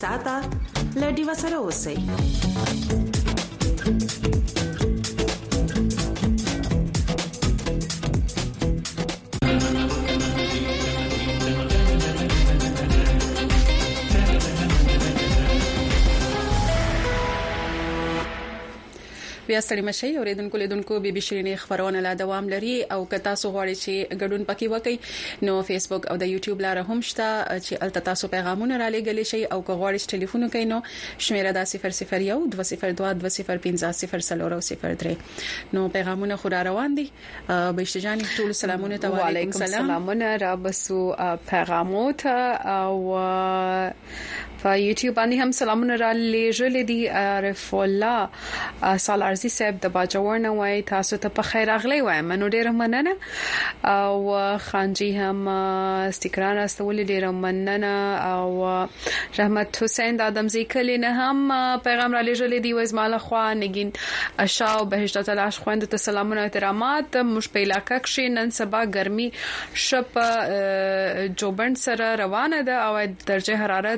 ساعته لډي وسره اوسئ. بیا ستړي مشي اوریدونکو لیدونکو بي بي شيرينې خبرونه لا دوام لري او که تاسو غواړئ چې ګډون پکې وکړئ نو فیسبوک او د یوټیوب لاره هم شته چې الته تاسو پیغامونه را لېږلی شئ او که غواړئ چې ټلیفون وکړئ نو شمیره د 001 202 205 نو پیغامونه خو را روان دي. بهشتجان ټول سلامونه ته وعلیکم السلام. سلامونه را بسو پیغامات او په یوټیوب باندې هم سلامونه را لېږل دي. عارف الله سالارزي صاحب د باجوړ نه وای تاسو ته په خیر اغلی وای منو ډیر مننه او خانجي هم استقرار استول ډیر مننه او رحمت حسین د ادمزي کلی نه هم پیغام را لېږل دي وزماله خو نګین اشاو بهشت تلاش خوند ته سلامونه احترامات مشپیلا کښ نن سبا ګرمي شپ جوبن سره روانه ده او درجه حرارت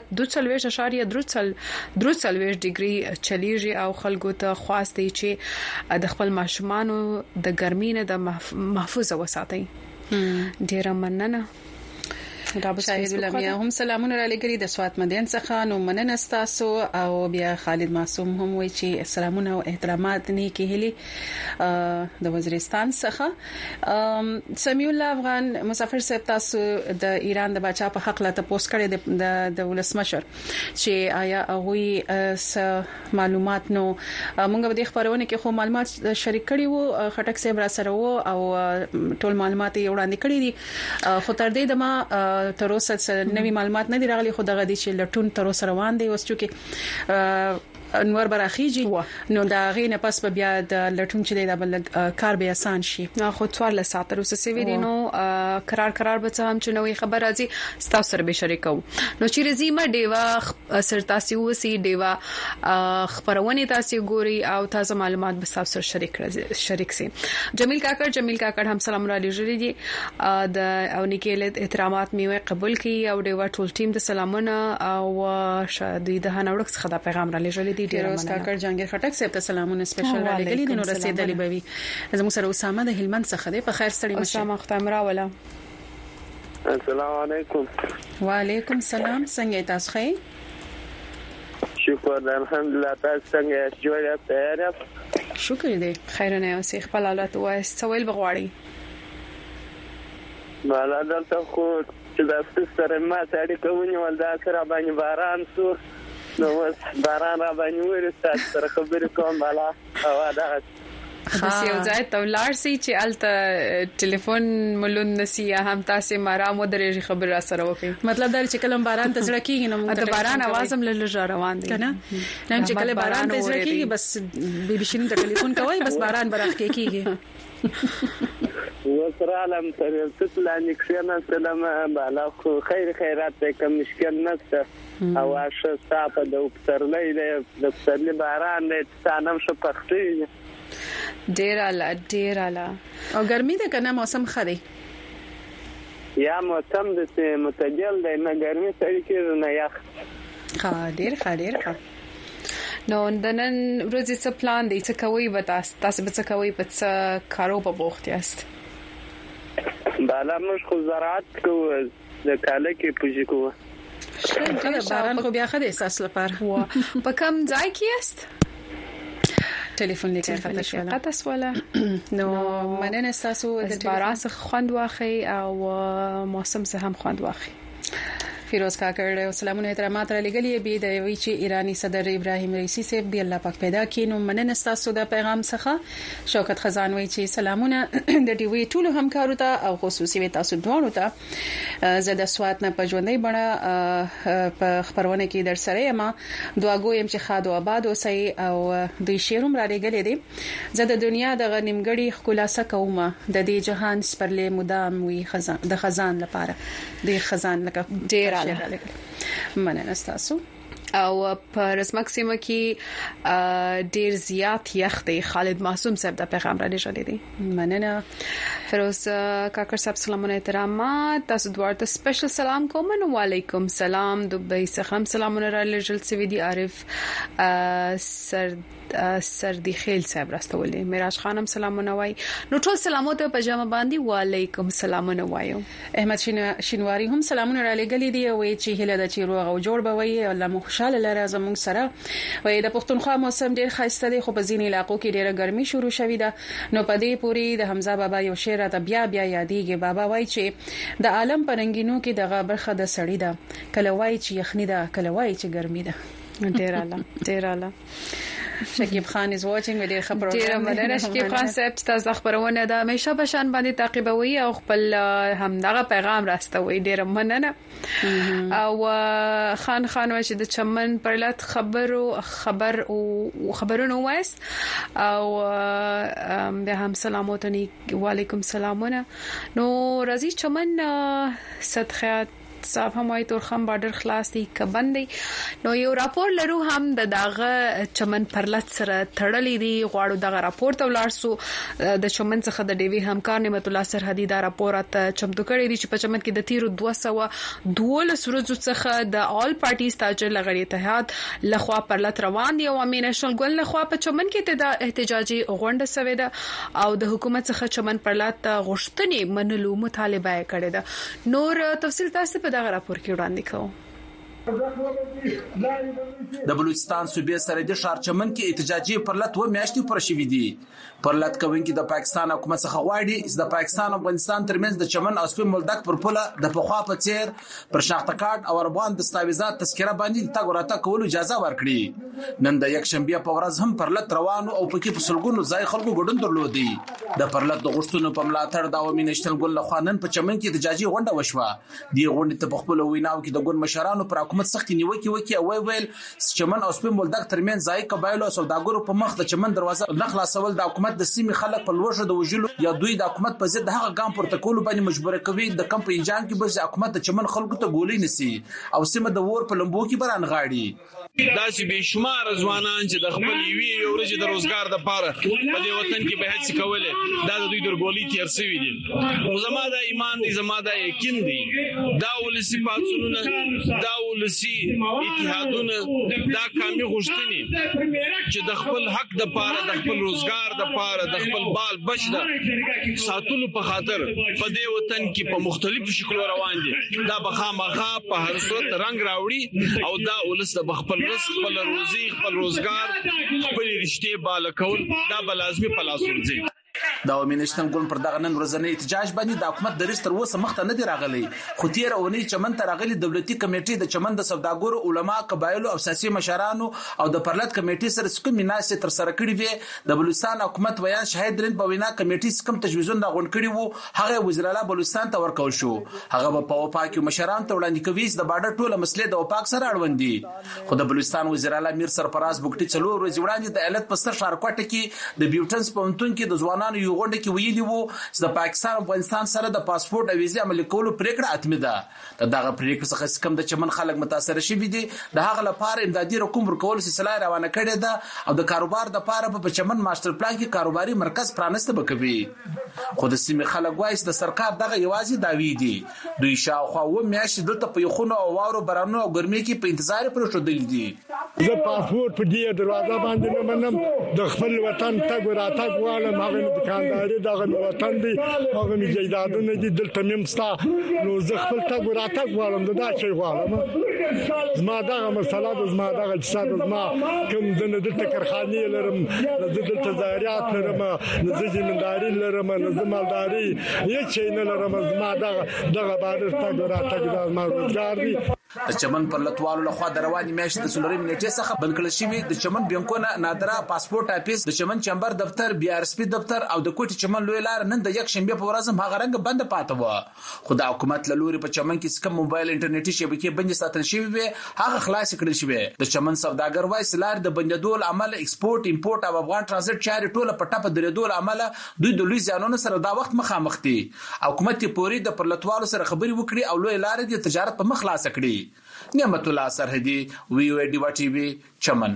2.3 ډیګري چلیږي او خلکو ته خواسته چې د خپل ماشومانو د ګرمۍ نه د محفوظ وساتي. ډیر مننه. شاهد الامیا هم سلامونه را لګري د سوات مدین څخه نو مننه تاسو او بیا خالد معصوم هم وایي چې سلامونه او احترامات نیکی هلي د وزیرستان څخه. سمیع الله افغان مسافر صاحب تاسو د ایران د بچا په حق لا تاسو کړی د ولسمشر چې آیا هغه معلومات نو موږ به د خبرونه کې خو معلومات شریک کړي وو خټک صاحب را سره وو او ټول معلومات یې وړاندې کړي دي خو تر دې دمه تر اوسه نوي معلومات نه دي راغلي خو دغه دي چې لټون تر اوسه روان دي اوس چې انور براخیجی نو دا غینه پس به بیا د لټون چې د بل کار به آسان شي. خو څوار له ساتر اوسه سوي دي نو قرار به څه هم چې نوې خبر راځي تاسو سره به شریکو نو چې رزيمه دیوا سرتاسي وسی دیوا خبرونه تاسو ګوري او تازه معلومات به تاسو سره شریک سي. جمیل کاکړ هم سلام را لېږلي دي د او نیکل احترامات میوه قبول کړي او دیوا ټول ټیم د سلامونه او شادي د هنوړک څخه د پیغام را لېږلي دي. ډیروس کاکړ جهانگیر خټک صاحب ته سلامونه سپیشل را لګلې دي نو رسیدلې بوي زموږ سره اسامه د هلمند څخه دی. په خیر ستړي مشه. اسامه ختم راولا. السلام علیکم. وعلیکم السلام. څنګه تاسو ښه؟ شکر الحمدلله. تاسو څنګه جوړه تیار یاست؟ شکر دی. خیر نه اوسې خپل حالت وای سوال بغواړي. بالا دلته خو چې تاسو سره ما سړی کوونی ولدا سره باندې باران سو نو باران را باندې ورسته سره خبرې کوم بالا هوا ده خاص یو ځای ته ولار سي چې الته ټلیفون مولون نسی هم تاسو مرام درې خبر را سره وکي مطلب دا چې کلم باران ته زړه کیږي نو د باران आवाज هم لږ روان دي کنه نن چې کله باران ته زړه کیږي بس بي بي شین ته ټلیفون کوي بس باران برخ کیږي وسلام ترڅ لاندې کښینه سلام بالا خو خیرات ته کوم مشکل نشته او اشه صاحب د پسرلې د پسرلې باران د ستانم شو پختي ډیر اعلی او ګرمي ده کنه موسم خري یا موسم د متجل د نه ګرمي سړي کې نه یخ ډیر نو نن ورځې څه پلان دی څه کوي به تاسو به څه کوي په څه کارو په بوخت یاست؟ بالا موږ خو زراعت کوو د کاله کې پوجي کوو باران خو بیا خدای احساس لپاره په کوم ځای کې یاست؟ ټلیفون لیکه قطع سواله نو مننه تاسو د باران څخه خوند واخی او موسم څخه هم خوند واخی. فیروز کاکړ سلامونه احترامات را لګلې بي د وی چې ایرانی صدر ابراهیم رئیسی صاحب دی الله پاک پیدا کینو مننه تاسو د پیغام څخه. شوکت خزان وی چې سلامونه د ټي وي ټول همکارو ته او خصوصي تاسو دوه ته زده سوات نه پجوندې بڼه په خبرونه کې در سره یم دعاګویم چې خادو آباد اوسئ او د شیروم را لګلې دي زده دنیا د غنیمګړي خلاصه کومه د دې جهان سپرلې مدام وی خزان د خزان لپاره د خزان لکه ډیر مننه تاسو. او پر اسمک سیمه کې ډیر زیات یخ دی. خالد معصوم صاحب د پیغام را لېږلی دی. مننه. فیروز کاکر صاحب سلامونه احترامات. تاسو دوار ته سپیشل سلام کوم. وعلیکم سلام. دوبۍ څخه سلامونه را لېږل سوي دي. عارف سردی خیل صاحب راستولې. میراج خانم سلامونه وای. نو ټول سلامات په جمع باندې وعلیکم سلامونه وایو. احمد شینواری هم سلامونه را لېږلي دي او چې هله د چیروغ او جوړ بوي الله مو خوشاله لره زموږ سره. وای د پښتونخوا موسم ډیر خاصه دی خو په ځینې علاقو کې ډیره ګرمي شروع شوې ده. نو په دې پوری د حمزه بابا یو شعر ته بیا یادېږي. بابا وای چې د عالم پرنګینو کې دغه برخه د سړی ده. کله وای چې یخنی ده کله وای چې ګرمي ده. ډیر اعلی. شکیب خان is watching ډیر خبرونه. ډیر مننه شکیب خان صاحب تاسو خبرونه د همیشه په شان باندې تعقیبوي او خپل هم دغه پیغام راستوي. ډیر مننه. او خان چې د چمن پر لات خبرونه وایست او به هم سلامونه وعلیکم سلامونه. نو رضی چمن صدقات صاحب هم وايي تورخم بارډر خلاص دي کبندي. نو یو راپور لرو هم د داغه چمن پرلط سره تړلې دي. غواړو دغه راپور ته ولاړ سو. د چمن څخه د ډیوی همکار نعمت الله سرحدي دا راپور ته چمتو کړی دي چې په چمن کې د تیرو 212 ورځو څخه د آل پارټیز تاجر لغړی اتحاد لخوا پرلط روان دي او امین نشنل ګوند لخوا په چمن کې د احتجاجي غونډه سوي ده او د حکومت څخه چمن پرلط غوښتنې منلو مطالبه کړې ده. نور تفصیل تاسو په دغه راپور کې وړاندې کوم. د بلوچستان صوبې سرحدي ښار چمن کې احتجاجي پرلط و میاشتې پر شوې دي. پرلط کوونکي د پاکستان حکومت څخه غواړي چې د پاکستان او افغانستان ترمنځ د چمن او سپین بولدک پر پوله د پخوا په څیر پر شناخته کارت او افغان دستاویزات تذکره باندې تګ وراتګ کولو اجازه ورکړي. نن د یک شنبه په ورځ هم پرلط روانو او پکې په سلګونو ځای خلکو ګډون درلودي. د پرلط د غوښتنو په ملاتړ د عوامي نشنل ګوند لخوا نن په چمن کې احتجاجي غونډه وشوه. د غونډې ته په خپل ویناو کې د ګوند مشرانو پر حکومت سخت نیوکه او ویل چمن او سپین بولدک ترمن ځای قبایل او سوداګرو په مخ د چمن دروازه نه خلاصول د حکومت د سیمې خلک په لوړ د وجلو یا دوی د حکومت په ضد هغه ګام پورته کول باندې مجبور کوي. د کم په انجام کې به حکومت د چمن خلکو ته ګولې نسی او سیمه د ور په لمبو کې بران غاړي. دا چې به شمار ځوانان چې د خپل یو ورځې د روزګار د پاره په دې وطن کې به هڅه کوله دا د دوی درګولي تیر سوي دي. او زما د ایمان دي زما د یقین دي دا ولسی پاتونونه دا ولسی اتحادونه دا کامي غوښتنې چې د خپل حق د پاره د خپل روزګار د پاره د خپل بال بچ ساتلو په خاطر په دې وطن کې په مختلفو شکلو روان دي. دا بخامخا په هر صورت رنگ راوړي او دا ولس د خپل رزق خپل روزي خپل روزګار خپل رشتې بالا کول دا بلازمي په لاس ورځي. د عوامي نشنل ګوند پر دغه نن ورځنی احتجاج باندې د حکومت د ریستر وسه مخته نه دی راغلی. خو تیر اونۍ چمن ته راغلي دولتي کمیټې د چمن د سوداګرو علما قبایلو او سیاسي مشرانو او د پرلط کمیټې سره سکم مناسبه تر سره کړې وي. د بلوچستان حکومت ویان شاهد رند په وینا کمیټې سکم تجویزونه غونډ کړي وو هغه وزیر اعلی بلوچستان ته ورکول شو. هغه په وپاکي مشران ته وړاندې کوي د بارډر ټوله مسلې د وپاک سره اړوند دي. خو د بلوچستان وزیر اعلی میر سرفراز بوکټي څلور ورځې وړاندې د ایالت په سر ښارکوټه کې د بیوټنس پونتون کې د ځوانانو یو غونډه کې ویلي وو چې د پاکستان او افغانستان سره د پاسپورت او ویزې عملي کولو پریکړه اتمه ده. دغه پریکړه څخه کم د چمن خلک متاثر شوي دي. د هغه لپاره امدادي رقم ورکول سلسله روانه کړې ده او د کاروبار د لپاره په چمن ماستر پلان کې کاروباري مرکز پرانسته وکوي. خو د سیمې خلک وایي د سرکار دغه یوازې داوی دي. دوی شاوخوا و میاشتې دلته په یخونو او واورو بارانو او ګرمۍ کې په انتظار پرېښودل دي. زه پاسپورت په دې دروازه باندې نه منم. د خپل وطن تګ راتګ غواړم. هغه دکانداري دغه وطن دی هغه می جیدادونه دي دلته ممستا نو زه خپل تګ راتګ غواړم. دا شی غواړم. زما دغه مسله د زما دغه اقتصاد زما کوم د دلته کارخانه لرم د دلته زراعت لرم د زمینداری لرم د مالداري هیڅ نه لرم. زما دغه بارر تګ راتګ د ما روزګار دی. د چمن پر لټوالو لخوا د رواني میاشتې د سولري منیټې څخه بند کړل شوی د چمن بانکونه نادره پاسپورت افیس د چمن چمبر دفتر بي ار اس پی دفتر او د کوټي چمن لوی لار نن د یک شنبه په ورځ هم هغه رنګ بند پاتې و. خو د حکومت له لوري په چمن کې کوم موبایل انټرنیټي شبکې بند ساتل شوی وي هغه خلاص کړل شوی. د چمن سوداګر وایي لار د بندیدول عمل ایکسپورت امپورت او افغان ترانزیت چارې ټوله په ټاپ درېدول عمل دوی د لوی ځانونو سره دا وخت مخامخ دي. حکومت پوری د پرلطوالو سره خبري وکړي او لوی لار د تجارت په مخ خلاص کړي. نعمت الله سرحدي وی ډیوا ټي وي چمن.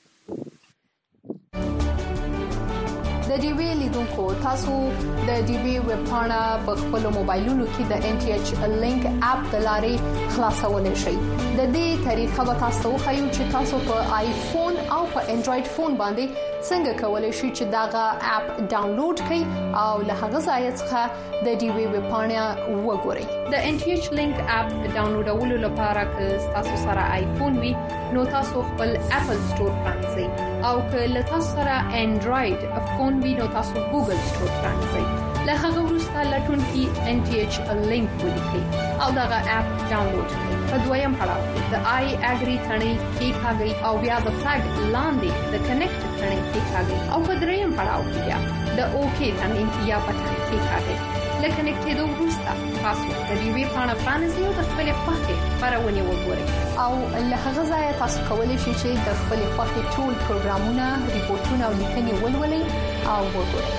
د ډي وی لیدونکو تاسو د ډي وی ویب پاڼه په خپل موبایلونو کې د ان ټي ایچ لینک اپ د لارې خلاصولای شئ. د دې طریقه به تاسو خو چې تاسو په آیفون او په انډراید فون باندې څنګه کولای شئ چې داغه اپ ډاونلوډ کړئ او له هغه ځای څخه د ډي وی ویب پاڼه وګورئ. د ان ټي ایچ لینک اپ ډاونلوډولو لپاره که تاسو سره آیفون وي نو تاسو خپل اپل سٹور پرانځئ او که له تاسو سره انډراید فون وي نو تاسو ګوګل سٹور پرانځئ. له هغه وروسته لټون کې ان ټي ایچ لینک ولیکئ او داغه اپ ډاونلوډ کړئ. په دویم پړاو کې د آی اګری ثنې کې ښاګي او بیا د فلګ لاندې د کنیکټ ثنې کې ښاګي او په دریم پړاو کې بیا د اوکې ثنې یا پټه کې ښاګي. لکه نکټېدو وروسته تاسو د دې وی پاڼه پرانځئ او د خپل خوښې خبرونه وګورئ او له هغه ځای تاسو کولی شئ چې د خپل خوښې ټول پروګرامونه، ریپورتونه او لیکنې ولولئ او وګورئ.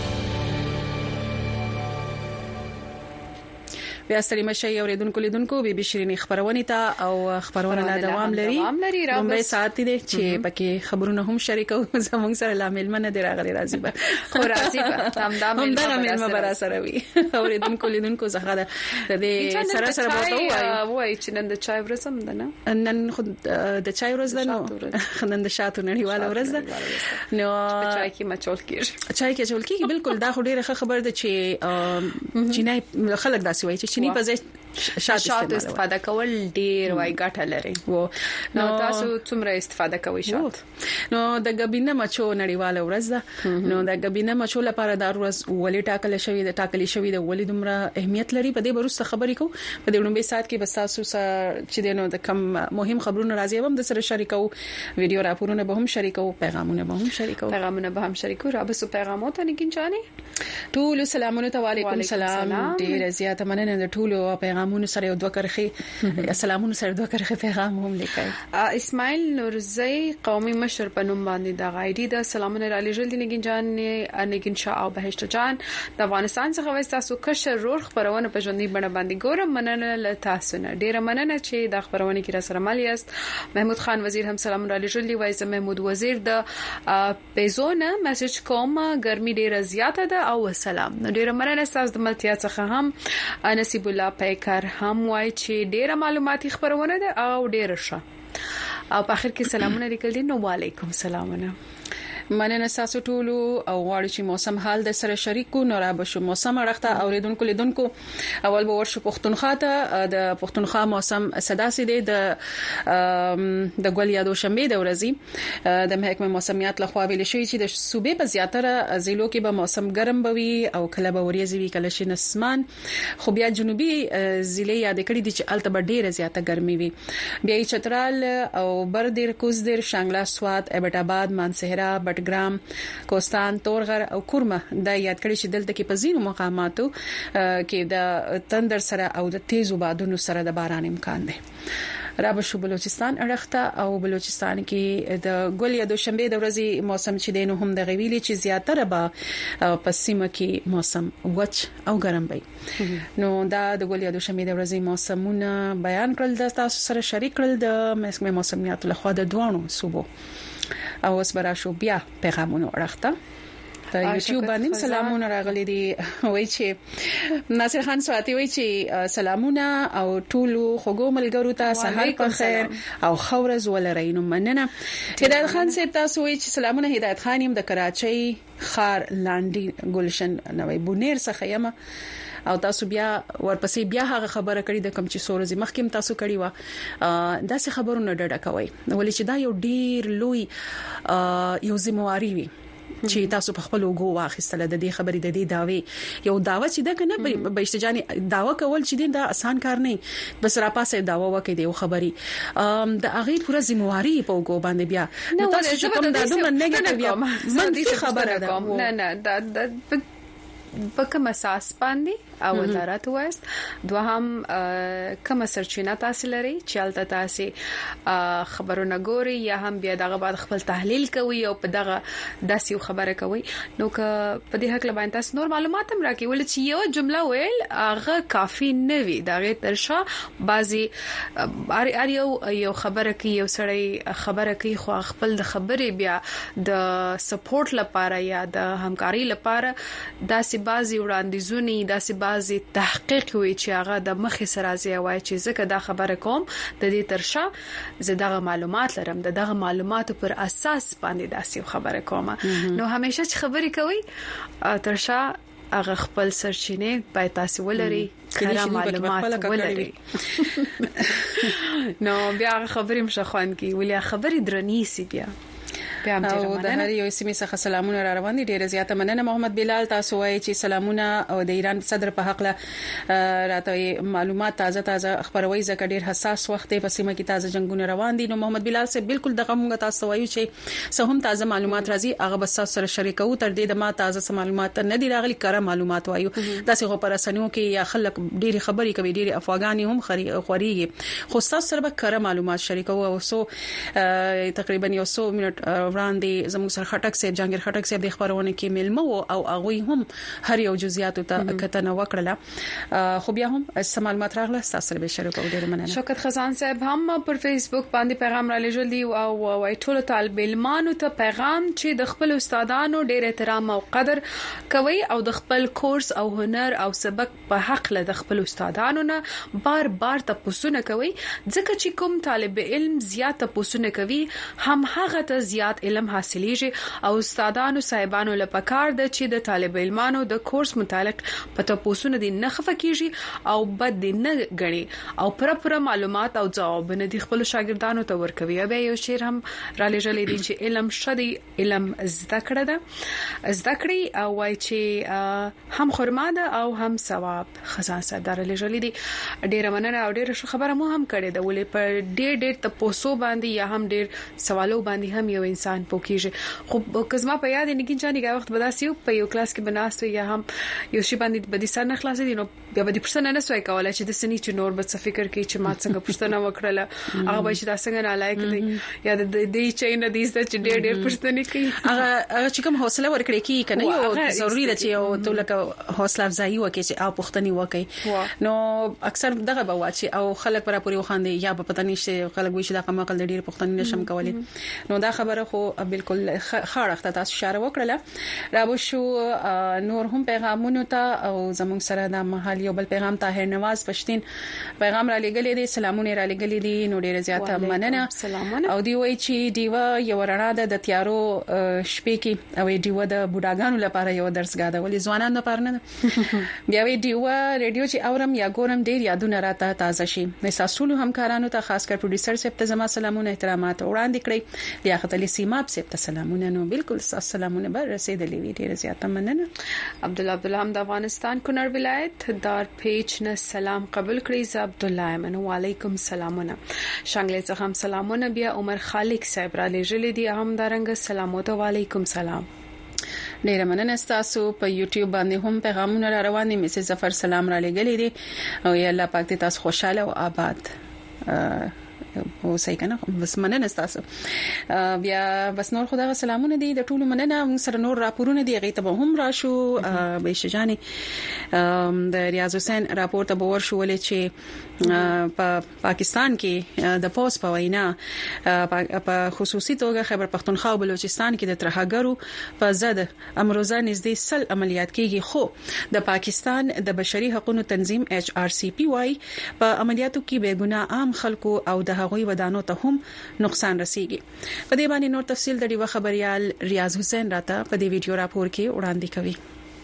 بیا ستړي مشه اوریدونکو لیدونکو بي بي شيرين خبرونه ته او خبرونه لا دوام لري. لومړی ساعت دی چې پکې خبرونه هم شریکو زموږ سره لامل منه دی راغلي راځي به خو راځي به هم دا مل مبارا سره وي اوریدونکو لیدونکو زغه د دې سره سره وای چې نن د چای ورځ هم ده نه نن خو د چای ورځ ده نو نن د شاتو نړیواله ورځ ده نو چای کې مچول کېږي بالکل دا خو ډیره خبر ده چې چینای خلک داسې وایي چې چینی په ځای شات استفاده کول ډیر وای ګټه لري نو تاسو څومره استفاده کوئ شات؟ نو د غبینه مچو نړیواله ورځ ده نو د غبینه مچو لپاره د ورځ ولې ټاکل شوی د ولې دومره اهمیت لري په دې برسته خبرې کو په دې لومبي سات کې بس تاسو چې دینو د کم مهم خبرونه راځي هم د سره شریکو ویډیو راپورونه به هم شریکو پیغامونه به هم شریکو را به سو پیغامات نه کینچاني ټول سلامونه علیکم سلام ډیر زیاته مننه د ټول پیغامونو سره یو دوه کرخي سلامونه سره دوه کرخي پیغام هم لیکای. اسماعیل نورزی قومي مشر په نوم باندې د غایډي د سلامونه را لېږل دي نګین شاه او بهشت جان د افغانستان څخه وستاسو کشر روح خبرونه په ژوندۍ بڼه باندې ګورم مننه له تاسو نه ډیره مننه چې د خبرونه کې را سره مل یاست. محمود خان وزیر هم سلام را لېږل دی وایي محمود وزیر د پیزونه میسج کوم ګرمي ډیره زیاته ده او سلام ډیره مننه تاسو د ملتیا څخه هم نصیب الله پیکر هم وایي چې ډیره معلوماتي خبرونه ده او ډیره ښه او په اخر کې سلامونه لیکل دي نو وعلیکم سلامونه مننه تاسو ټول او غواړم چې موسم حال د سره شریکو نو را بشو موسم اړخته اوریدونکو لیدونکو اول به ورشو پښتونخوا ته د پښتونخوا موسم صداسي دی د ګولیا دوشنبه د ورځې د محکمه موسمیات لخوا ویل شوی چې د صوبې په زیاتره ضلعو کې به موسم ګرم بوي او کله به وریځي وي کله شین اسمان خو بیا جنوبي ضلع یاد کړی دي چې الته به ډیره زیاته ګرمي وي بیا چترال او بردیر کوزدیر شانګلا سوات ابټ آباد مانسهرا ګرام کوستان تورغر او کورمه دا یاد کړی چې دلته کې په ځینو مقاماتو کې د تندر سره او د تیزو بادونو سره د باران امکان دی. را بشو بلوچستان اړخته او بلوچستان کې د ګولیا دوشنبه د ورځې موسم چې دینو هم د غویلي چې زیاتره به پسیمه کې موسم وچ او ګرم وي نو دا د ګولیا دوشنبه د ورځې موسمونه بیان کړل د تاسو سره شریک کړل د محکمه موسمیات لخوا د دوانو صوبو او اوس براشو بیا پیغامونه ورخته په یوټیوب باندې سلامونه راغلي دي وای چې ناصر خان سواتی وای چې سلامونه او ټولو خوګو ملګرو ته سحر په خیر او خورز ولرئ نو مننه. هدایت خان صاحب تاسو وای چې سلامونه هدایت خان يم د کراچۍ خار لاندې ګلشن نوې بونیر څخه یم او تاسو بیا ورپسې بیا هغه خبره کړې د کم چې سورزي مخکې تاسو کړی و داسې خبرونه ډډه کوي ولې چې دا یو ډیر لوی یو ذمہواری وي چې تاسو په خپل وګو واخیستل د دې خبرې د دې داوی یو داوا چې دا کنه به اشتجاني داوا کول چې دا آسان کار نه بس را پاسه داوا وکړي د خبري د هغه پوره ذمہواری په وګو باندې بیا تاسو چې کوم دا دومره نیگیټیو من دې خبره ده نه دا په کوم اساس باندې اول دارات وست دوهم کوم سرچینه تاسو لري چې الته تاسو خبرونه ګوري یا هم بیا دغه بعد خپل تحلیل کوي او په دغه داسې خبره کوي نو که په دې حق لبان تاسو نور معلومات هم راکې ول چې یو جمله ویل هغه کافي نه وي دغه ترشا بعضي یو خبره کوي یو سړی خبره کوي خو خپل د خبرې بیا د سپورټ لپاره یا د همکاري لپاره داسې بعضي وړاندیزونه داسې بعضي تحقیق وي چې هغه د مخې سره راځي وای چې زکه دا خبره کوم د دې ترشا زداغه معلومات لرم دغه معلوماتو پر اساس باندې داسې خبره کوم نو همیشه چې خبرې کوي ترشا هغه خپل سرچینه پای تاسو ولري کله معلومات ولري نو بیا خبرې مشخوان کی ولیا خبرې درنی سي بیا او د هر یو سیمې څخه سلامونه را روان دي ډیره زیاته مننه محمد بلال تاسو وایي چې سلامونه او د ایران صدر په حق له راته معلومات تازه خبروي ځکه ډیر حساس وخت په سیمه کې تازه جنگونه روان دي نو محمد بلال سره بالکل دغه موږ تاسو وایو چې سهم تازه معلومات راځي هغه بس سره شریکو تر دې د ما تازه معلومات نه دي راغلي کاره معلومات وایو داسې خو پر اسنیو کې یا خلک ډیری خبري کوي ډیری افغاني هم خوريږي خو تاسو سره به کاره معلومات شریکو او سو تقریبا یو 100 منټ وړاندې زموږ سره خټک صاحب جهانگیر خټک صاحب د خبرونه کې ملمو او هغه هم هر یو جزئیات ته کتنه وکړه خو بیا هم معلومات راغله تاسو به شریکو ډیر مننه شوکت خزان صاحب هم پر فیسبوک باندې پیغام را لېږل دی او وای ټول طالب علمانو ته پیغام چې د خپل استادانو ډیر احترام او قدر کوي او د خپل کورس او هنر او سبق په حق له د خپل استادانو نه بار بار تاسو نه کوي ځکه چې کوم طالب علم زیات تاسو نه کوي هم هغه ته زیات علم حاصلېږي او استادانو صاحبانو لپاره کار د چې د طالب علمانو د کورس متعلق پته پوسونه دي نه خفه کیږي او بد دي نه غړي او پر معلومات او جوابونه دي خپل شاګردانو ته ورکوي به یو شعر هم را لېږلې دي چې علم شدي علم زده کړی او وای چې هم خرما ده او هم ثواب خزان صدر لېږلې دي ډیره مننه او ډیره خبره مو هم کړې ده ولې په ډېر تاسو باندې یا هم ډېر سوالو باندې هم یو انسان پوکیږي خو کزما په یاد نه کین چې هغه وخت بداسیو په یو کلاس کې بناستو یا هم یو شی باندې بدی سر نه خلاصې دي نو بیا به د پرسنه نه سوي کولای چې د سني چې نور به فکر کوي چې ما څنګه پرسنه وکړه هغه به چې دا څنګه نه لایق دي یا د دې چین د دې چې ډېر پرسنه کوي هغه چې کوم حوصله ورکړي کی کنه یو ضروری ده چې یو تو لکه حوصله افزایی وکړي چې او پښتني وکړي نو اکثر دغه به واچي او خلک پر پوری وخاندي یا په پته نشي خلک وایي چې دا کومه کل ډېر پښتني نشم کولی نو دا خبره خو بالکل خاړه تاسو اشاره وکړه راو شو نور هم پیغامونه ته او زموږ سره د محل یو بل پیغام طاهر نواز پښتين پیغام را لګلې دي سلامونه را لګلې دي نو ډیره زیاته مننه او دی وای چې دیوا یو رڼا د تیارو شپې کې او دیوا د بوډاګانو لپاره یو درسګاه ده ولې ځوانانو لپاره نه بیا وی دیوا ریډیو چې اورم یا ګورم ډیر یادونه راته تازه شي مساسولو همکارانو ته خاص کر پروډوسر صاحب ته زما سلامونه احترامات وړاندې کړی لیاقت علي سیماب صاحب ته سلامونه نو بالکل سلامونه بر رسیدلې وی ډیره زیاته مننه عبد الله عبدالحمد د افغانستان کونړ ولایت دار پیج نه سلام قبول کړی ز عبد الله امن وعلیکم سلامونه شانګلې څخه هم سلامونه بیا عمر خالق صاحب را لېږلې دي هم دارنګ سلامونه وعلیکم سلام ډیره مننه تاسو په یوټیوب باندې هم پیغامونه را روان دي مسز ظفر سلام را لېږلې دي او یا الله پاک دې تاسو خوشاله او آباد او صحیح کنه بس مننه تاسو بیا بس نور خدای سلامونه دي د ټولو مننه موږ سره نور راپورونه دي غي ته هم راشو به شجاني د ریاض حسین راپور ته باور شو ولې چې په پاکستان کې د پوس په وینا په خصوصي توګه خیبر پختونخوا او بلوچستان کې د ترهګرو په ضد امروزه نږدې 100 عملیات کیږي خو د پاکستان د بشري حقوقو تنظیم HRCP وايي په عملیاتو کې بے ګناه عام خلکو او د هغوی ودانو ته هم نقصان رسیږي په دې باندې نور تفصیل د ډیوه خبريال ریاض حسین راته په دې ویډیو راپور کې وړاندې کوي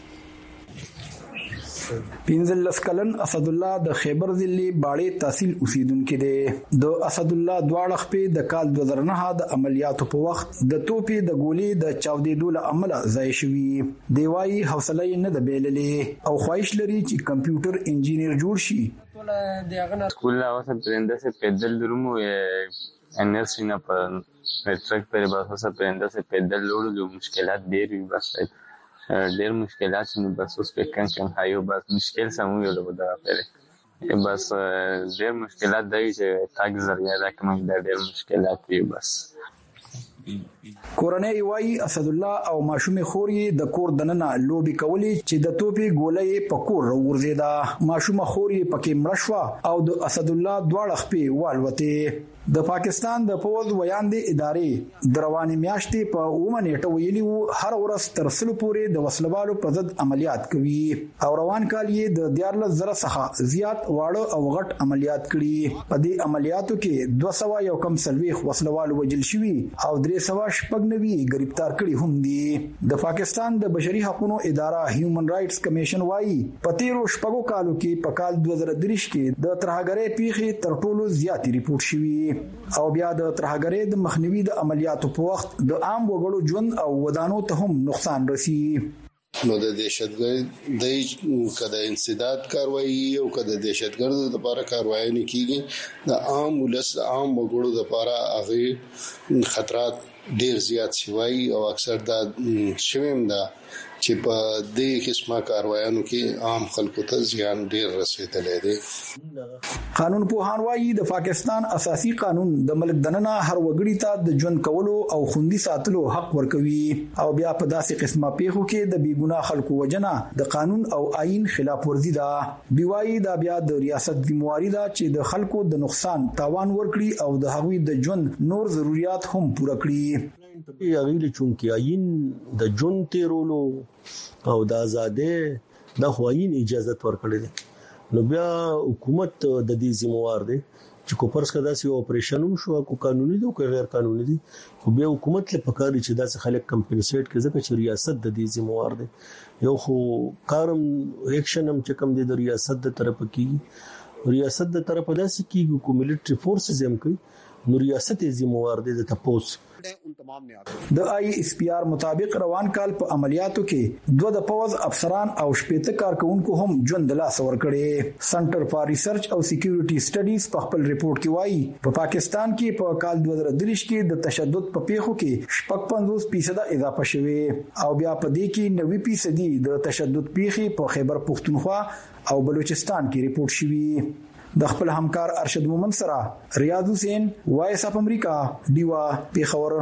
15 کلن اسد الله د خیبر ضلع باړې تحصیل اوسیدونکو دی د اسد الله دواړه خپې د کال 2009 د عملیاتو په وخت د توپې د ګولې د چاودېدو له امله ځای شوی دی وايي حوصله نه د بیللې او خواهش لري چې کمپیوټر انجینیر جوړ شي स्कूल आवाज परिंदा से पैदल रूम एनर्जी ना पर ट्रक पर बस से परिंदा से पैदल लोड जो मुश्किलात देर भी बस ډېر مشکلات نو بس اوس په کم هایو بس مشکل سمو یو له دا پره بس ډېر مشکلات دی چې تاګ ذریعہ دا کوم ډېر مشکلات دی بس کورنۍ وای اسد الله او ماشومه خوري د کور دننه لوبي کولی چې د توپي ګولې په کور ورزيدا ماشومه خوري پکې مړشوا او د اسد الله دواړه خپې والوته د پاکستان د پوز ویاندې ادارې دروانې میاشتې په اومه نیټه ویلي وو هر ورځ تر سلو پورې د وسلوالو په ضد عملیات کوي او روان کال یې د 14,000 څخه زیات واړه او غټ عملیات کړي په دې عملیاتو کې 200 یو کم سلويخ وسلوالو وجل شوي او 300 شپږنوي گرفتار کړي هم دي د پاکستان د بشري حقوقو اداره هیومن رائټس کمیشن وايي په تیرو شپږو کالو کې په کال 2023 کې د ترهګرۍ پیښې تر ټولو زیاتې ریپورت شوي او بیا د ترهګرۍ د مخنیوي د عملیاتو په وخت د عام وګړو ژوند او ودانو ته هم نقصان رسي نو د دهشتګرد د کده انسداد کاروایی او کده دهشتګرد لپاره کاروایی نه کیږي د عام ولس عام وګړو لپاره هغه خطرات ډیر زیات شوي او اکثر دا شویم دا چې په دې قسمه کاروایانو کې عام خلکو ته زیان ډیر رسیدلې دي قانون پوهان وايي د پاکستان اساسي قانون د ملک دننه هر وګړي ته د ژوند کولو او خوندي ساتلو حق ورکوي او بیا په داسې قسمه پیښو کې د بیګناه خلکو وجنه د قانون او آئین خلاف ورزي ده بیوایي دا بیا د ریاست ذمہواری ده چې د خلکو د نقصان تاوان ورکړي او د هغوی د ژوند نور ضرورت هم پوره کړي یغیل چونکی آئین د جون تیرولو او د آزادې د خوایین اجازه ورکړي نو بیا حکومت د دې ذمہوار دی چې کو پرس کدا سی اپریشن هم شو کو قانوني دی او غیر قانوني دی خو بیا حکومت له پکاري چې داسې خلک کمپنسیټ کړي ځکه چې ریاست د دې ذمہوار دی یو خو کارم اکشن هم چې کم دی د ریاست د طرف کیږي ریاست د طرف داسې کیږي کو ملټری فورسز هم کوي نو ریاست ذمہوار دی د تپوس د آی اس پی آر مطابق روان کال په عملیاتو کې دوه د پوز افسران او شپېته کارکونکو هم ژوند لاس ورکړي سنټر فار ریسرچ او سکیورټي سټډیز په خپل ریپورت کې وایي په پاکستان کې په کال 2023 کې د تشدد په پیښو کې 55% اضافه شوه او بیا په دې کې 90% د تشدد پیښې په خیبر پختونخوا او بلوچستان کې ریپورت شوي د خپل همکار ارشد مومن سره ریاض حسین وایس اپ امریکا دیوا پیښور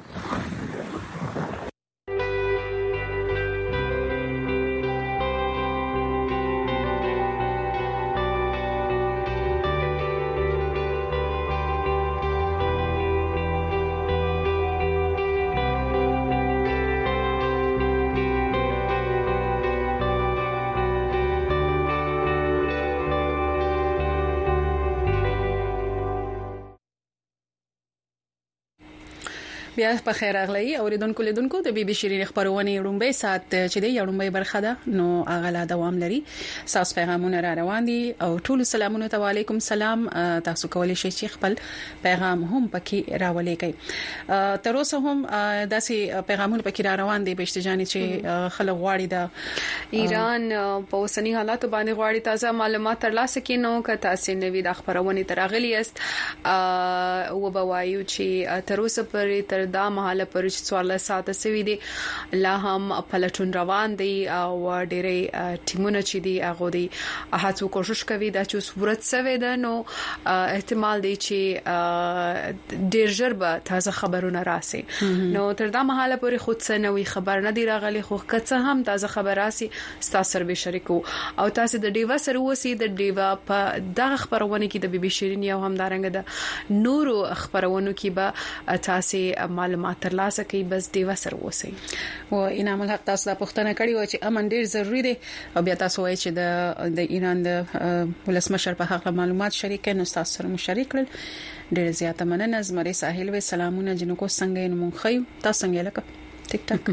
بیا په خیر اغلی اوریدونکو لیدونکو د بي بي شيرين خبرونه رومبه سات چې دی رومبه برخه ده نو اغلا دوام لري ساس پیغامونه را روان دي او ټول سلامونه علیکم سلام تاسو کولی شئ چې خپل پیغام هم پکې راولې کوي تر اوسه هم داسې پیغامونه پکې را روان دي بهشتجاني چې خلک غواړي د ایران په اوسنی حالات باندې غواړي تازه معلومات ترلاسه کړي نو که تاسو نوی د خبرونه ترغلی است او بوایو چې تر اوسه پرې دا مهاله پر 14 ساعت سوي دي لا هم پلټون روان دي او ډېرې ټیمونه چې دي هغه دي هڅه کوشش کوي دا چې صورت سوي ده نو احتمال دی چې ډېر ژر به تازه خبرونه راسي نو تر دا مهاله پر خود سنوي خبر نه دی راغلي خو کڅه هم تازه خبر راسي تاسو سره به شریکو او تاسو د ډیوا سره وسی د ډیوا په دغه خبرونه کې د بي بي شيرين یو هم دارنګ د نورو خبرونو کې به تاسو معلومات ترلاسه کوي بس دیوا سره وسی او انعام الحق تاسو د پښتنه کړي و چې امن ډیر ضروری دی او بیا تاسو وایي چې د ایران د ولسمشر په حق معلومات شریک نه تاسو سره مشارک کړل ډیر زیاته مننه زمري ساحل و سلامونه جنکو څنګه نو مونږ تاسو څنګه لکه ټیک ټاک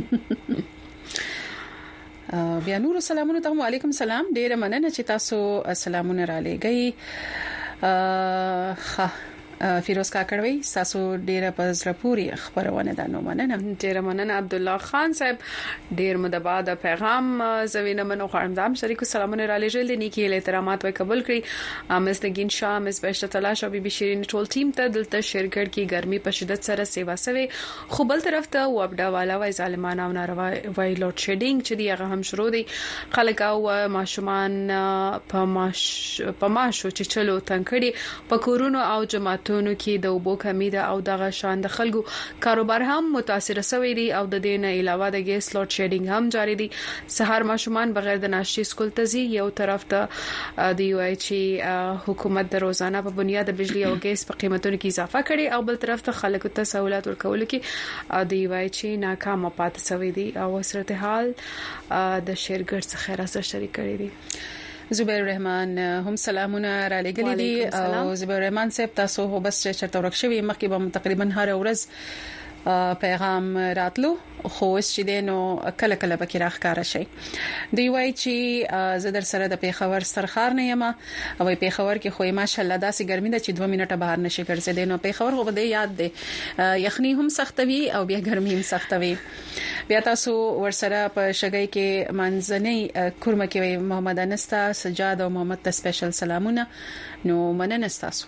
بیا نور سلامونه ته وعلیکم سلام ډیر مننه چې تاسو سلامونه را لېږئ فیروز کاکړوي تاسو ډیره پزرپوري خبرونه ده نو مننه ډیره مننه عبد الله خان صاحب ډیر مدبا د پیغام زوینه منو خاندام شریکو سلامونه را لېږل دي نیکی له احترامات وای قبول کړی مستګین شاه مس بهشت تلاش او بي شيرين ټول ټیم ته دلته شیرګړ کې ګرمي په شدت سره سیوا سوي خو بل طرف ته وبډا والا وای ظالمانه او ناروا وای لوډ شیډینګ چې دی هغه هم شروع دي خلک او ماشومان په ماشو چې چلو تنکړي په کورونو او جماعتونو کې د وبو کمی ده او دغه شان د خلکو کاروبار هم متاثر شوی دي او د دې نه علاوه د ګیس لوډ شیډینګ هم جاری دي سحر ماشومان بغیر د ناشتي سکول ته ځي یو طرف ته دی وای چې حکومت د روزانه په بنیاد د بجلی او ګیس په قیمتونو کې اضافه کړي او بل طرف ته خلکو ته سہولت ورکول کې دی وای چې ناکام پاتې شوی دي او صورتحال د شیرګړ څخه راځه شریک کړي دي زبیر رحمان هم سلامونه را لګلې دي او زبیر رحمان صاحب تاسو هو بس چرته ورکشوي مخکې به تقریبا هر ورځ پیغام راتلو خو چې دینو کله کله به کې راخکاره شي دی وای چې زه در سره د پیښور سرخار نه یم او پیښور کې خو ماشاءالله داسې ګرمي ده چې 2 منټه بهر نشي ګرځې نو پیښور خو به یاد دی یخني هم سختوي او بیا ګرمي هم سختوي بیا تاسو ورسره په شګي کې منځنۍ کورمه کې محمد انستا سجاد او محمد ته سپیشل سلامونه نو مننه تاسو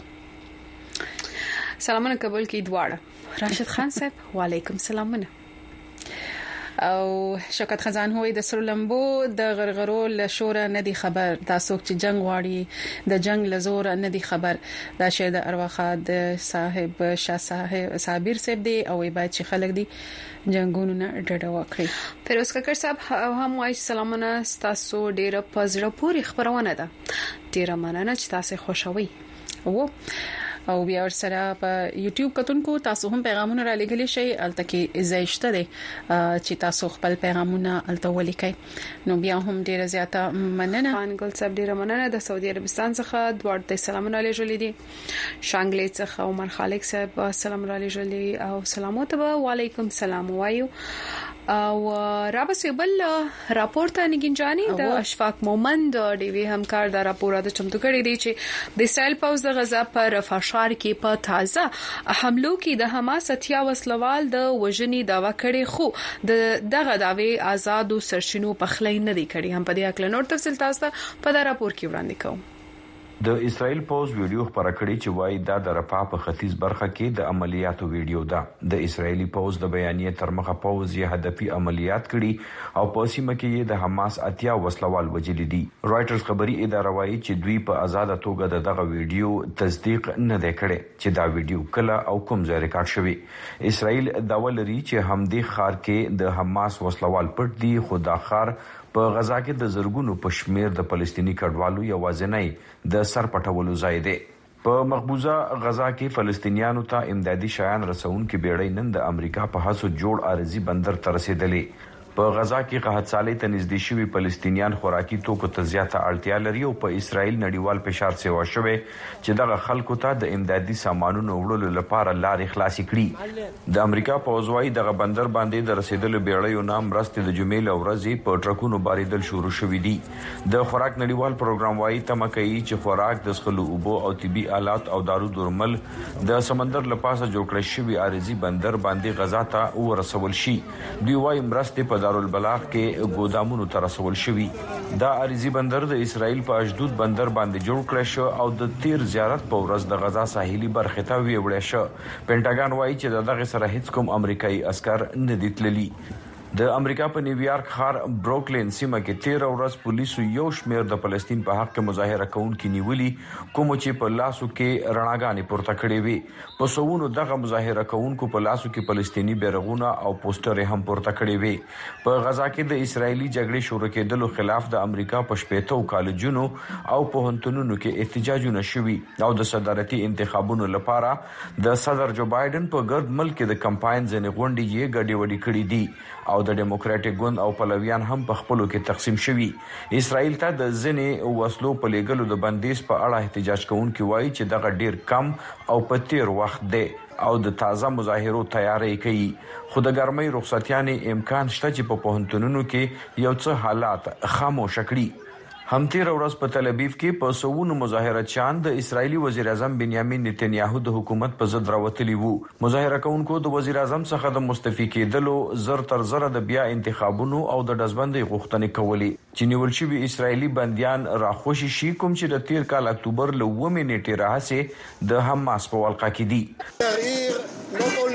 سلامونه قبول کی دواړه راشد خان صاحب وعلیکم سلامونه او شوکت خزان هوی د سرلمبو د غرغرو له شور نه دی خبر تاسو چې جنگ واړي د جنگ لزور نه دی خبر دا شه د ارواخاد صاحب شاه صاحب صابر صاحب دی او باید چې خلک دی جنگونو نه ډډه وکړي فیروز کاکر صاحب هم وايي سلامونه تاسو ډیره پزړه پوری خبرونه ده ډیره مننه چې تاسو خوشوي او بیا ورسره په یوټیوب کتونکو تاسو هم پیغامونه را لګلی شئ الته کې زیشته دي چې تاسو خپل پیغامونه الته ولیکئ نو بیا هم ډیره زیاته مننه خان ګل صاحب ډیره مننه د سعودي عربستان څخه دوړ سلامونه لېږلې دي شانګلې څخه عمر خالق صاحب سلام را لېږلې او سلامات وعلیکم سلام وایو او رابسه بل راپورټ انګینجانی د اشفاق مومند ډي وی همکار دا راپور د چمتو کړی دی چې د اسرائیل پوز د غزا پر رفح ښار کې په تازه حملو کې د حماس اتیا وسلوال د وژنې داوا کړي خو دغه داوی آزادو سرچینو په خلای نه دی کړی هم په دې اکل نور تفصیل تاسو په دا راپور کې وړاندې کوم د اسرائیل پوز ویډیو خبره کړې چې وایي دا د رفح په ختیځ برخه کې د عملیاتو ویډیو ده د اسرائیلی پوز د بیانیه تر مخه پوز یې هدفي عملیات کړي او په سیمه کې د حماس اتیا وسلوال وجلي دي رائټرز خبري اداره وایي چې دوی په آزاد توګه دغه ویډیو تصدیق نه دی کړی چې دا ویډیو کله او کوم ځای ریکارډ شوی اسرائیل داوا لري چې همدې ښار کې د حماس وسلوال پټ دي خو دا ښار په غزا کې د زرګونو پښمیر د فلسطینی کډوالو یوازینی د سر پټولو ځای دی په مقبوضه غزا کې فلسطینیانو ته امدادي شایان رسون کې بیړۍ نن د امریکا په هڅو جوړ ارزي بندر ته رسیدلې په غزا کې قحط سالي ته نږدې شوی فلسطینیان خوراکي توکو ته زیاته اړتیا لري او په اسرائیل نړیوال فشار سیوا شوی چې دغه خلکو ته د امدادي سامانونو وړلو لپاره لارې خلاصې کړي د امریکا پوځوي دغه بندر باندې د رسیدلو بیړیو نام راستي د جمعې لورځي په ټرکونو باریدل شروع شوې دي د خوراک نړیوال پروګرام وايي تمکه یې چې خوراک د څښلو اوبو او طبي آلات او دارو درمل د سمندر لپاسه جوړ کړی شوی ارزي بندر باندې غزا ته ورسول شي دوی وايي مرستې په دارالبلاغ کې ګودامونو ته رسول شوی دا ارزي بندر د اسرائیل په اشدود بندر باندې جوړ کړی شو او د تیر زیارت په ورځ د غزا ساحلي برخه ته ویوړی شو پینټاګان وايي چې دغه سره هیڅ کوم امریکایي عسكر نه دي تللي د امریکا په نیویارک ښار بروکلین سیمه کې 13 ورځ پولیسو یو شمېر د فلسطین په حق کې مظاهره کوونکي نیولي کوم چې په لاسو کې رڼاګانې پورته کړې وي په سوونو دغه مظاهره کوونکو په لاسو کې فلسطینی بیرغونه او پوسټر هم پورته کړې وي په غزا کې د اسرایلی جګړې شروع کېدلو خلاف د امریکا په شپېتو کالجونو او پوهنتونونو کې احتجاجونه شوي او د صدارتي انتخابونو لپاره د صدر جو بایدن په ګرد ملک د کمپاین ځنې غونډې یې ګډې وډې کړې دي او د ډیموکراټیک ګوند او پلویان هم په خپلو کې تقسیم شوي اسرائیل ته د ځنې وسلو په لېږلو د بندیز په اړه احتجاج کوونکي وایي چې دغه ډیر کم او په تیر وخت دی او د تازه مظاهرو تیاری کوي خو د ګرمۍ رخصتیانې امکان شته چې په پوهنتونونو کې یو څه حالات خاموش کړي همتیر ورځ په تل ابیب کې په سوونو مظاهراتچیان د اسرایلی وزیر اعظم بنیامین نتنیاهو د حکومت په ضد راوتلي وو. مظاهره کوونکو د وزیر اعظم څخه د مستعفي کېدلو زر تر زر د بیا انتخابونو او د دزبندۍ غوښتنې کولې چې نیول شوي اسرایلی بنديان راخوشي شي کوم چې د تیر کال اکتوبر ل 9 نیټې راهسه د حماس په ولقه کې دي.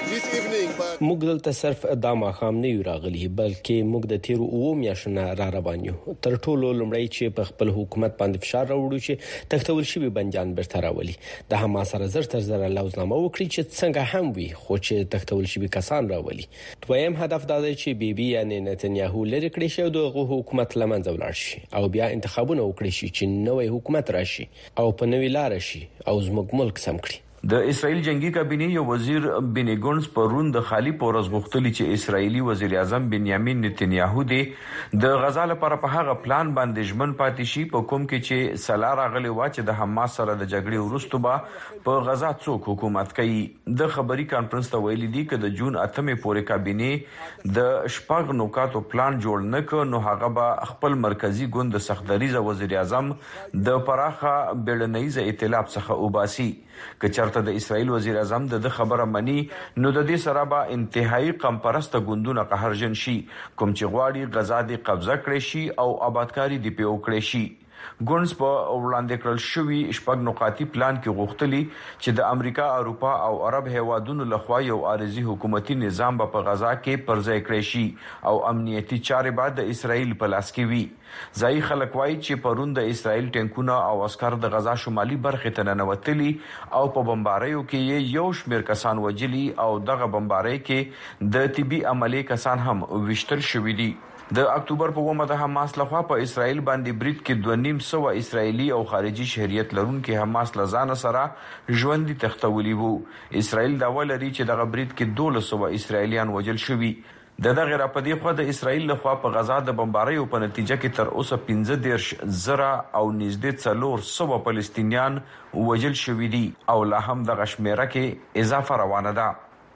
موږ دلته صرف د ماخام نه یو راغلي بلکې موږ د تیر او میاشنه را روان یو. تر ټولو لمړی چې په خپل حکومت باندې فشار راوړو چې تختول شوی بنديان برته راولي. د حماس سره زر تر زر لوزنامه وکړي چې څنګه هم وي خو چې تختول شوی کسان راولي. دویم هدف دا دی چې بیبي یعنی نتنیاهو لری کړی شو د حکومت لمنځه ولاړ شي او بیا انتخابونه وکړي شي چې نوې حکومت راشي او په نوې لار شي او زموږ ملک سم کړي. د اسرائیل جنگي کابینه یو وزیر بنی گونز پرون د خالی پورز غوښتلی چې اسرایلی وزیر اعظم بنیامین نتنیاهو د غزا لپاره په هغه پلان باندې ژمن پاتې شي په کوم کې چې سلا راغلی و چې د حماس سره د جګړې وروسته به په غزا څوک حکومت کوي. د خبري کانفرنس ته ویلي دي چې د جون 8 پورې کابینه د شپږ نوکاتو پلان جوړ نه ک نو هغه به خپل مرکزی ګوند سختدریزه وزیر اعظم د پراخه بیړنیزه ائتلاف څخه وباسي. که چرته د اسرائیل وزیر اعظم د خبره منی نو د دې سره به انتهایی قمپرسته ګوندونه قهرجن شي کوم چې غواړي غزا د قبضه کړي شي او آبادکاری دی په وکړي شي. ګونز په وړاندې کړل شوی شپږ نقاطي پلان کې غوښتلی چې د امریکا، اروپا او عرب هیوادونو لخوا یو عارضی حکومتي نظام په غزا کې پرځای کړی شي او امنیتي چارې به د اسرائیل په لاس کې وي. ځای خلک وایي چې پرون د اسرائیل ټانکونه او عسكر د غزا شمالي برخې ته ننوتلي او په بمباریو کې یو شمېر کسان وجلي او دغه بمباری کې د طبي عملي کسان هم وشتل شوي دي. د اکتوبر په 9 د حماس لخوا په اسرائیل باندې برید کې 2.5 اسرایلی او خارجي شهریت لرونکي حماس لزان سره ژوندۍ تختولي وو. اسرائیل دا ولري چې دغه برید کې 1200 اسرایلیان وجل شوي. دغه راپدې خو د اسرائیل لخوا په غزا د بمباریو په نتیجه کې تر اوسه 15 زره او نږدې 400 فلسطینیان وجل شوي دي او لا هم د غشمیره کې اضافه روانه ده.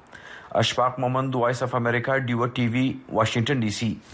اشفاق مومند، وایس اف امریکا، ډیو ټي وي، واشنگټن ډي سي.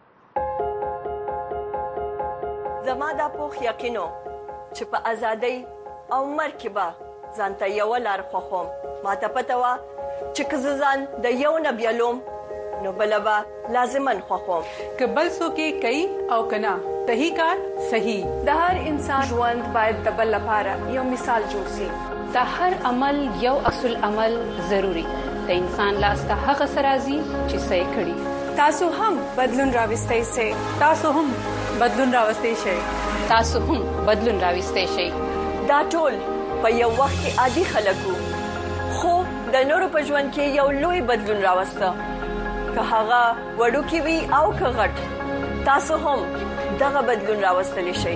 زما دا پوخ یقینو چې په ازادۍ او مرکبه ځانته یو لار خوخم ما ته پته وا چې کززان د یو نبیلوم نو بلبا لازمن خوخم کبل سو کې کوي او کنا تہی کار صحیح. د هر انسان ژوند باید د بل لپاره یو مثال جوړ شي. د هر عمل یو اصل عمل ضروری د انسان لاس ته هغه سرازي چې صحیح کړي. تاسو هم بدلون راوستئ سي. تاسو هم بدلون راوستئ شي. تاسو هم بدلون راوستئ شي. دا ټول په یو وخت کې عادي خلکو خو د نورو په ژوند کې یو لوی بدلون راوسته. که هغه وړوکی وي او که غټ تاسو هم دغه بدلون راوستلی شئ.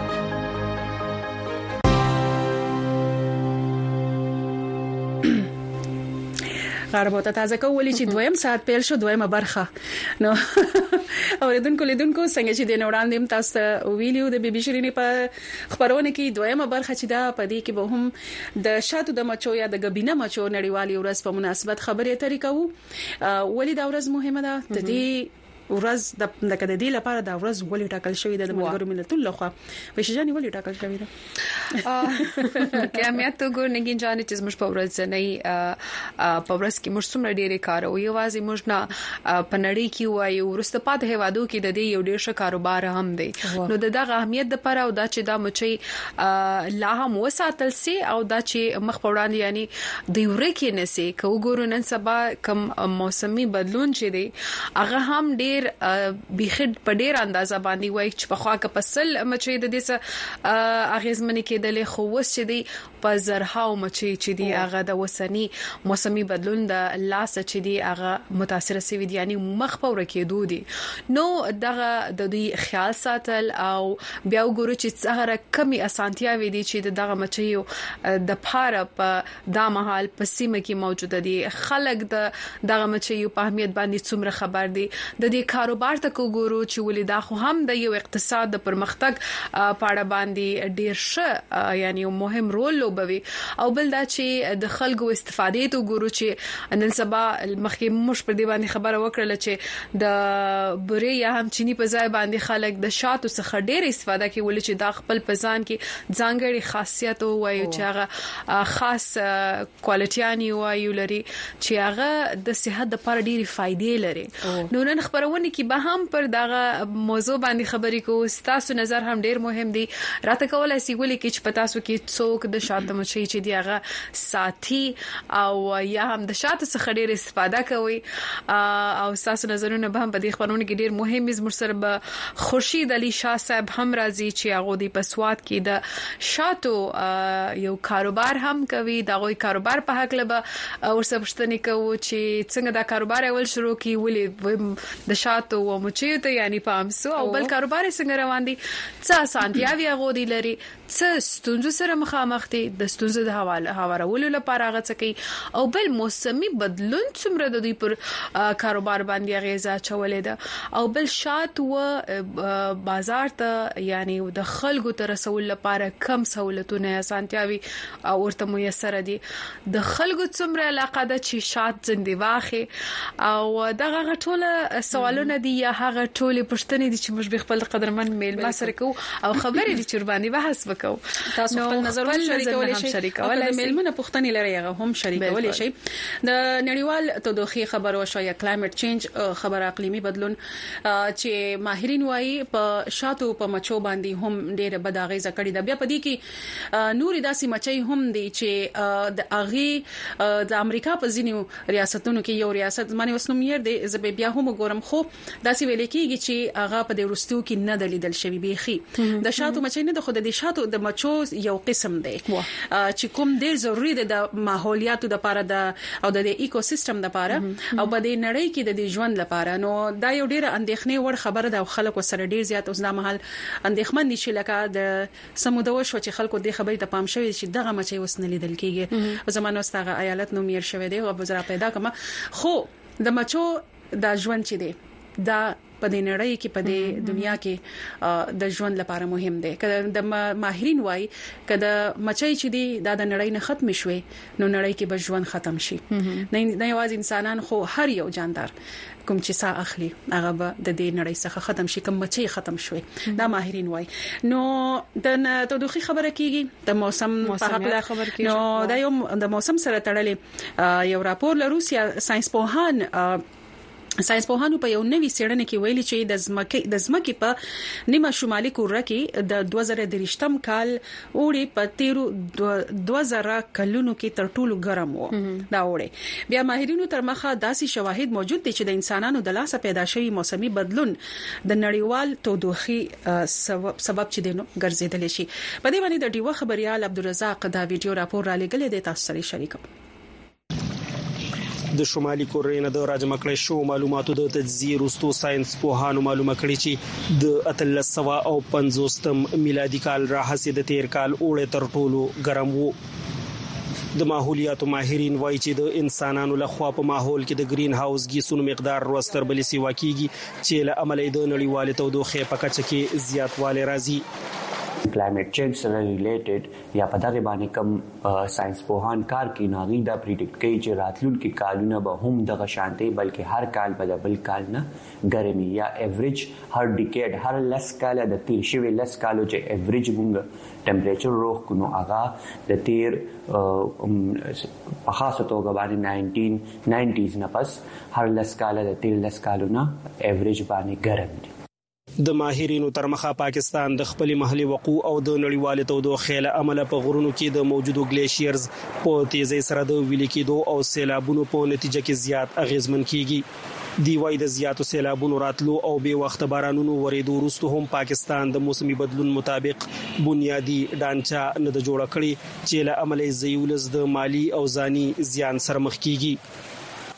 غربوته تازه کولې چې دویم ساعت پیل شو، دویمه برخه نو اوریدونکو لیدونکو څنګه چې د نوړاندې تاسو ویلیو د بي بي شيرینې په خبرونه کې دویمه برخه چې دا پدې کې به هم د شاتو د مچو یا د غبینه مچو نړیوالي ورځ په مناسبت خبرې اترې کوو. ولې دا ورځ مهمه ده؟ د دې ورځ د کډې لپاره دا ورځ ولې ټاکل شوې ده د ملګرو ملتونو لخوا؟ وشجاني ولې ټاکل شوې ده؟ کې امیت ګورنګین جان چې موږ په ورځ نه په ورځ کې موږ څومره ډېرې کار او یوازې موږ نه په نړۍ کې وایو ورسته پات هوادو کې د دې یو ډېر ښه کاروبار هم دی. نو دغه اهمیت د لپاره او دا چې دا مچي لا هم وساتل سي او دا چې مخ په وړاندې یعنی د یورې کې نسي کو ګورو نن سبا کم موسمي بدلون چې دی هغه هم ډېر بيخد په ډېر اندازه باندې وایي چې په خوا کې پسل مچي د دې څه اغیزمن کېدلې خو وس چې دی په زرهاو مچي چې دی هغه د وسنی موسمي بدلون د لاس چې دی هغه متاثر سوي دي یعنی مخ په ورکېدو دي. نو دغه د دې خیال ساتل او بیا وګورو چې څنګه کمی اسانتیاوي دي چې دغه مچي د پاره په دا محل په سیمه کې موجوده دي. خلک دغه مچي په اهمیت باندې څومره خبر دي. د دې کاروبار ته وګورو چې ولې دا خو هم د یو اقتصاد د پرمختګ پاړه باندې ډیر ښه یعنی مهم رول بوي او بل دا چې د خلکو استفادې ته ګورو چې نن سبا مخکې مش پر دی باندې خبره وکړه چې د بوري یا هم چینی په ځای باندې خلک د شاتو څخه ډېر استفاده کوي چې دا خپل پزان کې ځانګړي خاصیت وایي چې هغه خاص کوالټیانی وایي لري چې هغه د صحت لپاره ډېری فائدې لري. نو نن خبرونه کې به هم پر دغه موضوع باندې خبرې کوو. تاسو نظر هم ډېر مهم دی. راته کولای شي ولې کې چې پتا سو کې څوک د شاتو مچي چې دی هغه ساتي او یا هم د شاتو څخه ډېر استفاده کوي او تاسو نظرونه به هم په دې خبرونه کې ډېر مهم دي. مرسره به خورشید علي شاه صاحب هم راځي چې هغه د پسواد کې د شاتو یو کاروبار هم کوي. دا غوي کاروبار په حق لبه ورسره پښتنې کوو چې څنګه دا کاروبار اول شروع کی ولې د شاتو او مچیو ته یعنی پامسو او بل کاروبار څنګه روان دي څه سانتیاوي غو دي لري څه ستونزو سره مخامخ دي د ستونزو د هوارولو لپاره غڅ کوي او بل موسمي بدلون څومره د دوی پر کاروبار باندې غیزه چولې ده او بل شات و بازار ته یعنی د خلکو ته رسول لپاره کم سہولتونه اسانتیاوي او ورته میسر دي. د خلکو څومره علاقه ده چې شات زنده واخه او دغه غټوله سوالونه دي یا هغه ټوله پښتنې دي چې موږ خپل قدرمن میل ما سره کو او خبرې دي چې باندې بحث وکاو. تاسو خپل نظرونه شریکولای شئ ملمنه پښتنې لري هغه هم شریکولای شي. د نړیوال تودوخي خبر او شویا کلایمټ چینج خبر اقلیمي بدلون چې ماهرین وايي په شاتو په مچو باندې هم ډېر بد اغیزه کړې ده. بیا په دې کې نوري داسې مچي هم دي چې د اغي د امریکا په ځینو ریاستونو کې یو ریاست باندې وسنومیر دی زه بیا هم ګورم خو داسې ویل کېږي چې هغه په دې ورستو کې نه دلیدل شوی بيخي د شاتو مچي نه د خود د شاتو د مچو یو قسم دی چې کوم ډېر ضروری دی د ماحولیاتو لپاره د او د ایکو سیستم لپاره او په دې نړۍ کې د ژوند لپاره. نو دا یو ډېر اندېښنې وړ خبره ده او خلکو سره ډېر زیات اوس دا مهال اندېښمن دي چې لکه د سمودو شو چې خلکو د خبرې ته پام شوی چې دغه مچي وسنه لیدل کېږي. زمانو ستغه ایالت نو میر شوی دی او بزرا پیدا کما خو د مچو د ژوند چي دی دا په دې نړۍ کې په دې دنیا کې د ژوند لپاره مهم دی. کله د ماهرین وایي کله مچي چې دی د نړۍ نه ختم شوي نو نړۍ کې به ژوند ختم شي. نه یوازې انسانان خو هر یو جاندار کوم چې سا اخلي هغه به د دې نړۍ څخه ختم شي کوم مچي ختم شوي دا ماهرین وایي. نو د تودوخي خبره کیږي د موسم په اړه خبر کیږي. نو دا یو د موسم سره تړلې یو راپور له روسیا ساينس پوهانو په یو نوي څېړنه کې ویلي چې د زمکې په نیمه شمالي کوریا کې د 2023م کال اوړي په 2000 کلونو کې تر ټولو ګرم و. دا اوړي بیا ماهرینو تر مخه داسې شواهد موجود دي چې د انسانانو د لاسه پیدا شوی موسمي بدلون د نړیوال تودوخي سبب چې دینو ګرځیدل شي. په دې باندې د ډیو خبريال عبدالرزاق دا ویډیو راپور را لګلې د تاسو سره شریکوم. د شمالي کوریا نه د راجمع کړی شو معلوماتو د تجزیه وروسته ساينس پوهانو معلومه کړې چې د 1350 میلادي کال راهسې د تیر کال اوړه تر ټولو ګرم وو. د ماحولیاتو ماهرین وایي چې د انسانانو لخوا په ماحول کې د گرین هاوس ګیسونو مقدار ورستر بلې سیوا کیږي چې له عملي د نړیوال تودوخه په کچه کې زیاتوالی راځي. کلایمټ چینج سره ریلیټډ یا په دغه باندې کوم ساينس پوهان کار کوي ناغي دا پریډکټ کوي چې راتلونکي کالونه به هم دغه شانتي بلکې هر کال به بل کال نه ګرمي یا ایوریج هر ډیکیډ هر لس کال د تیر شوی لس کالو چې ایوریج مونږ ټمپریچر روخ کنو هغه د تیر په خاصه توګه باندې 1990s نه پس هر لس کال د تیر لس کالو نه ایوریج باندې ګرم دي. د ماهرینو تر مخه پاکستان د خپل محلي وقوع او د نړیوال تودوخه له امله په غرونو کې د موجودو ګلیشیرز په تیزی سره د ویل کېدو او سیلابونو په نتیجه کې زیات اغیزمن کیږي. دی وای د زیاتو سیلابونو راتلو او به وخت بارانونو ورېدو وروسته هم پاکستان د موسمي بدلون مطابق بنیادی ډانچه نه د جوړ کړي چې له عملي زیولز د مالی او ځاني زیان سره مخ کیږي.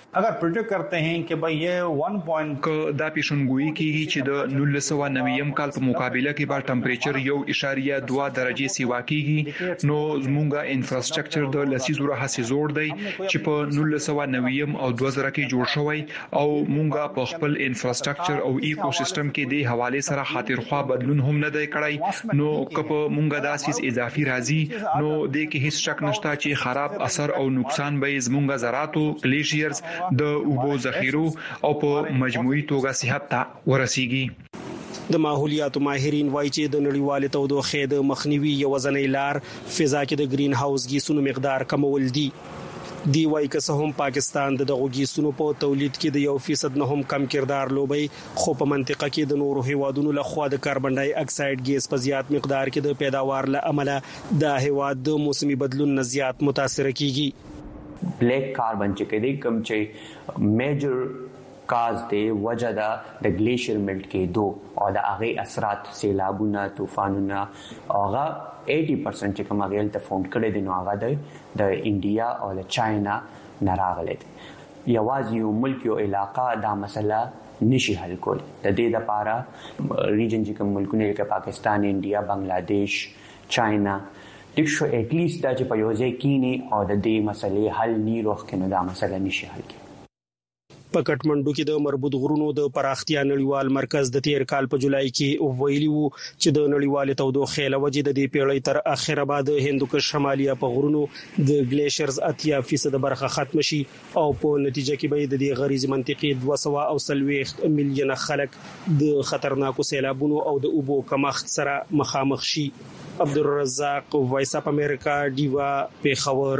अगर प्रेडिक्ट करते हैं कि भाई ये 1 पॉइंट دا پیشنګوئی کیږي چې د 1990 کال په مقابله کې به ټمپریچر 1.2 درجه سیوا کیږي نو زموږه انفراستراکچر د لسیزو راهسي زوړ دی چې په 1990 او 2000 کې جوړ شوی او مونږه په خپل انفراستراکچر او ایکوسیستم کې د حواله سره خاطرخوا بدلون هم نه دی کړی نو کپ مونږه داسې اضافي راځي نو د کې هیڅ شک نشته چې خراب اثر او نقصان به زموږه زراعتو گلیشیرز د اوبو ذخیرو او په مجموعي توګه صحت ته ورسیږي. د ماحولیاتو ماهرین وایي چې د نړیوال تودوخې د مخنیوي یو ځنې لار فضا کې د گرین هاوس ګیسونو مقدار کمول دي. دی وایي که څه هم پاکستان د دغو ګیسونو په تولید کې د 1% نه هم کم کردار لوبي خو په منطقه کې د نورو هیوادونو لخوا د کاربن ډای اکساید ګیس په زیات مقدار کې د پیداوار له امله د هیواد د موسمي بدلون نه زیات متاثر کیږي. بلیک کاربن چې کدي کم چې میجر کاز دی وجه دا د گلیشیر ملټ کېدو او د هغه اثرات سیلابونه طوفانونه هغه 80% چې کوم غیل ته فونډ کړي دي نو هغه د انډیا او د چاینا نه راغلي یوازې یو ملک یو علاقہ دا مسله نشي حل کول د دې لپاره ریجن چې کوم ملکونه لکه پاکستان انډیا بنگلاديش چاینا د شو اټ لیست دا چې په یو ځای کې او د دې مسلې حل نه روخ کنه دا مسله نشي حل کېږي. په کټمنډو کې د مربوط غرونو د پراختیا نړیوال مرکز د تیر کال په جولای کې ویلي وو چې د نړیوال تودوخې لوجې د دې پیړۍ تر اخره بعد هندوکش شمالي په غرونو د گلیشرز 80% برخه ختم شي او په نتیجه کې به د دې غریزي منطقې 230 میلیونه خلک د خطرناکو سیلابونو او د اوبو کمښت سره مخامخ شي. عبدالرزاق وایس اپ امریکا دیوا پیښور.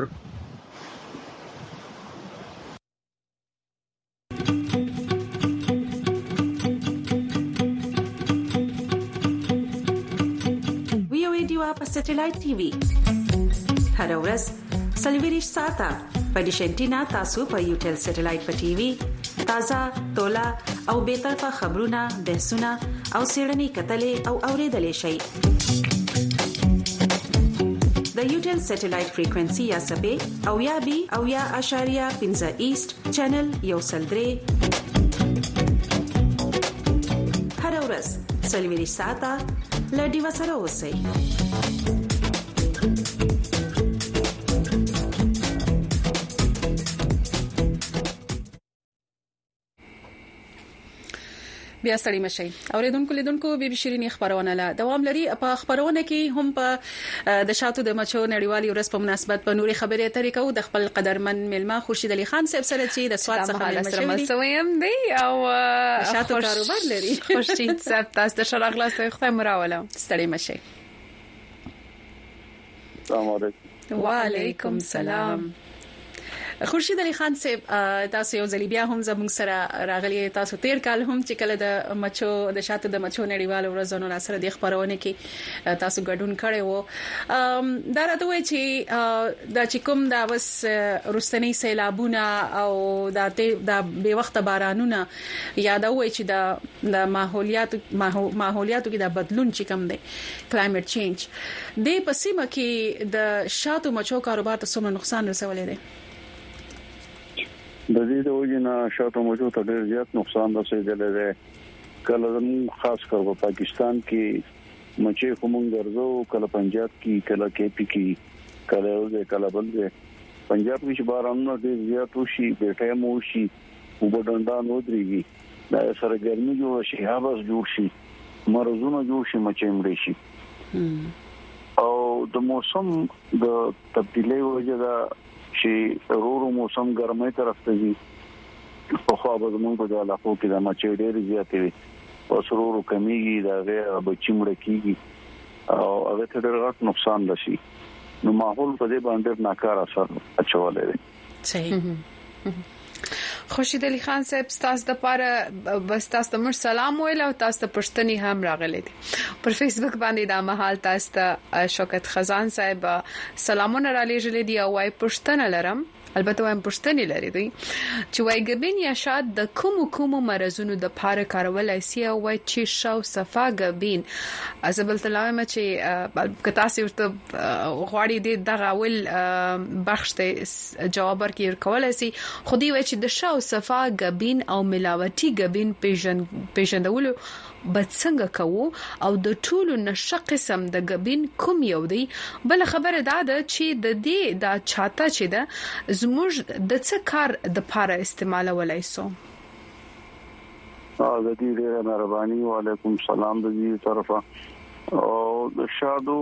په سټلایټ ټي وي هر ورځ سلویریش ساته په ډیشنټینا تاسو په یوټل سټلایټ په ټي وي تازه تولا او به طرفه خبرونه بحثونه او سیړنی کتلې او اوریدلې شي د یوټل سټلایټ فریکوئنسي یا سبې او یا بي او یا اشاریه 15 ایست چینل یو سلدري هر ورځ سلویریش ساته لډي وسره اوسئ. بیا ستړي مشي اوریدونکو لیدونکو بي بي شيرين خبرونه لا دوام لري په خبرونه کې هم په د شاتو د مچو نړیوالي ورځ په مناسبت په نوري خبرې طریقو د خپل قدرمن ملما خورشید علي خان صاحب سره چې د سواد څخه مسویم دی او شاتو کاروبار لري. خورشید صاحب تاسو د شرغلاس ته خو مراوله ستړي مشي. السلام علیکم. وعلیکم السلام. خورشید علي خان صاحب تاسو یو ځل بیا هم زموږ سره راغلي تاسو تیر کال هم چې کله د مچو د شاتو د مچو نړیوال ورځونو سره د خبرونه کې تاسو ګډون کړي وو دا راته وایي چې د چکم د وس رستنی سیلابونه او د به وخت بارانونه یادوي چې د ماحولیاتو کې د بدلون چې کم دی کلایمټ چینج د پسیمه کې د شاتو مچو کاروبار ته څومره نقصان رسولې دی؟ د دې د وجنه شاتو مچو ته ډېر زیات نقصان رسیدلی دی. کله زموږ خاص کر په پاکستان کې مچې کومون ګرځو کله پنجاب کې کله کې پی کې کله ورځ کله بل ځای پنجاب کې بارانونه ډېر زیات وشي د ټایم وشي او بدندان ودرېږي دا سره ګرمي جوړ شي هواس جوړ شي مرزونه جوړ شي مچې مړ شي او د موسم د تبدیلی وجه دا چې ورو موسم ګرمۍ طرف ته ځي په خو به زموږ په علاقو کې د مچې ډېر زیاتې وي او سرور کمیږي دا غیر بچی مړ کیږي او هغه ته ډېر غټ نقصان راشي نو ماحول په دې باندې ناکاره اثر اچولې دي. صحیح. خورشید علي خان صاحب تاسو د پاره بس تاسو ته سلام ویل او تاسو ته پښتني هم راغلي دي پر فیسبوک باندې دا مهال تاسو ته شوکت خزان صاحب سلامونه را لېږلې دي او وايي پښتنه لرم البته وایم پښتني لري دی چې وای ګبین یا شاد د کوم مرزونو د پاره کارولای سی او وای چې شاو صفا ګبین ازبل تلاوه چې کتا سي ورته غواړي د دغه اول بخش ته جواب ورکړي کولای سي خودي وای چې د شاو صفا ګبین او ملاوتي ګبین پیژندولو بد څنګه کوو او د ټولو نشه قسم د ګبین کوم یو دی بل خبره ده چې د دې د چاته چې ده زموږ د څه کار د پاره استعمال ولای سو د دې ډیره مهرباني وعلیکم السلام د دې طرفه او د شادو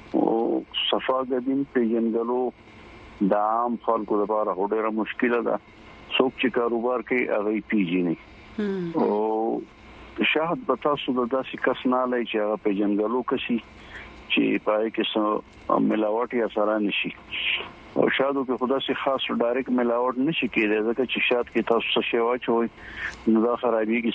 صفا ګبین پیژندلو د عام خلکو لپاره ډیره مشکله ده څوک چې کاروبار کوي هغه پیژني او شاهد به تاسو د داسې کس نه لای چې هغه په جنگلو کسي چې پای کې سو ملاوت یا سره نشي او شادو کې خدا سي خاص ډایرکټ ملاوت نشي کېدای ځکه چې شاد کې تاسو څه شی واچوي نو دا خرابېږي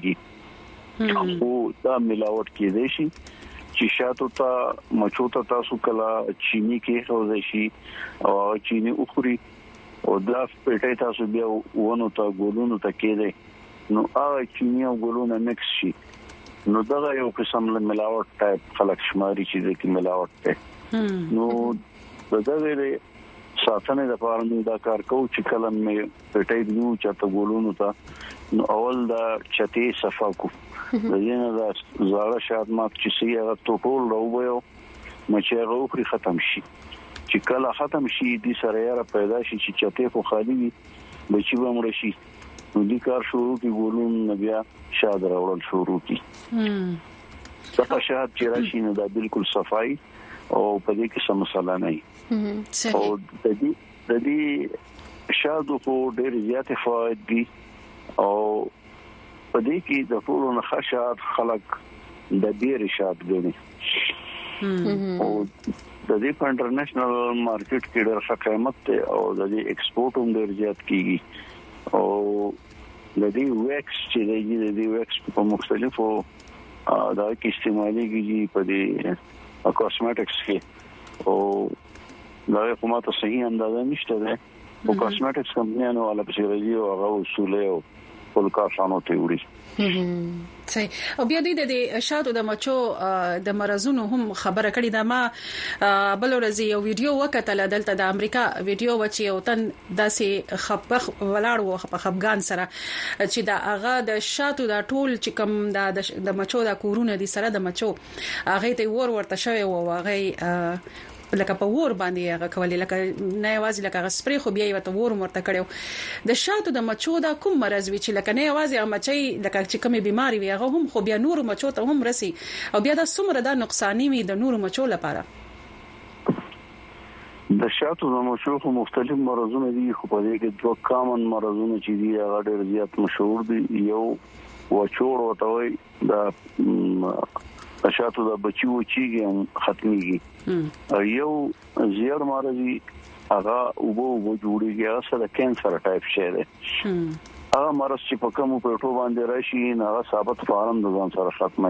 څخه او دا ملاوت کېدای شي چې شاتو ته مچو ته تاسو کلا چینی کې خوځي شي او چینی اخري او دا پټه تاسو بیا ونه ته ګولونو ته کېدای نو هغه چینی او ګلونه مکس شي نو دغه یو قسم له ملاوت ټایپ خلک شماري چې د کی ملاوت ته نو دغه ساتنه د پاره دا کار کوي چې کلم مې پټای دیو چې ته ګلونو ته نو اول دا چتی صفا کو د ینه دا زړه شاد مات چې سی هغه ټول راوبو مچې غوخري ختم شي چې کله ختم شي د سره یاره پیدا شي چې چته خو خالی وي بچي به مړ شي نو دې کار شروع کی ګولون بیا شاد راوړل شروع کی دا شاد چې راشي نو دا بالکل صفای او په دې کې څه مسله نه او د دې شاد خو ډېر زیات فواید دي او په دې کې د ټولو نه خشات خلق د ډېر شاد غني او د دې په انټرنیشنل مارکیټ کې ډېر ښه قیمت ته او د دې ایکسپورټ هم ډېر زیات کیږي او د دې ویکس چې د دې ویکس په مختلفو دا کې استعمالي کیږي په دې کاسمیټکس کې او دا کومه ته صحیح اندازه نشته ده او کاسمیټکس کمپنیانو ولا په شریجو هغه اصول او ټول کارشانو ته وړي صحیح او بیا د شاتو د مچو د مرزونو هم خبره کړې ده ما بل ورځ یو ویډیو وکړل دلته د امریکا ویډیو و چې یو تن داسې خپخ ولاړ و په خفغان سره چې دا هغه د شاتو د ټول چې کوم د مچو د کورونه دي سره د مچو هغه ته ورته شوی و هغه لکه په ور باندې هغه کولې لکه نه یوازې لکه غسپری خو بیا یو ته ور مرته کړو د شاتو د مچو دا کوم مرز وی چې لکه نه یوازې هغه مچي لکه چې کومه بیماری وي هغه هم خو بیا نور مچو ته هم رسي او بیا د سمره د نقصانی وي د نور مچو لپاره د شاتو د مچو خو مختلف مرزونه دي خو په دې کې دوه کامن مرزونه چې دي هغه ډېر زیات مشهور دي یو وچور وتوي د شاتو د بچو چیږي ختميږي یو زیړ مرضی هغه وبو جوړیږي هغه سره کینسر ټایپ شي دی هغه مرض چې په کومو پټو باندې راشي هغه ثابت فارم د ځان سره ختمي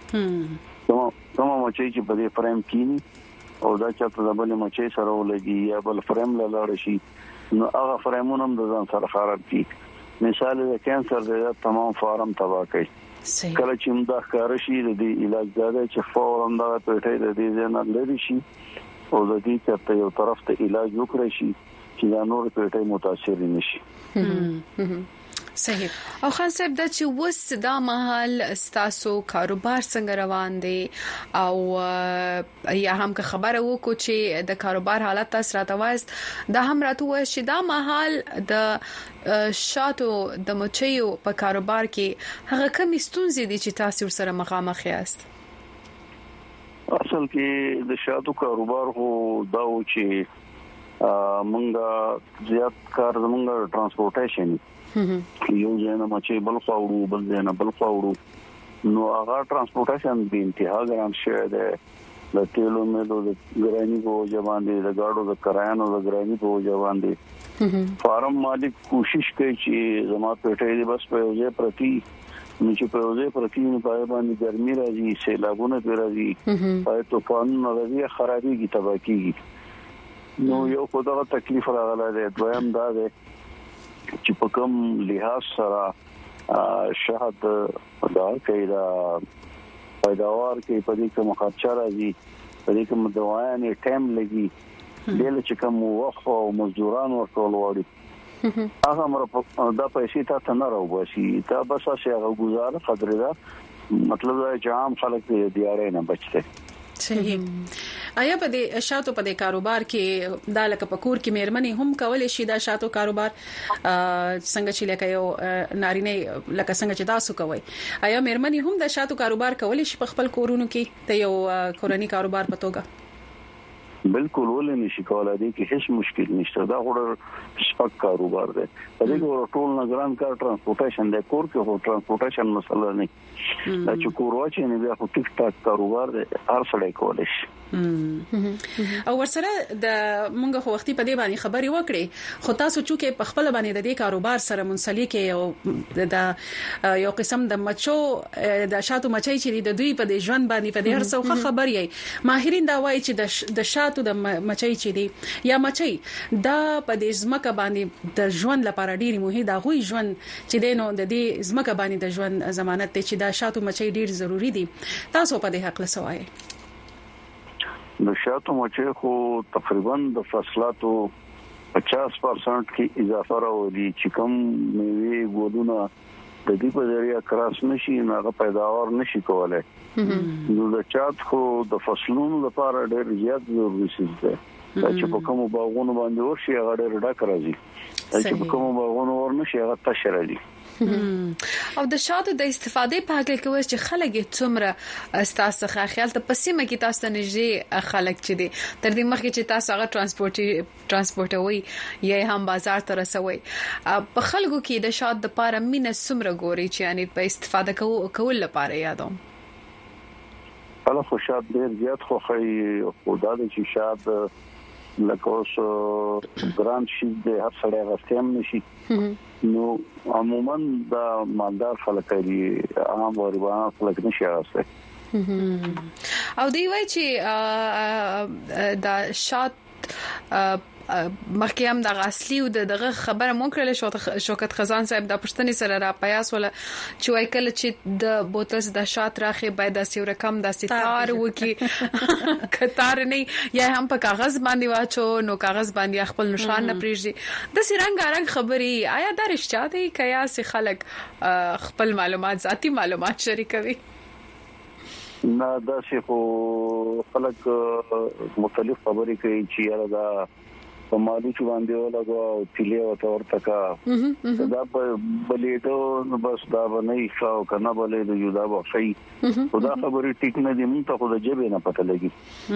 کومه مچي چې په دې فریم کې او دا چې په ځبل مچي سره ولګي یا بل فریم لاله شي نو هغه فریمونه هم د ځان سره خراب کی مثال د کینسر د تمام فارم تباہ کوي کله چې موږ ښکار شي د دې علاج دا چې فورا دا پټه د دې نه لري شي او د دې چې یو طرف ته علاج وکړي شي چې دا نور پټه متاثر نشي صحیح او خان صاحب دا چې وس دا محل استاسو کاروبار څنګه روان دي او یا هم که خبره وکړو چې د کاروبار حالت تاسو راته وایست دا هم راته وایي چې دا محل د شاتو د مچیو په کاروبار کې هغه کوم ستونزې دي چې تاسو سره مخامخ یاست اصل کې د شاتو کاروبار هو دا و چې مونږه زیات کار زمونږه ترانسپورټیشن یو ځای نه مچي بل خاورو بل ځای نه بل خاورو نو هغه ترانسپورټیشن به انتها ګران شوی دی د تیلو مېلو د ګرانی په ځوان دي د گاډو د کرایانو د ګرانی په ځوان دي فارم مالک کوشش کوي چې زما پټه دې بس په یوځای پرتی نو چې په یوځای پرتی نه پای باندې ګرمي راځي سیلابونه راځي پای طوفان راځي خرابېږي تباہ کیږي نو یو په دغه تکلیف راغله ده. دویم دا ده چې په کوم لحاظ سره شهد دا کیدا پیداوار کې په دې کوم خرچه راځي، په دې کوم دوايانې ټایم لګي، دله چې کوم وخت او مزدوران ورکول وړي هغه امر دا پیسې ته نه راوباسي. دا بس هغه گزاره قدر ده، مطلب دا چې عام خلک دې دیارې نه بچي. صحیح. آیا په دې شاتو په دې کاروبار کې دا لکه پکور کې مېرمنې هم کولای شي دا شاتو کاروبار څنګه چې لکه یو نارینه لکه څنګه چې تاسو کوي، آیا مېرمنې هم دا شاتو کاروبار کولای شي په خپل کورونو کې ته یو کورنی کاروبار په توګه؟ بالکل ولې نشي کولای، دي کې هیڅ مشکل نشته. دا غوړ سپک کاروبار دی. په دې کې ټول نگران کار ترانسپورټیشن دی، کور کې هو ترانسپورټیشن مسله نه. دا چې کور واچي نه بیا خو ټیک ټاک کاروبار دی، هر سړی کولای شي. او ورسره د مونږ خو وختي په دې باندې خبرې وکړې، خو تاسو چې په خپل باندې د دې کاروبار سره منسلک یو د یو قسم د مچو د شاتو مچي چې د دوی په دې ژوند باندې په دې هر څه خبر یې. ماهرین دا وایي چې د شاتو د مچي چې دی یا مچي دا په دې ځمکه باندې د ژوند لپاره ډېری مهم دا غوي ژوند چې دینو د دې ځمکه باندې د ژوند ضمانت ته چې دا شاتو مچي ډېر ضروری دي. تاسو په دې حق له سوای د شاتو مچي خو تقریبا د فصلاتو 50% کې اضافه راوړي چې کوم میوه ګلونه د دې په ذریعہ کراس نشي نه پیداوار نشي کولای. نو د چات خو د فصلونو لپاره ډېر زیات ضروري دی چې په کومو باغونو باندې ورشي هغه ډېر ډک راځي، چې په کومو باغونو ورنشي هغه تشه راځي. او د شاتو د استفادې په حق کې وایي چې خلک څومره ستاسو خیال ته پسیمه کې تاسو ته نږدې خلک چې دي تر دې مخکې چې تاسو هغه ترانسپورټوي یا هم بازار ته رسوي، په خلکو کې د شات د پاره مینه څومره ګوري چې یعنی په استفاده کول لپاره یادوم. هغه خو شات ډېر زیات خوخي خدا د چې شات لکه اوس ګران شي د هر سړی غستیم نشي. نو عموما دا مالدار خلک دي، عام غریبان خلک نشي راځي. او دی وای چې دا شات مخکې هم د اصلي او دغه خبره مونږ کړل شوکت خزان صاحب د پښتني سره را پیاس ولا چې وای کله چې د بوتل د شات راخي باید د سیور کم د ستار وکي کتار نه یا هم په کاغذ باندې واچو نو کاغذ باندې خپل نشان نه پریږدي. د سرنګ خبري آیا د رښتیا دی کیا سي خلک خپل معلومات ذاتی معلومات شریکوي؟ نه دا شي خو خلک مختلف خبرې کوي چې یاره دا په مالو چې باندې ولګو او تیلې او ورته کا دا په بلیټو بس دا باندې ښاو کنه بلې د یودا بخشي خدا خبرې ټیک نه دي، مونږ ته خو د جبه نه پته لګي.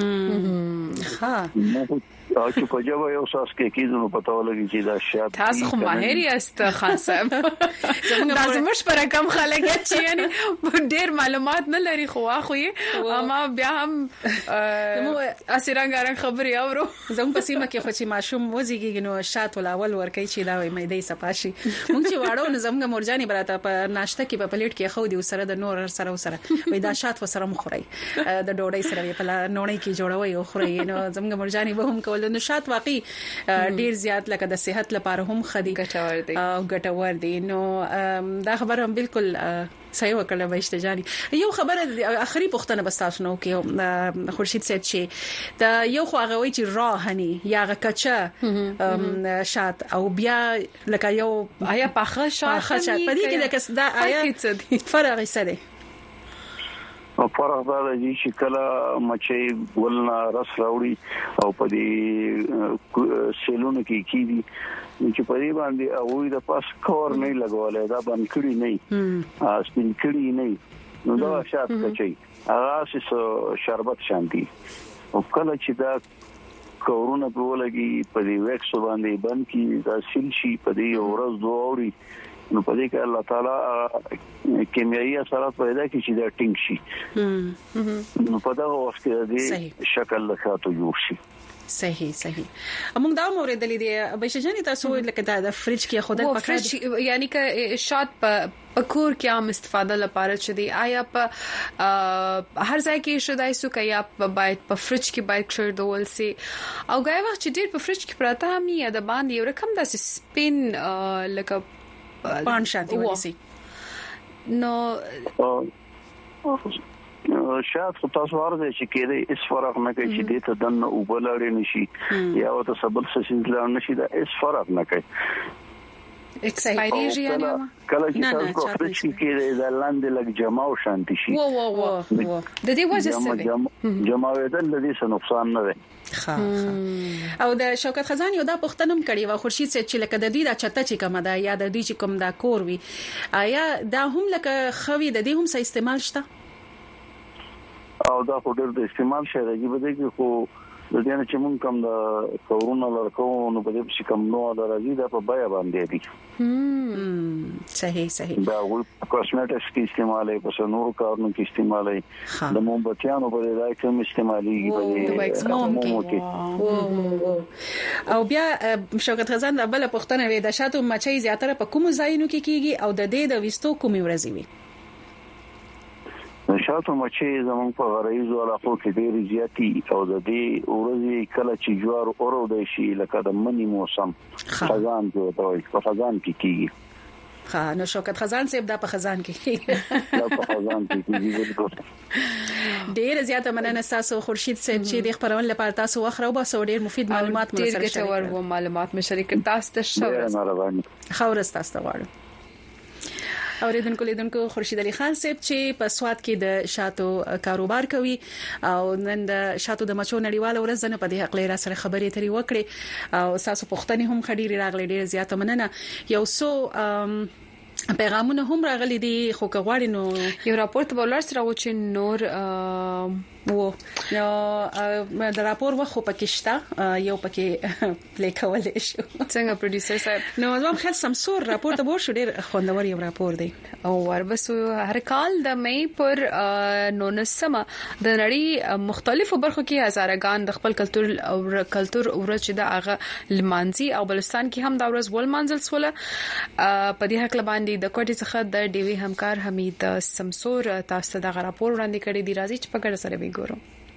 ها او چې په جواب یو ساس کې کیدنو پته ولګي چې دا شات تاسو خو ماهر یاست خان صاحب. دا زموږ پر کم خلک چې یعنی ډېر معلومات نه لري خو یې اما بیا هم اسیرانګارن خبري اورو. زموږ په سیمه کې خو چې ماشوم وځيږي نو شات ول ورکي چې دا وي مېدې صفاشي مونږ چې واړو نو زموږ مرجاني براته په ناشته کې په پلیټ کې خو دي سره د نور سره وي دا شات وسره مخوري د ډوډۍ سره په نونې کې جوړوي او خوري. نو زموږ مرجاني به هم کول نو شات واقعي ډیر زیات لکه د صحت لپاره هم خدي ګټور دي. نو دا خبره هم بالکل صحیح وکړه وایشته جاني. یو خبره اخري پښتنه بس تاسو نو کې خورشید صاحب چې دا یو خو هغه وی چې راهني یا کچا شات او بیا لکه یو آیا پاخه شات په دې کې لکه دا آیا فرق څه دی؟ فرق دا دی چې کله مچي ولنا رس راوړي او په دې سیلونو کې کیږي چې په دې باندې اووی د پاس کور نه لګولای دا باندې کړی نه سپین کړی نه نو دا شات کوي هغه شربت شانتي او کله چې دا کورونه په ولګي په دې ویکس باندې بند کی دا سیل شي په دې ورځ دوه اوري نو په دې کې الله تعالی کیمیاوي اثرات پیدا کوي چې دا ټینګ شي نو په دا وخت کې د شکل لخوا جوړ شي. صحیح موږ دا مورید لیدې بشجاني تاسو لکه دا د فریج کې خودل پکړ یعنی که شات پکور کې عام استفاده لپاره چدي آیا په هر ځای کې شدای سو کې یا باید په فریج کې باید کړ دول سي او غای وخت چې ډیر په فریج کې پراته هم یا د باندې یو رقم د سپین لکه پان شانتي ونیسي نو شاید خو تاسو ورته چې کېږي اس فرق نه کوي چې دې ته دنه او بلړې نشي یا او ته سبل سشیز لا نشي دا اس فرق نه کوي ایکسپایریږي یعنی کله چې تاسو فریج کې د لاندې لګ جمع او شانتي شي و د دې وجه څه جمع ویدل د دې څه نقصان نه دی. او د شوکت خزان یو دا پښتنم کړي و خورشید چې لکه د دې د چته چې کوم دا یا د دې چې کوم دا کور وي آیا دا هم لکه خوي د دې هم څه استعمال شته او دا خو ډېر استعمال شي راځي بده کې خو د دې نه چې مونږ کوم د کورونه لړکو نو په دې چې کوم نو راځي دا په بیا باندې دي. صحیح دا ول کاسمیټکس کې استعمالي په نور کارونو کې استعمالي د موم بچیانو په دې کې استعمالي او بیا شوکت خزان د بل پښتنه وي د شاتو مچي زیاتره په کوم ځایونو کې کیږي او د دې د وستو کومي ورځي وي شاتو مچي زمون په غریزو علاقو کې ډېر زیاتی او د دې ورځي کله چې جوار اورو د شي لکه د منی موسم خزان ته په خزان کې کیږي نو شوکت خزان صاحب دا په خزان کې دا په خزان کې ډېر زیاته مننه تاسو خورشید صاحب چې د خبرون لپاره تاسو وخره او باسو ډېر مفید معلومات مو سره شریک کړو معلومات مې شریک تاسو ته شکر خورس تاسو غواړم اوریدونکو لیدونکو خورشید علي خان صاحب چې په سواد کې د شاتو کاروبار کوي او نن د شاتو د مچو نړیواله ورځ نه په دې حق لري سره خبرې ترې وکړي او تاسو پوښتنې هم خډيري راغلي ډېر زیاته مننه یو څو پیغامونه هم راغلي دي خو کغواړي نو یو راپورټ بولر سره و چې نور وو نو د راپور وخت پکښتا یو پکې پلی کول شو څنګه پروډوسر صاحب نو زما خل سمسور راپور ته ور شو ډېر خوندور یو راپور دی او وربسو هر کال د مې پر 19 د نړۍ مختلفو برخو کې هزارګان د خپل کلچر ورځ چې د هغه لمانځي او بلوچستان کې هم دا ورځ ول منځل سوله په دې حق باندې د کوټي څخه د ډیوی همکار حمید سمسور تاسو د راپور وړاندې کړی دی راځي چې په ګډه سره ګورو.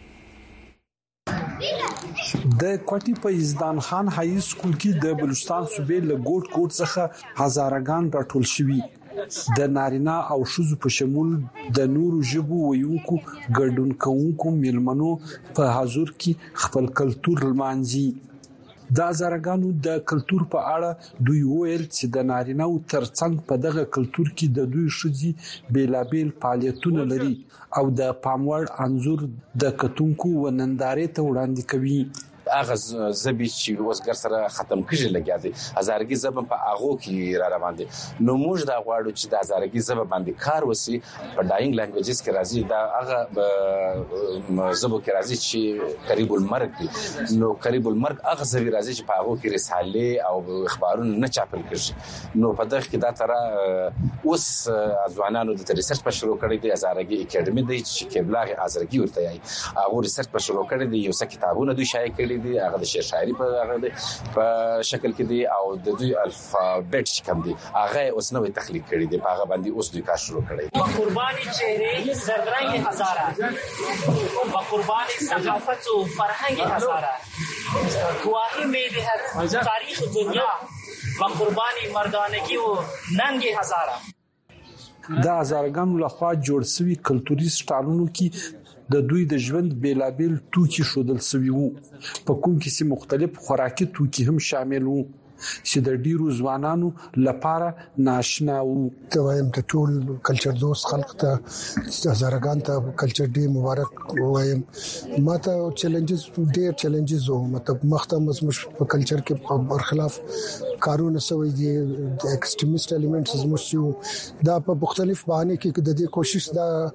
د کوټي په یزدان خان های سکول کې د بلوچستان صوبې له ګوټ څخه هزارګان راټول شوي د نارینه او شذو په شمول د نورو ژبو ویونکو ګډون کوونکو ملمنو په حضور کې خپل کلچر لمانځي. د هزارګانو د کلچر په اړه دوی ویل چې د نارینه او ترڅنګ په دغه کلچر کې د دوی شذي بیلابیل فعالیتونه لري او د پاموړ انزور د کتونکو ونندارې ته وړاندې کوي. اغه زبې چې وسګر سره ختم کیږي لګیا دي هزارګي زب په اغو کې را روان دي نو موږ دا غواړو چې د هزارګي زب باندې کار وسی په ډاینګ لانګویجز کې راځي دا اغه زبو کې راځي چې قریب المرګ دي نو قریب المرګ اغه زبې راځي چې په اغو کې رساله او اخبارونه نه چاپل کیږي نو په دغه کې دا تر اوس ځوانانو د ریسرچ په شروع کړی دي هزارګي اکیډمي دی چې کبلاغ هزارګي ورته یي اغه ریسرچ په شروع کړی دي یو څه کتابونه دوی شایع کړي دي هغه د شعر شاعري په شکل کې دي او د دوی الفابet کوم دي هغه اوس نوې تخلیق کړي دي هغه باندې اوس دوی کار شروع کړي قرباني چهره زررنگ هزاره و قربانی ثقافت و فرهنگ هزاره گواهی می‌دهد تاریخ دنیا و قربانی مردانگی و ننگ هزاره د هزارګانو لخوا جوړ شوی کلتوري سټالونو کې د دوی د ژوند بیلابیل توکي شودل سوي وو په کوم کې سي مختلف خوراکي توکي هم شامل وو چې د ډیرو ځوانانو لپاره ناشنا وو. ته وایم ته ټول کلچر دوست خلک ته هزارګان ته کلچر ډی مبارک وایم ماته چیلنجز ډیر چیلنجز وو مطلب مختم مش په کلچر کې په برخلاف کارونه سوي دي د ایکستریمیست الیمنټس زموږ دا په مختلف بهانه کې د دې کوشش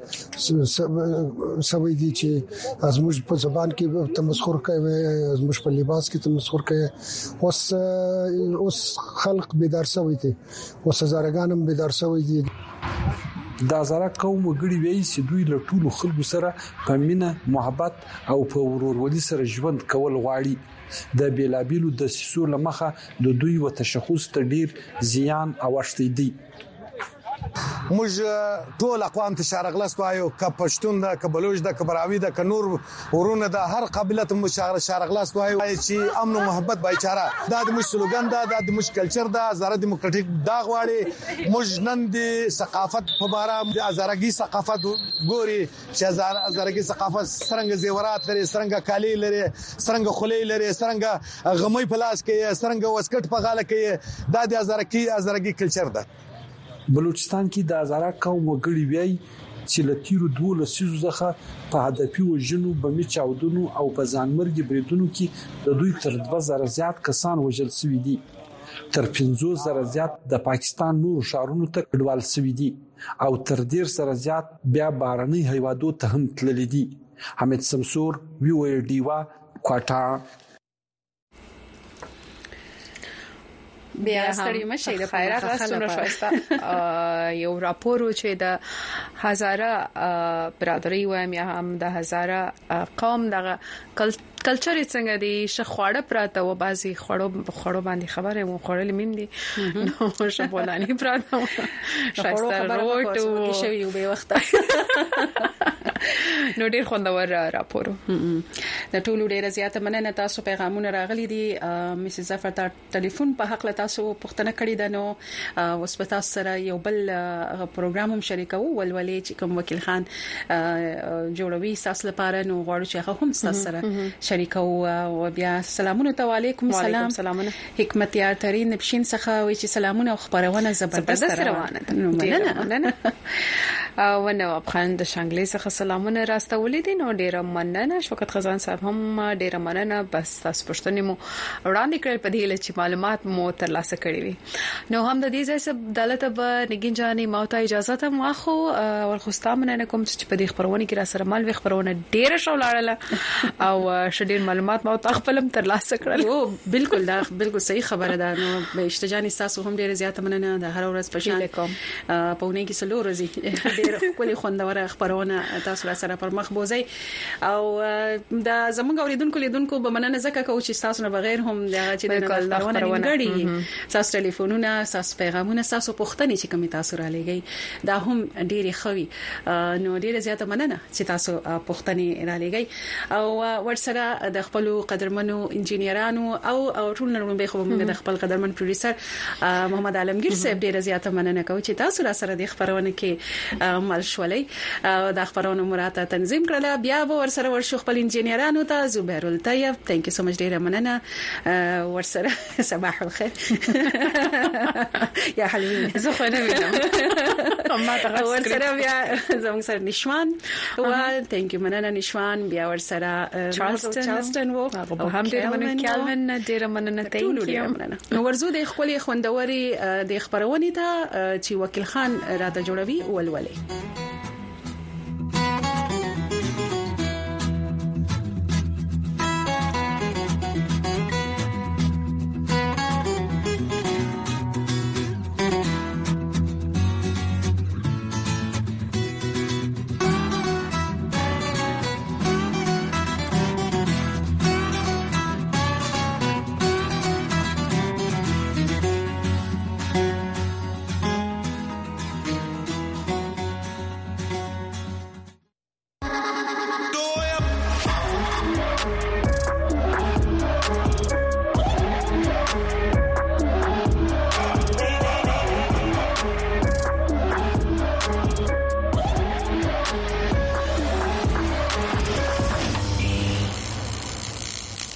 دا سوي دي چې زموږ په زبان کې تمسخر کوي زموږ په لباس کې تمسخر کوي اوس اوس خلق بیدار شوی دي او هزارګانم بیدار شوی دي. د هزاره قوم وګړي وایي چې دوی له ټولو خلکو سره په مینه، محبت او په ورورولۍ سره ژوند کول غواړي. د بیلابیلو د سیسو لمخه د دوی و تشخص ته ډیر زیان اوښتي دي. موږ ټول اقوام ته شارغلاس وایو، ک پښتون دا، ک بلوچ دا، ک براوی دا، ک نور ورونه دا، هر قبیلت موږ شارغلاس وایو چې امن او محبت بایچاره دا د موږ سلوګان دا د موږ کلچر دا زړه دیموکراتیک دا غواړي. موږ نن د ثقافت په اړه د ازارګي ثقافت ګوري چې ازارګي ثقافت څنګه زیورات لري، څنګه کالی لري، څنګه خولۍ لري، څنګه غمې پلاس کوي، څنګه وسکټ په غاله کوي. دا د ازارګي کلچر ده. بلوچستان کې د هزاره قوم وګړي وایي چې له تیرو 2 لسیزو څخه په هدفي وژنو، بمي چاودنو او په ځانمرګي بریدونو کې د دوی تر 2000 زیات کسان وژل شوي دي. تر 50,000 زیات د پاکستان نور شهرونو ته کډوال شوي دي او تر 1.5 زیات بیا بارني هیوادو ته هم تللي دي. حمید سمسور، وی او ډیوا، کوټا. بیا ستړي مشه د خیرات راستونه شوسته یو راپور چې د هزاره برادری وایم یا هم د هزاره قوم د کلچر څنګه دی شخواړه پراته و بازي خړو باندې خبره مو خړل مين دي نو شپولانی پراته شایسته روټ او شوی به وخت نو ډیر خوندور راپور د ټولو ډیره زیاته مننه. تاسو پیغامونه راغلي دي. مسز ظفر ټلیفون په حق له تاسو پوښتنه کړې ده، نو اوس په تاسو سره یو بل پروګرام هم شریکو ولولې چې کوم وکیل خان جوړوي تاسو لپاره، نو غواړو چې هغه هم تاسو سره شریکو. او بیا سلامونه ته وعلیکم السلام. حکمت یار ترين نبشین څخه وی چې سلامونه او خبرونه زبردست روانه ده. مننه او نو افغان د شانګلې څخه سلامونه راستولې دي. نو ډیره مننه شوکت خزان صاحب هم ډیره مننه. بس تاسو پښتنې مو وړاندې کړل په دې چې معلومات مو ترلاسه کړې وي. نو هم د دې ځای سب دلته به نګین جاني ماته اجازه ته ماخو او خوستا مننه کوم چې په دې خبرونه کې را سره مال وی خبرونه ډیره شولاړه او شډیر معلومات مو تخپلم ترلاسه کړل. او بالکل دا بالکل صحیح خبره ده. نو به اشتجاني تاسو هم ډیره زیاته مننه. د هر ورځ په شان په ونه کې سلو ورځې ډیره کلی خوندوره خبرونه تاسو را سره پر مخ بوزي. او دا زموږ اوریدونکو به مننه زکه کو چې تاسو نه بغیر هم دا چې د خبرونه نیمګړي تاسو ټلیفونونه، تاسو پیغامونه، تاسو پوښتنې چې کوم تاسو را لګي دا هم ډیره خوي. نو ډیره زیاته مننه چې تاسو پوښتنې را لګي او ورسره د خپل قدرمنو انجینرانو او ټول نړۍ به خو موږ د خپل قدرمن پروډوسر محمد عالمگیر صاحب ډیره زیاته مننه کوم چې تاسو را سره د خبرونه کې مل شولې د خبرونو مراته تنظیم کړل. بیا به ورسره ورشو خپل انجینرانو ته زبیر الطیب ثانک یو سو مچ ډیره مننه. ورسره صباح الخير یا حلوین زه خو نه وینم ما ته ورسره بیا زموږ سره نشوان او ثانک یو مننه نشوان. بیا ورسره چارلستون وو او هم ډیره مننه کالوین ډیره مننه ثانک یو. نو ورزو د خپل خوندوري د خبرونه ته چې وکیل خان راته جوړوي ولولې.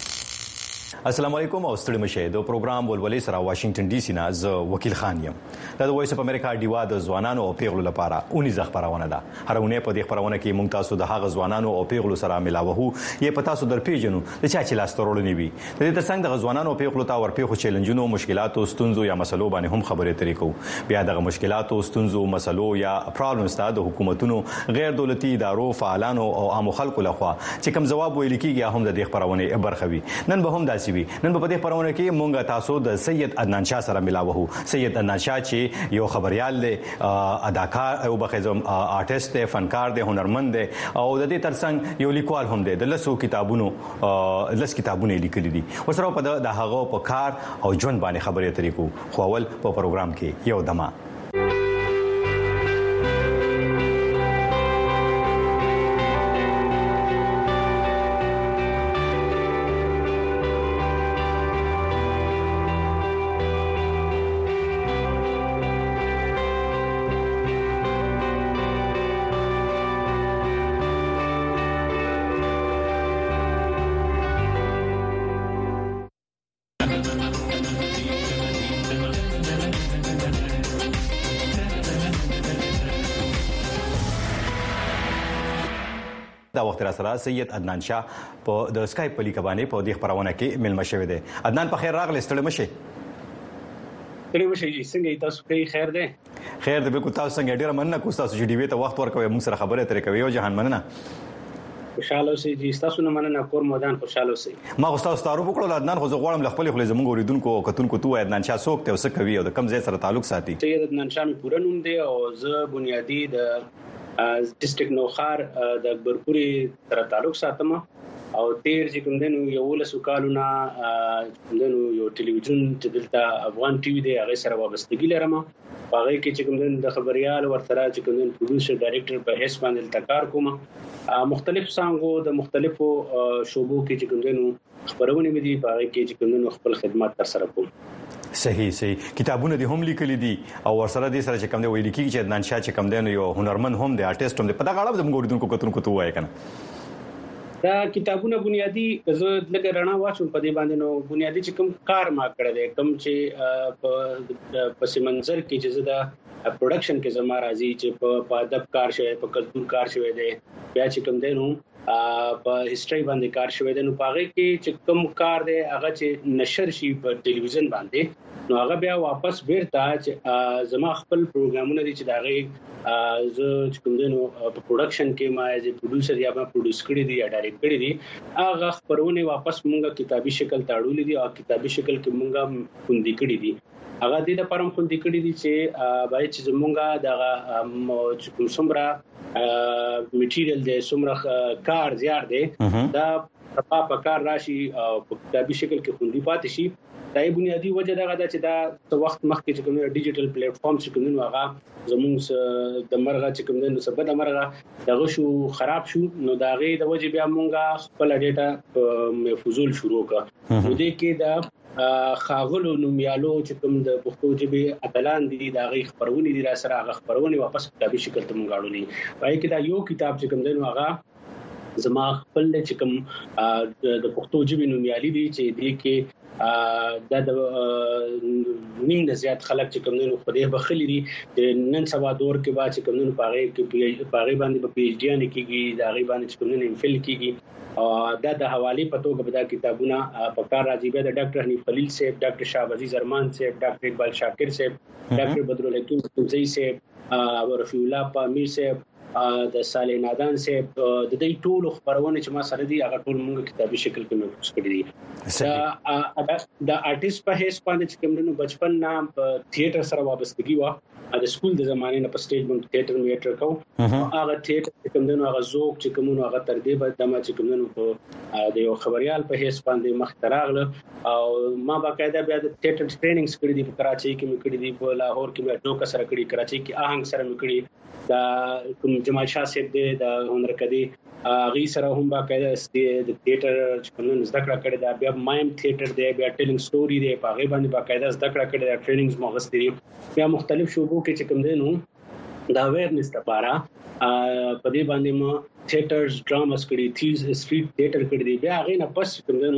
السلام علیکم او ستړي مشه د پروګرام ولولې سره واشنگټن ډي سي نه ز وکیل خان یم. د وایس اف امریکا ډیوا د ځوانانو او پیغلو لپاره اونیز خبرونه ده. هرونه په دې خبرونه کې موږ تاسو د هغه ځوانانو او پیغلو سره ملاوهو یې په تاسو درپیژنو د چا چې لاس ترولنی وي. د دې ترڅنګ د ځوانانو او پیغلو ته ورپیخو چیلنجونو، مشکلاتو، ستونزو یا مسلو باندې هم خبرې اترې کوو. بیا د مشکلاتو، ستونزو، مسلو یا پرابلمز ته د حکومتونو، غیر دولتي ادارو، فعالانو او عام خلکو لخوا چې کوم جواب ویل کیږي هم د دې خبرونه برخه وي. نن به هم داسي وي. نن په دې خبرونه کې موږ تاسو د سید عدنان شاه سره ملاوهو. سید عدنان شاه چې یو خبريال دی، اداکار او بخزم آرټیست دی، فنکار دی، هنرمند دی او د دې ترڅنګ یو لیکوال هم دی. د لسو کتابونو لیکلي دي. وسره په د هغه په کار او ژوند باندې خبرې اترې کوو. خو اول په پروګرام کې یو دمه دا وخت را سره سید عدنان شاه په د اسکایپ په لیک باندې په دې خبرونه کې ملما شوی دی. عدنان په خیر راغلی، ستړي مشه. ستړي مشه جی، څنګه تاسو کوي؟ خیر دی. خیر دی، بالکل. تاسو څنګه؟ ډیره مننه کوم تاسو چې ډی وی ته وخت ورکوي، موږ سره خبرې اترې کوي. او جهان مننه. خوشاله اوسئ جی، تاسو نه مننه. کور مودان خوشاله اوسئ. ما تاسو تعارف وکړل. عدنان خو زه غواړم خپل زموږ اوریدونکو او کتونکو ته عدنان شاه څوک ته او څه کوي او د کوم ځای سره تعلق ساتي. سید عدنان شاه می پوره نوم دی او زه بنیادی د ډیسټریکټ نوخار د اکبرپوري سره تعلق ساتم او تیر چې کوم دنو یو لسو کالونه دنو یو ټلویزیون چې دلته افغان ټي وي دی هغه سره وابستګي لرم. هغه کې چې کوم دنو د خبريال ورسره چې کوم دنو پروډوسر ډایریکټر په هیڅ باندې کار کوم. مختلف څنګه د مختلفو شوبو کې چې کوم دنو خبرونه مې دي په هغه کې چې کوم دنو خپل خدمات تر سره کوم. صحیح کتابونه دي هم لیکلي دي او ورسره دي سره چې کوم دی ویل کیږي چې عدنان شاه چې کوم دی یو هنرمند هم دی، آرټیست هم دی. په دا غاړه د موږ کتونکو ته وایي کنه دا کتابونه بنیادی زه لکه رڼا واچوم په دې باندې. نو بنیادی چې کوم کار ما کړی دی، کوم چې په سیمنظر کې چې دا پروډکشن کې زما راځي چې په ادب کار شوی، په کلتور کار شوی دی، بیا چې کوم دی نو په هیستوري باندې کار شوی دی. نو پاره کې چې کوم کار دی هغه چې نشر شي په ټلویزیون باندې، نو هغه بیا واپس بیرته چې زما خپل پروګرامونه دي چې داغه زه چې کوم دی نو په پروډکشن کې ما ایز ا پروډوسر یا ما پروډوس کړی دی یا ډایرکټ کړی دی، هغه خبرونه واپس مونږه کتابي شکل ته اړولې دي او کتابي شکل کې مونږه خوندې کړی دي. هغه د دې لپاره خوندې کړی دي چې باید چې زمونږه د کوم څومره میټیریل دی، څومره کار زیات دی، دا په کار راشي او په کتابي شکل کې خوندې پاتې شي. دا یې بنیادی وجه دا ده چې دا وخت مخکې چې کوم ډیجیټل پلیټ فارم چې کوم هغه زموږ د مرغه چې کوم د سبد مرغه دغه شو خراب شو، نو دا غي د وجه بیا مونږه خپل ډیټا محفوظول شروع کړ. نو دې کې دا خاغلو نومیالو چې کوم د پښتو ژبې اتلان دي دا غي خبرونه دي را سره هغه خبرونه واپس کتابي شکل ته مونږ اړولې. پای کې دا یو کتاب چې کوم دی هغه زما خپل چې کوم د پښتو ژبې نومیالي دي چې دې کې د نیم نه زیات خلک چې کوم نو خدای بخلی دي. نن سبا دور کې با چې کوم نو پاغه باندې په پی ایچ ډی ان کېږي، دا غي باندې چې کوم نو ام فل کېږي او دا د حواله پتو کې دا کتابونه په کار راځي. به د ډاکټر حنیف خلیل صاحب، ډاکټر شاه عزیز ارمان صاحب، ډاکټر اقبال شاکر صاحب، ډاکټر بدرالحکیم قمزی صاحب او رفیع الله پامیر صاحب، د صالح نادان صاحب، د دې ټول خبرونه چې ما سره دي هغه ټول موږ کتابي شکل کې محفوظ کړی دي. دا آرټیست په هیڅ باندې چې کوم نو بچپن نام په تھیټر سره وابستګي و، د سکول د زمانه نه په سټیج باندې تھیټر میټر کو هغه تھیټر کوم نو هغه ذوق چې کوم نو هغه تر دې بعد د ما چې کوم نو په د یو خبريال په هیڅ باندې مختراغله او ما باقاعده بیا د تھیټر ټریننګز کړې دي په کراچۍ کې مې کړې دي، په لاهور کې مې ډوکا سره کړې، کراچۍ کې آهنګ سره مې کړې، دا کوم جمال شاه صاحب دی د هنر کدي غي سره هم باقاعده د تھیټر چې کوم زده کړه کړې دا بیا مایم تھیټر دی، بیا ټیلینګ سټوري دی، په غي باندې باقاعده زده کړه کړې دا ټریننګز مغستې دي. بیا مختلف شوبو کې چې کوم دی نو دا اویرنس لپاره په دې باندې ما تھیټرز ډراماس کړې، تھیز سټریټ تھیټر کړې دي. بیا غي نه پس کوم دی نو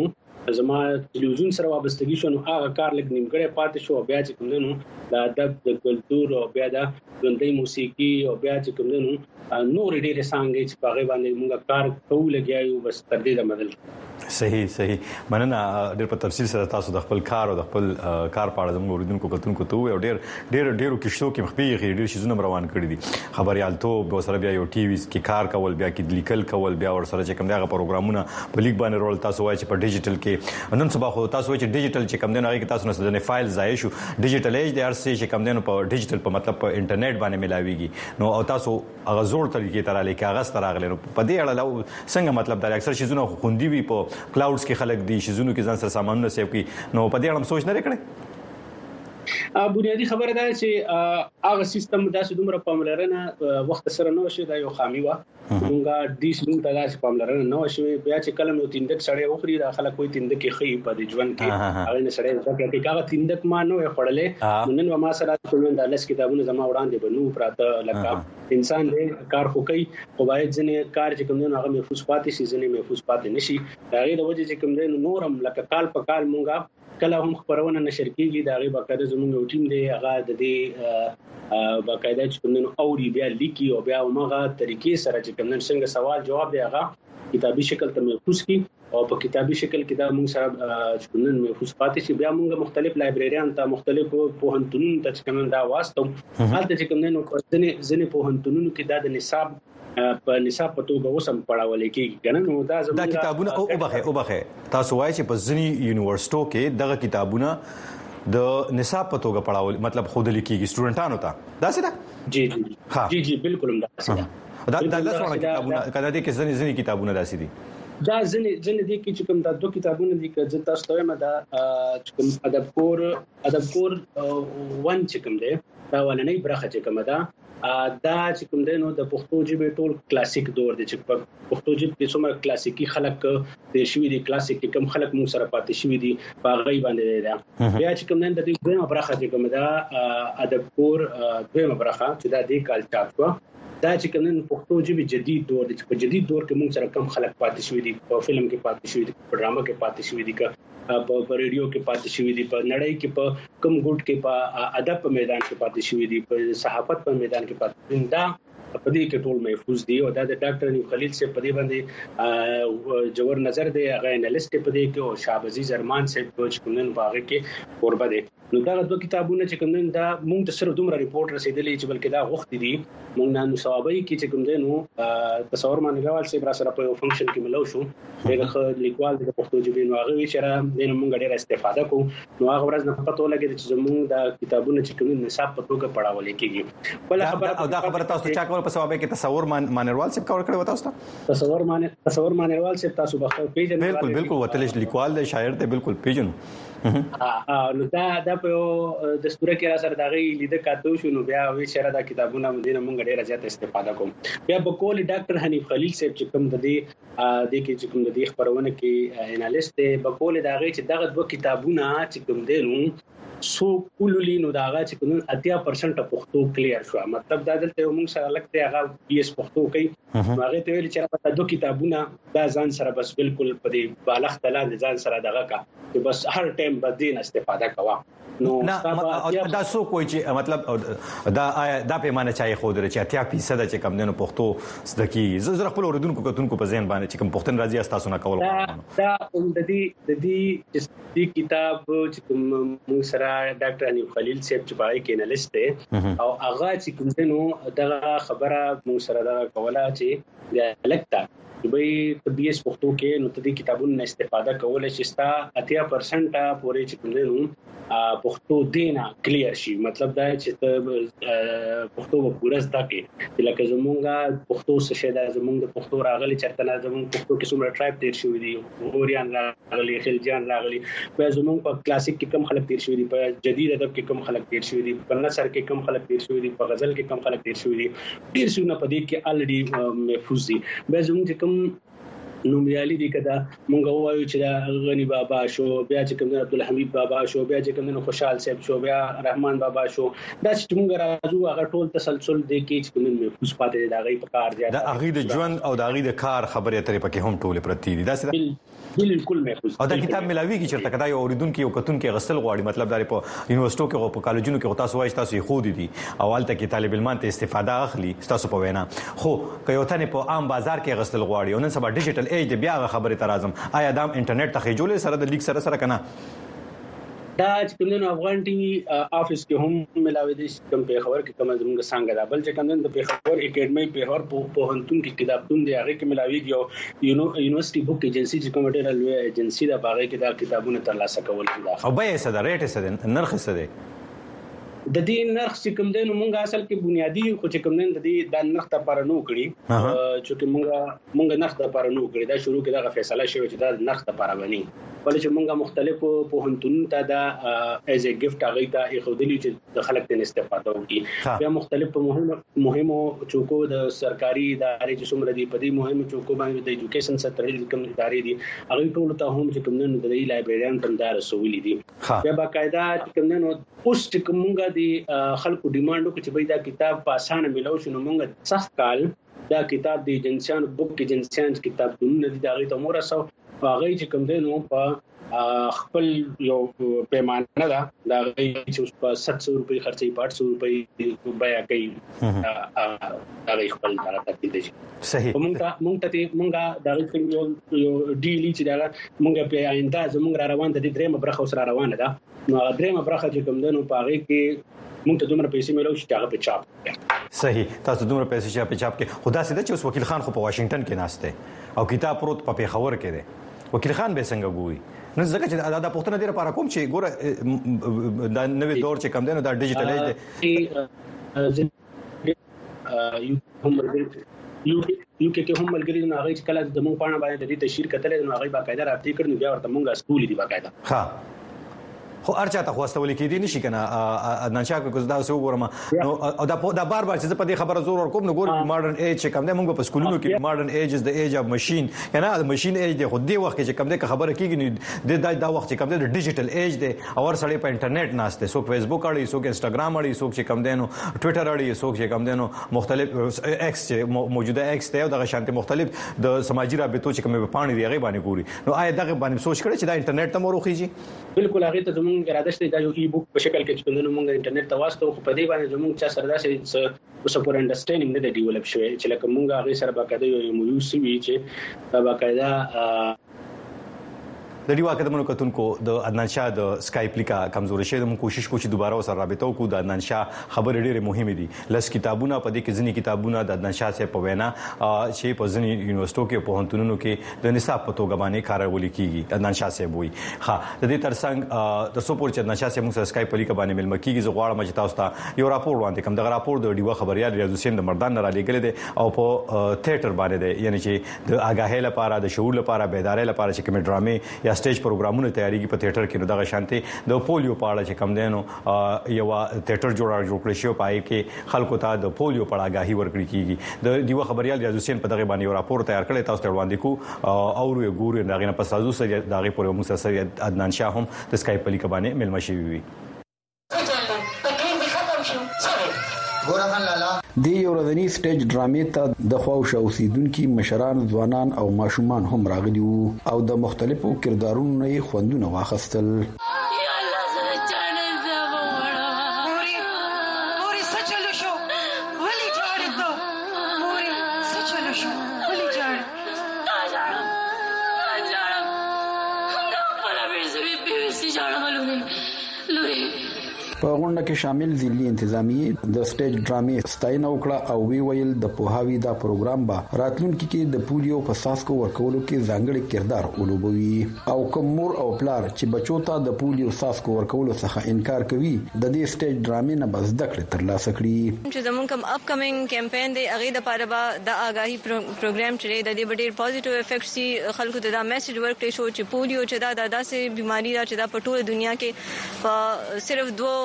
زما تلویزیون سره وابستګي شو نو هغه کار لګ نیمګړی پاتې شو بیا چې کوم نو د ادب د کلچر او بیا د ژوندۍ موسیقي او بیا چې کوم نو نور ډېر څنګه چې په غیبه باندې موږ کار کوو لګیایو بس تر دې د بدل صحیح مننه ډېر په تفصیل سره تاسو د خپل کار او د خپل کار په اړه زموږ اوریدونکو کتونکو ته او ډېرو کښتو کې مخبي غیر شیزونه روان کړی دي خبريالتوب او سره بیا یو ټي وي کې کار کول بیا کې لیکل کول بیا ور سره چې کوم دغه پروګرامونه په لیک باندې رول تاسو وایي چې په ډیجیټل کې نن سبا خو تاسو وایي چې ډیجیټل چې کوم دغه کې تاسو نه د فایل ځای شو ډیجیټل ایج د ارسي چې کوم دغه په ډیجیټل په مطلب په انټرنیټ باندې ملاويږي نو او تاسو هغه زوړ طریقې تر علی کاغذ تر اغله نو په دې اړه څنګه مطلب دا اکثر شیزونه خوندي وي په کلاودز کې خلک دي شیزونو کې ځان سره سامانونه سیو کی نو په دې اړه سوچ نه کړی بنیادی خبره ده چې هغه سیستم داسې دومره پاملرنه وخت سره نو شي دا یو خامي و مونږه د سیستم ته داسې پاملرنه نو شي بیا چې کله نو تیندک سړی وخري دا خلک کوئی تیندک کې په دې ژوند کې هغه نه سړی دا کې هغه تیندک ما نو خړلې نن و ما سره څنګه د لس کتابونه زما وړاندې بنو پراته لکه انسان دې کار خو کوي خو باید ځنې کار چې کوم نه هغه محفوظ پاتې شي ځنې محفوظ پاتې نشي دا غي د وجه چې کوم نه نورم لکه کال په کال مونږه کله هم خبرونه نشر کیږي دا غي باقاعده زموږ ټیم دی هغه د دې باقاعده چې کوم نو اوري بیا لیکي او بیا موږ طریقې سره چې کوم څنګه سوال جواب دی هغه کتابي شکل ته محفوظ کی او په کتابي شکل کې دا موږ سره چې کوم محفوظ پاتې شي بیا موږ مختلف لایبرریان ته مختلف پوهنتونونو ته چې کوم دا واسطو حالت چې کوم نو ځنې پوهنتونونو کې دا د نصاب په نصاب په توګه وسم پړاول کېږي کنه نو دا زموږ دا کتابونه او بخه تاسو وایي چې په ځنی یونیورسيټو کې دغه کتابونه د نصاب په توګه پړاول مطلب خود لیکيږي سټوډنټانو ته دا څه ده جی بالکل دا څه ده دا لاسونه کتابونه کله دې کې ځنی کتابونه داسې دي دا ځنې دي چې کوم دا دوه کتابونه دي چې تاسو ته ما دا چې کوم ادب کور 1 چې کوم دی دا ولنې برخه چې کوم دا چې کوم دی نو د پښتو ژبې ټول کلاسیک دور دی چې په پښتو ژبه کې څومره کلاسیکي خلک د شوی دي کلاسیک کم خلک موږ سره پاتې شوی دي په غي باندې دا بیا چې کوم نن د دې دویمه برخه چې کوم دا ادب کور دویمه برخه چې دا د کال چاپ کو دا چې کوم نن پښتو ژبه جدید دور دی چې په جدید دور کې موږ سره کم خلک پاتې شوی دي په فلم کې پاتې شوی دي په ډرامه کې پاتې شوی دي په ریډیو کې پاتې شوی دي په نړۍ کې په کم ګډ کې په ادب په میدان کې پاتې شوی دي په صحافت په میدان کې پاتې دا په دې کې ټول محفوظ دي او دا د ډاکټر نیو خلیل سے په دې باندې جوړ نظر دی هغه انالیست په دې کې او شاه عزیز ارمان سے په چونن باغ کې قربه دي نو دا دوه کتابونه چې کوم دا موږ ته صرف دومره ریپورت رسیدلې چې بلکې دا غوښتي دي موږ نن ثوابي کې چې کوم دی نو تصور باندې غوال سي برا سره په فنکشن کې ملو شو دغه لیکوال د پښتو ژبې نو هغه ویچره د موږ ډېر استفاده کوو نو هغه ورځ نه پته ولګي چې موږ دا کتابونه چې کوم نصاب په توګه پڑھاول کېږي بل خبره او دا خبره تاسو چا کول په ثوابي کې تصور مانروال سپ کور کړو تاسو تصور مانروال سپ تاسو بخښه پیژنئ بالکل وتلش لیکوال دی شاعر دی بالکل پیژنو نو دا په دستور کې را سره دغه لیدل کاتو شو نو بیا وی شره دا کتابونه مونږ ډیره زیات استفاده کوم بیا په کول ډاکټر حنیف خلیل صاحب چې کوم د دې کې چې کوم د دې خبرونه کې انالیست په کول دغه چې دغه دوه کتابونه چې کوم دي نو سو کوللی نو داغه چې کوم 80% پښتو کلیر شو مطلب دا دلته موږ سره لکه هغه بیس پښتو کوي هغه ته ویل چې په دوه کتابونه دا ځان سره بس بالکل په دې بالغ تلان ځان سره دغه کا چې بس هر ټایم بدین استفاده کوه نو دا سو کوئی چې مطلب دا پیمانه چای خو درې چې 80% چې کم نه پښتو زدکی زره خپل اوردونکو کتونکو په ذهن باندې چې کوم پښتون راځي تاسو نه کول دا د دې کتاب چې کوم موږ سره ډاکټر حنیف خلیل صاحب چې پای کې انالیست دی او هغه چې کوم نو دا خبره موږ سره دا کوله چې د لکتا چې به بیس پښتو کې نو د کتابونو استفاده کول چې ستا 80% پورې چې کوم نو پښتو دینا کلیر شي مطلب دا چې پښتو په پوره زده کې لکه زمونږه پښتو څه شي دا زمونږ د پښتو راغلي چرته نه زمونږ پښتو کې څومره ټرایب تیر شوی دي اوريان راغلي خلجان راغلي په زمونږ په کلاسیک کې کم خلک تیر شوی دي په جدید ادب کې کم خلک تیر شوی دي په نثر کې کم خلک تیر شوی دي په غزل کې کم خلک تیر شوی دي ډیر څه نه پدې کې الریډي محفوظ دي به زمونږ کوم نومیالي دي کدا مونږ وایو چې دا غنی بابا شو، بیا چې کوم عبدالحمید بابا شو، بیا چې کوم خوشحال صاحب شو، بیا رحمان بابا شو. دا چې مونږ راځو هغه ټول تسلسل دی کې چې کوم محفوظ پاتې دا غي په کار دی. دا هغه د ژوند او دا غي د کار خبره ترې پکې هم ټوله پرتی دي. دا بالکل محفوظ. او دا کتاب ملاويږي چې ترکدا یو اوریدونکو یو کتون کې غسل غواړي، مطلب دا په یونیورسيټو کې او په کالجونو کې تاسو وایي تاسو یې خو دي اول ته کې طالب علمان ته استفاده اخلي تاسو په وینا، خو که یو تنه په عام بازار کې غسل غواړي او نن سبا ډیجیټل ایج دی بیا خبره تر اعظم آیا دا انټرنیټ ته جوړې سره د لیک سره کنه دا چې کوم افغان ټي وي افیس کې هم ملاوي دي کوم په خبر کې کوم زموږ څنګه دا بل چې کوم د په خبر اکیډمي په هر په هنتون کې کتابتون دی هغه کې ملاوي دی یونیورسيټي بوک ایجنسی چې کوم ډیرل وی ایجنسی دا باغې کې دا کتابونه ترلاسه کول دي. او به څه دا ریټ څه دی نرخ څه دی د دې نرخ چې کوم دی نو مونږ اصل کې بنیادی خو چې کوم دی د نرخ ته پر نو کړی چې مونږ نرخ ته پر نو کړی دا شروع کې دا فیصله شوی چې دا نرخ ته پر ونی ولې چې مونږه مختلفو په هنتون ته دا ایز ا گیفت هغه ته خودلی چې د خلک ته استفاده وکړي. بیا مختلف مهمو چوکو د سرکاري ادارې چې څومره دي په دې مهمو چوکو باندې د ایجوکیشن سره تړلې کوم ادارې دي هغه ټول ته هم چې کوم نه د لایبرریان تم دار رسولې دي. بیا باقاعده چې کوم نه اوس چې کومه دي خلکو ډیماند وکړي چې دا کتاب په اسانه ملو شنو مونږ سخت کال دا کتاب د ایجنسیان بوک ایجنسیان کتابونه دي دا غي ته مورسو هغه چې کوم دی نو په خپل یو پیمانه دا غي چې په 700 روپۍ خرچي 800 روپۍ بیا کوي دا غي خپل طرف ته دي. صحیح. مونږه دا یو ډیلی چې دا مونږه په آینده زمونږ را روان دي درېمه برخه سره روانه ده. نو درېمه برخه چې کوم دی نو په هغه کې مونږ ته دومره پیسې ملو چې هغه په چاپ. صحیح. تاسو دومره پیسې چې په چاپ کې خدا سي د چې وکیل خان خو په واشنگټن کې ناشته او کتاب پروت په پیښور کې دی. وکیل خان به څنګه ګوري نو ځکه چې دا پښتنه ډیره لپاره کوم چې ګوره دا نوې دور چې کم دی نو دا ډیجیټل ایج دی یو کې هم ملګری نو هغه چې کله د مونږ پاڼه باندې د دې تشهیر کتلې نو هغه باقاعده راځي کړنو بیا ورته مونږه سکول دی باقاعده. ها خو ارچا ته خوستول کېدی نشي کنه عدنان شاه کو دا سو ګورم نو دا بار چې په دې خبره زور ور کوم نو ګور ماډرن ایج چې کوم دی موږ په سکولونو کې ماډرن ایج از د ایج اف ماشين کنه د ماشين ایج دی خو دې وخت چې کوم دی خبره کیږي دا وخت چې کوم دی د ډیجیټل ایج دی او سړی په انټرنیټ ناشته سو فیسبوک اړي سو انستګرام اړي سو چې کوم دی نو ټوئیټر اړي سو چې کوم دی نو مختلف ایکس چې موجوده ایکس ته دغه شانتي مختلف د سماجی رابطو چې کوم په پانی دی هغه باندې ګوري نو آیا دغه باندې سوچ کړی چې دا انټرنیټ ته مروخیږي. بالکل هغه ته زموږ اراده شته دا یو ای بوک په شکل کې چې موږ انټرنیټ ته واسطو خو په دې باندې زموږ چا سره داسې څه پر انډرستانډینګ نه دی ډیولپ شوی چې لکه موږ هغه سره باقاعده یو موضوع وی چې باقاعده د دیوا قدمونو کتونکو د عدنان شاه د اسکایپ لیکا کمزوري شه د مون کوشش کوو چې دوباره سره رابطه وکړو. د عدنان شاه خبرې ډېرې مهمه دي. لس کتابونه په دې کې ځینې کتابونه د عدنان شاه سره په وینا چې په ځینې یونیورسيټو کې په هنتونونو کې د نصاب په توګه باندې کارول کیږي. عدنان شاه سره وایي ها د دې ترڅنګ د سپورت چې عدنان شاه سره موږ اسکایپ لیکا باندې مل مکیږي. زه غواړم چې تاسو ته یو راپور وړاندې کوم. د راپور د دیوا خبريال ریاض حسین د مردان را لګل دي او په تھیټر باندې دي یعنی چې د آگاهی لپاره د شعور لپاره بیدارۍ لپاره چې کوم ډرامې یا سټیج پروګرامونه تیاریږي په تھیټر کې نو دغه شانتي د پولیو په اړه چې کم دینو یو تھیټر جوړ کړی شو پای کې خلکو ته د پولیو په اړه آگاهی ورکړي کیږي. د دیو خبريال ریاض حسین په دغه باندې یو راپور تیار کړی تاسو ته وړاندې کو او یو ګوري دغه نه پسازو سره دغه پورې موږ سره عدنان شاه هم د اسکایپ لیک باندې ملما شي وي. د یو ورځنی سټیج ډرامې ته د خواو شو اوسیدونکو مشران ځوانان او ماشومان هم راغلي وو او د مختلفو کردارونو نه خوندونه واخیستل. په غونډه کې شامل ځلې انتظامی د سټیج ډرامې ستاینه وکړه او وی ویل د پوهاوی دا پروګرام به راتلونکي کې د پولیو په ساسکو ورکولو کې ځانګړي کردار ولوبوي او کوم مور او پلار چې بچو ته د پولیو ساسکو ورکولو څخه انکار کوي د دې سټیج ډرامې نه بس دکړه ترلاسه کړي. چې زموږ کوم اپ کمینګ کمپاین دی هغه د لپاره به د آگاهی پروګرام چې د دې ډېر پوزټیو افیکټس سي خلکو ته دا میسج ورکړي شو چې پولیو چې دا داسې بیماری ده چې دا په ټوله دنیا کې په صرف 2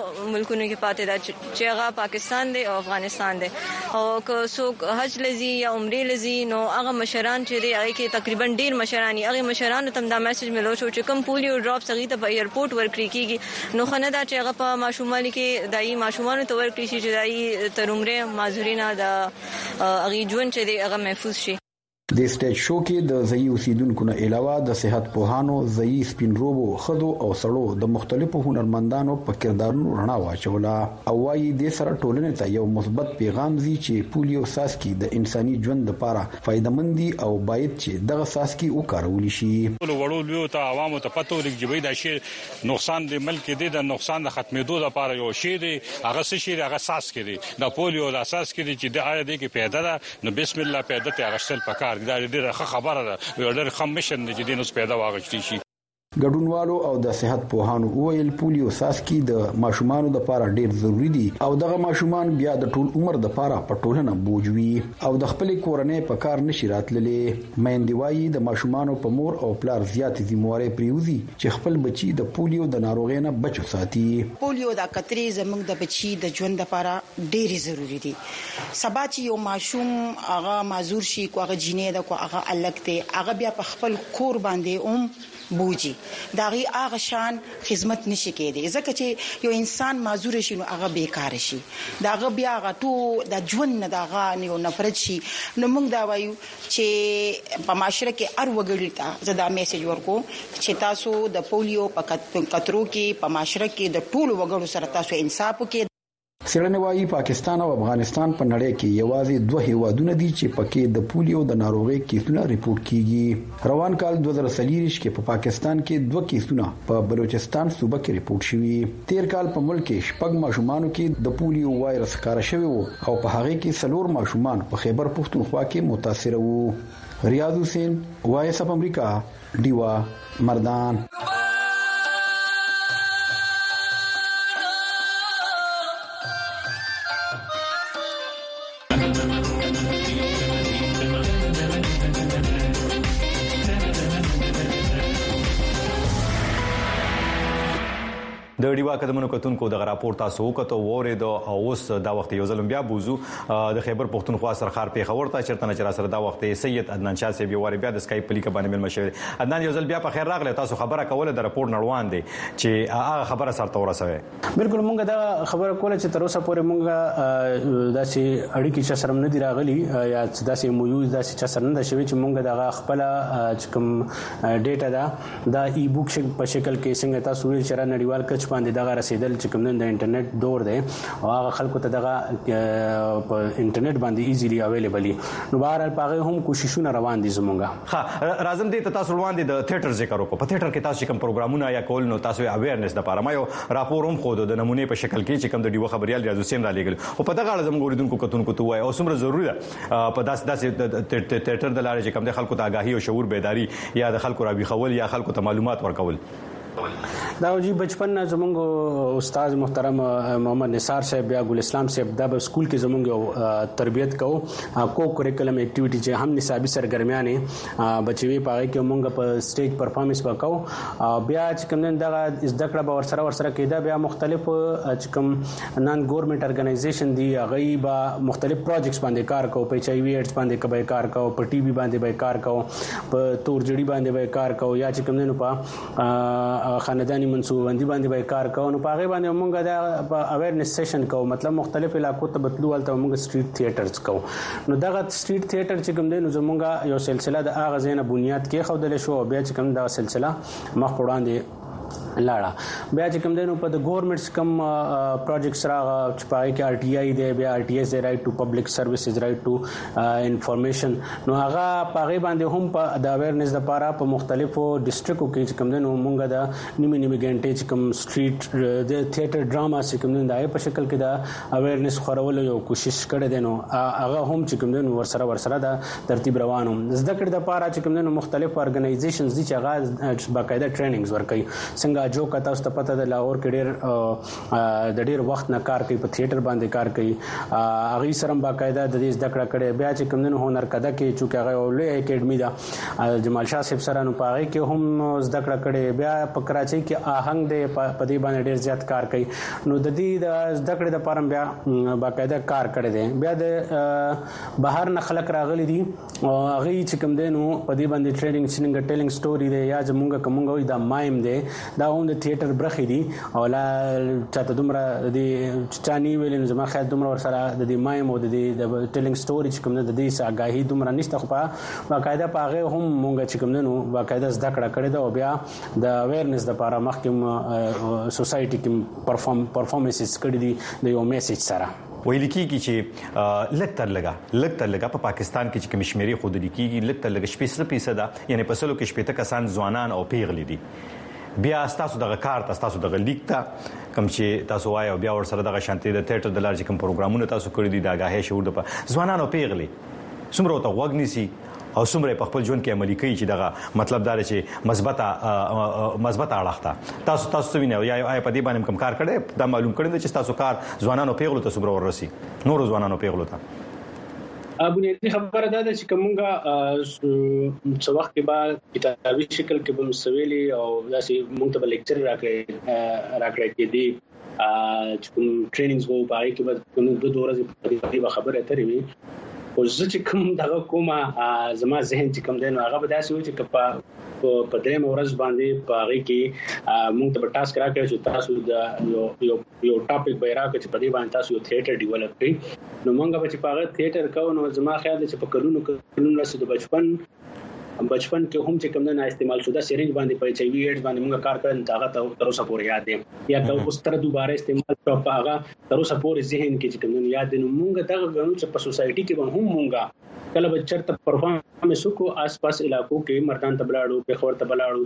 ملکونو کې پاتې ده چې هغه پاکستان دی او افغانستان دی او که څوک حج لزی یا عمره لزی نو هغه مشران چې دی هغه کې تقریبا ډیر مشران هغه مشرانو تم دا میسج ملو شو چې کوم پولیو ډراپس هغه ته په ایرپورټ ورکړي کیږي نو خنه دا چې هغه په ماشومان کې دای ماشومان ته ورکړي شي چې دای تر عمره مازورینا د هغه ژوند چې دی هغه محفوظ شي. د سټیج شو کې د ځای اوسیدونکو نه علاوه د صحت پوهانو ځای سپینروبو خدو او سړو د مختلفو هنرمندانو په کردارونو رڼا واچوله او وايي د سره ټولنې ته یو مثبت پیغام دی چې پولیو ساسکی د انساني ژوند لپاره فائدمندي او باید چې دغه ساسکی وکارول شي. وړو لوی ته عوامو ته پته ولګي دا شی نقصان د ملک دی د نقصان د ختمېدو لپاره یو شی دی هغه څه شی هغه ساسکی دی د پولیو د اساس کې دی چې د اړه دی کې پیدا ده نو بسم الله پیدا ته غشتل پکار دا ډیره خبره ده ډېر خمشن چې دینوس پیدا واغشتي شي. ګډونوالو او د صحت پوهانو ویل پولیو ساسکی د ماشومان د لپاره ډیر ضروری دي او دغه ماشومان بیا د ټول عمر د لپاره په ټولنه بوجوي او د خپل کورنۍ په کار نشي راتللې. مېندوایي د ماشومان په مور او پلار زیات ذمہواری پریوزي چې خپل بچي د پولیو د ناروغۍ نه بچو ساتي. پولیو د کترې زموږ د بچي د ژوند لپاره ډیر ضروری دي. سبا چې یو ماشوم هغه معذور شي کو هغه جینې ده کو هغه الګته هغه بیا په خپل کور باندې بوجي داغي هغه شان خدمت نشي کېدی ځکه چې یو انسان معذور شي نو هغه بیکار شي داغه بیا غټو د ژوند نه داغه یو نفرت شي نو موږ دا وایو چې په معاشره کې هر وګړي ته زدا میسج ورکو چې تاسو د پولیو په کترو کې په معاشره کې د ټول وګړو سره تاسو انصاف وکړئ. څېړنې وايي پاکستان او افغانستان په نړۍ کې یوازې دوه هیوادونه دي چې پکې د پولیو د ناروغۍ کیسونه ریپورت کیږي. روان کال 2023 کې په پاکستان کې دوه کیسونه په بلوچستان صوبه کې ریپورت شوي. تیر کال په ملک کې شپږ ماشومانو کې د پولیو وایرس ښکار شوی وو او په هغه کې 4 ماشومان په خیبر پښتونخوا کې متاثر وو. ریاض حسین وایس اف امریکا دیوا مردان. د ډیوا قدمونو کتونکو د راپور تاسو وکړو وورید او اوس دا وخت یو ځلم بیا بوزو د خیبر پښتونخوا سرخار پیښور ته چرته نه چر سره دا وخت سید عدنان شاه سی بیا بیا د سکایپ لیک باندې مل مشوري. عدنان یو ځل بیا په خیر راغله تاسو خبره کوله د راپور نړوان دي چې هغه خبره سره تورسوي. بالکل مونږ دا خبره کوله چې تر اوسه پورې مونږ دا چې اړیکې چې سره نه دی راغلي یا دا چې مو یوز دا چې سره نه شوي چې مونږ دا خپل چې کوم ډیټا دا ای بوک په شکل کې څنګه تاسو ویل چې نړیوال کچ باندې دغه رسیدل چې کوم د انټرنیټ دور دی او هغه خلکو ته دغه په انټرنیټ باندې ایزیلی اویلیبل نو بهر په هم کوششونه روان دي زمونږه. ها راځم دې ته تاسو روان دي د تھیټر ذکر وکړو. په تھیټر کې تاسو کوم پروګرامونه یا کول نو تاسو اویرنس د لپاره ما یو راپور هم خو د نمونه په شکل کې چې کوم د ډیو خبريال ریاض حسین را لګل او په دغه اړه زموږ اوریدونکو کتونکو ته وای او څومره ضروری ده په داسې تھیټر د لارې چې کوم د خلکو ته آگاهي او شعور بیداری یا د خلکو رابي خول یا خلکو ته معلومات ورکول. دا جی بچپن زمونږ استاد محترم محمد نثار صاحب بیا ګل اسلام صاحب دا په سکول کې زمونږ تربیت کو کوریکولم اکټیویټی چې هم نصابي سرګرمیانه بچوي پاره کې مونږ په سټیج پرفارمنس وکاو بیا چې کوم دا زده کړه به ورسره کېده بیا مختلف چې کوم نان ګورنمنت ارګنایزیشن دی غیبا مختلف پروجیکټس باندې کار کو په ایچ ای وی ایډز باندې کبه کار کو په ټي بي باندې به کار کو په تورجړی باندې به کار کو یا چې کوم نه په خاندانی منصوبندی باندې به کار کوو نو پاغه باندې موږ دا اویرنس سیشن کوو مطلب مختلف علاقو ته بتلو ولته موږ سټریټ تھیټرز کوو نو دغه سټریټ تھیټر چې کوم دی نو زموږ یو سلسله د اغه زینه بنیاد کې خودل شو بیا چې کوم دا سلسله مخ وړاندې لاړه بیا چې کوم دی نو په د ګورنمنټس کوم پروجیکټس راغ چې پای کې آر ټي آی دی بیا آر ټي ایس دی رائټ ټو پبلک سرویسز رائټ ټو انفارمیشن نو هغه پاغه باندې هم په د اویرنس لپاره په مختلفو ډیسټریکټو کې چې کوم دی نو موږ د نیمه غنټې چې کوم سټریټ د تھیټر ډراما چې کوم دی د په شکل کې د اویرنس خورولو یو کوشش کړی دی نو هغه هم چې کوم دی نو ورسره د ترتیب روانو زده کړې د لپاره چې کوم دی نو مختلف ارګنایزیشنز دي چې هغه باقاعده ټریننګز ورکوي څنګه جو کته است پته د لاهور کې ډېر د ډېر وخت نه کار کوي په تھیټر باندې کار کوي هغه سره باقاعده د دې زده کړه کړي بیا چې کوم هنر کده کې چې هغه ولې اکیډمي دا جمال شاه صاحب سره نو پاره کې هم زده کړه کړي بیا په کراچۍ کې آهنګ د په دې باندې ډېر زیات کار کوي نو د دې د زده کړې د پاره بیا باقاعده کار کړي دي بیا د بهر نه خلک راغلي دي او هغه چې کوم دي نو په دې باندې ټریننګ څنګه ټیلینګ سټوري دی یا زمونږ کومه دا مایم دی دا هم د تھیټر برخې دي او لا چاته دومره د چاني ویلن زما خیال دومره ور سره د دې مایم او د ټیلینګ سټوري چې کوم د دې ساګاهي دومره نشته خو په باقاعده پاغه هم مونږ چې کوم نو باقاعده زده کړه کړې ده او بیا د اویرنس د لپاره مخکې سوسايټي کې پرفارمنسز کړې دي د یو میسج سره ویل کیږي چې لکتر لګا په پاکستان کې چې کمشمیري خود لیکيږي لکتر لګ 80% یعنی په سلو کې 80% کسان ځوانان او پیغلي دي بیا تاسو دغه کار تاسو دغه لیکتا کوم چې تاسو وایو بیا ور سره دغه شانتي د تھیټر د لارج کوم پروګرامونه تاسو کړی دي د آگاهي شعور د ځوانان او پیغلي څومره ته وګنيسي او څومره په خپل ژوند کې عملي کوي چې دغه مطلب دا چې مثبت اړخته تاسو وینئ یا په دې باندې کوم کار کړي دا معلوم کړی چې تاسو کار ځوانانو پیغلو ته صبر ورسي نور ځوانانو پیغلو ته بنیادی خبره دا ده چې کومه څو وخت کې بعد کتابي شکل کې به مسویلي او داسې مونږ ته لیکچر راکړی کې دي چې کوم ټریننګز وو پای کې به کوم 2 ورځې په خبره اترې وي او زه چې کوم دغه کومه زما ذهن چې کوم دی نو هغه به داسې و چې په درېم ورځ باندې په هغه کې موږ ته ټاسک راکړی چې تاسو د یو ټاپک به راکړي چې په دې باندې تاسو یو تھیټر ډیولپ کړئ نو موږ به چې په هغه تھیټر کوو نو زما خیال دی چې په کلونو لسه د بچپن کې هم چې کوم نه استعمال شوه سرنج باندې په ایچ ای وی ایډز باندې موږ کار کړل هغه تر اوسه پورې یاد دی یا که اوس تر دوباره استعمال شو په هغه تر اوسه پورې ذهن کې چې کوم نه یاد دی نو موږ دغه غنو چې په سوسايټي کې هم موږ کله به چرته پرفارمنس کو آس-پاس علاقو کې مردان تبلاړو په خور تبلاړو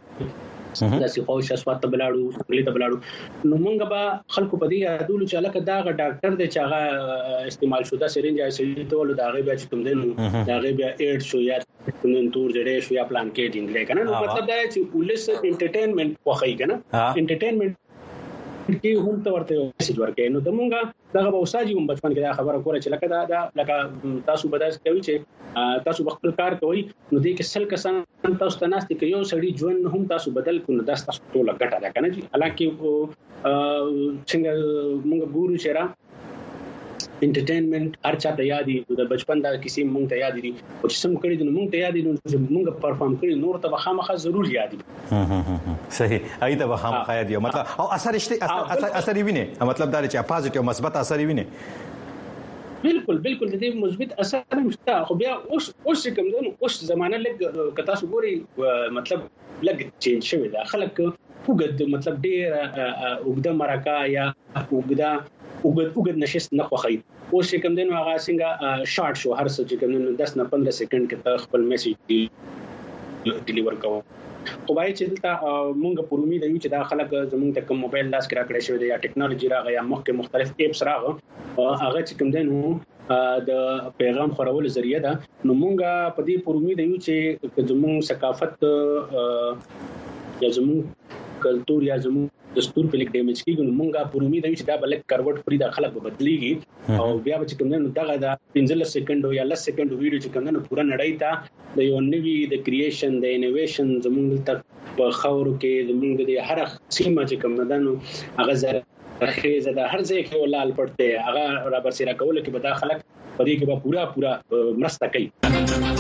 داسې خوښ اسوات تبلاړو سپلی تبلاړو نو موږ به خلکو په دې یادول چې الکه دا ډاکټر دی چې هغه استعمال شوه سرنج یا سړي ته ول دا غي بیا چې کوم دی دا غي بیا ایډ شو یا نن تور جوړې شو یا پلان کې دینګلې کنه نو مطلب دا چې ولس انټرټینمنت خوخی کنه انټرټینمنت کې هم ته ورته میسج ورکې نو دمونګه دغه اوساجي هم بچپن کې دا خبره کوله چې لکه تاسو بداس کوي چې تاسو خپل کار کوي نو دې کې سل کسان تاسو ته ناستي کې یو سړي ژوند هم تاسو بدل کړو دا تاسو ټول ګټه ده کنه چې حالانکه څنګه موږ ګورو چې را انټرټینمنت ارچا ته یادي د بچپن دا کیسې مونږ ته یاد دي او چې سم کړی د مونږ ته یاد دي نو چې مونږ پرفارم کړی نور ته خامخا ضرور یاد دي صحیح ایته به خامخا یاد دي مطلب او اثر ویني مطلب دا چې پازیټیو مثبت اثر ویني بالکل د دې مثبت اثر مشته خو بیا اوس کوم دنو اوس زمانہ لګ کتا سو ګوري مطلب لګ چینج شوی دا خلک وګد مطلب ډیر وګد مرکا یا وګد نشست نه خوخی او چې کوم دنو هغه څنګه شارټ شو هر څه چې کوم دنو 10 نه 15 سکند کې خپل میسج ډیلیور کوو خو باید چې دا مونږ په امید یو چې دا خلک زمونږ ته کوم موبایل لاس کې راکړی شوی دی یا ټیکنالوژي راغی یا مخکې مختلف ایپس راغو هغه چې کوم دنو د پیغام خورولو ذریعہ ده نو مونږ په دې په امید یو چې زمونږ ثقافت یا زمونږ کلچر یا زمونږ دستور په لیک ډیمیج کیږي نو مونږه په امید یو چې دا بلک کروټ پرې د خلک بدلیږي او بیا چې کوم نو دغه د 15 سکند یا 10 سکند ویډیو چې کوم نو پورا نړۍ ته د یو نوی د کریشن د انوویشن زمونږ تک په خاورو کې زمونږ د هر سیمه چې کوم نو هغه زره خیزه د هر ځای کې ولال پړته هغه را برسېره کول کې به دا خلک په دې کې به پورا مرسته کوي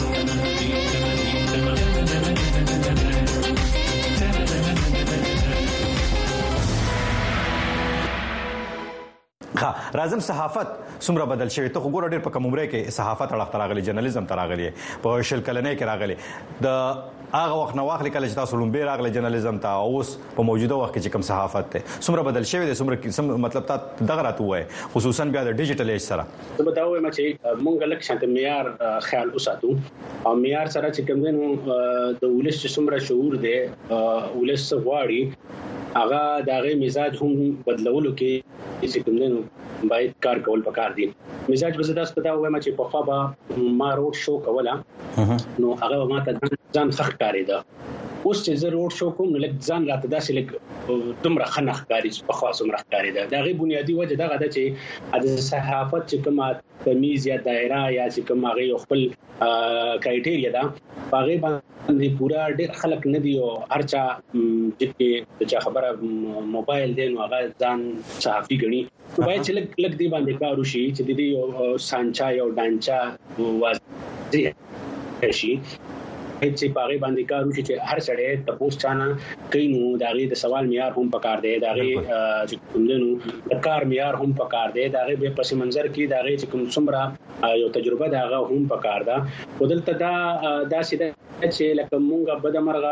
راځم صحافت څومره بدل شوی ته وګوره ډېر په کوم عمره کې صحافت اړه تراغلي جرنالیزم تراغلي په شل کلنې کې راغلي د هغه وخت نو واخلي کله چې تاسو لومبه راغلي جرنالیزم ته اوس په موجوده وخت کې کوم صحافت ته څومره بدل شوی دی څومره مطلب ته دغه راته وای خصوصا بیا د ډیجیټل ایج سره زه به دا وایم چې مونږ لکه شانت معیار خیال وساتو او معیار سره چې کوم دنو د ولس څومره شعور دی ولس غواړي هغه دغه مزاج هم بدلولو کې چې کوم دنو باید کار کول پکار دي مزاج به زده ستدا وایم چې په خوا به ما روډ شو کوله نو هغه ما ته ځان سخت کاری ده اوس چې زه روډ شو کوم لکه ځان راته داسې لکه دومره خنخ کاری په خاص عمر کاری دا غي بنیادی وجه دا غدا چې د صحافت چې کومه تمیز یا دایره یا چې کومه غي خپل کرایټیریا دا هغه باندې پورا ډېر خلک نه دی او هرچا چې خبره موبایل دی نو هغه ځان صحافي غني باید چې لګ دی باندې کار وشي چې د دې سانچا یو ډانچا واځي شي چې پاره باندې کار وشي چې هر سړی تاسو چانه کینو داغه د سوال معیار هم پکار دی داغه چې کوملنو د کار معیار هم پکار دی داغه په پس منظر کې داغه چې کوم څومره یو تجربه داغه هم پکار ده ودلته دا سیده چې لکه مونږه بدمرغه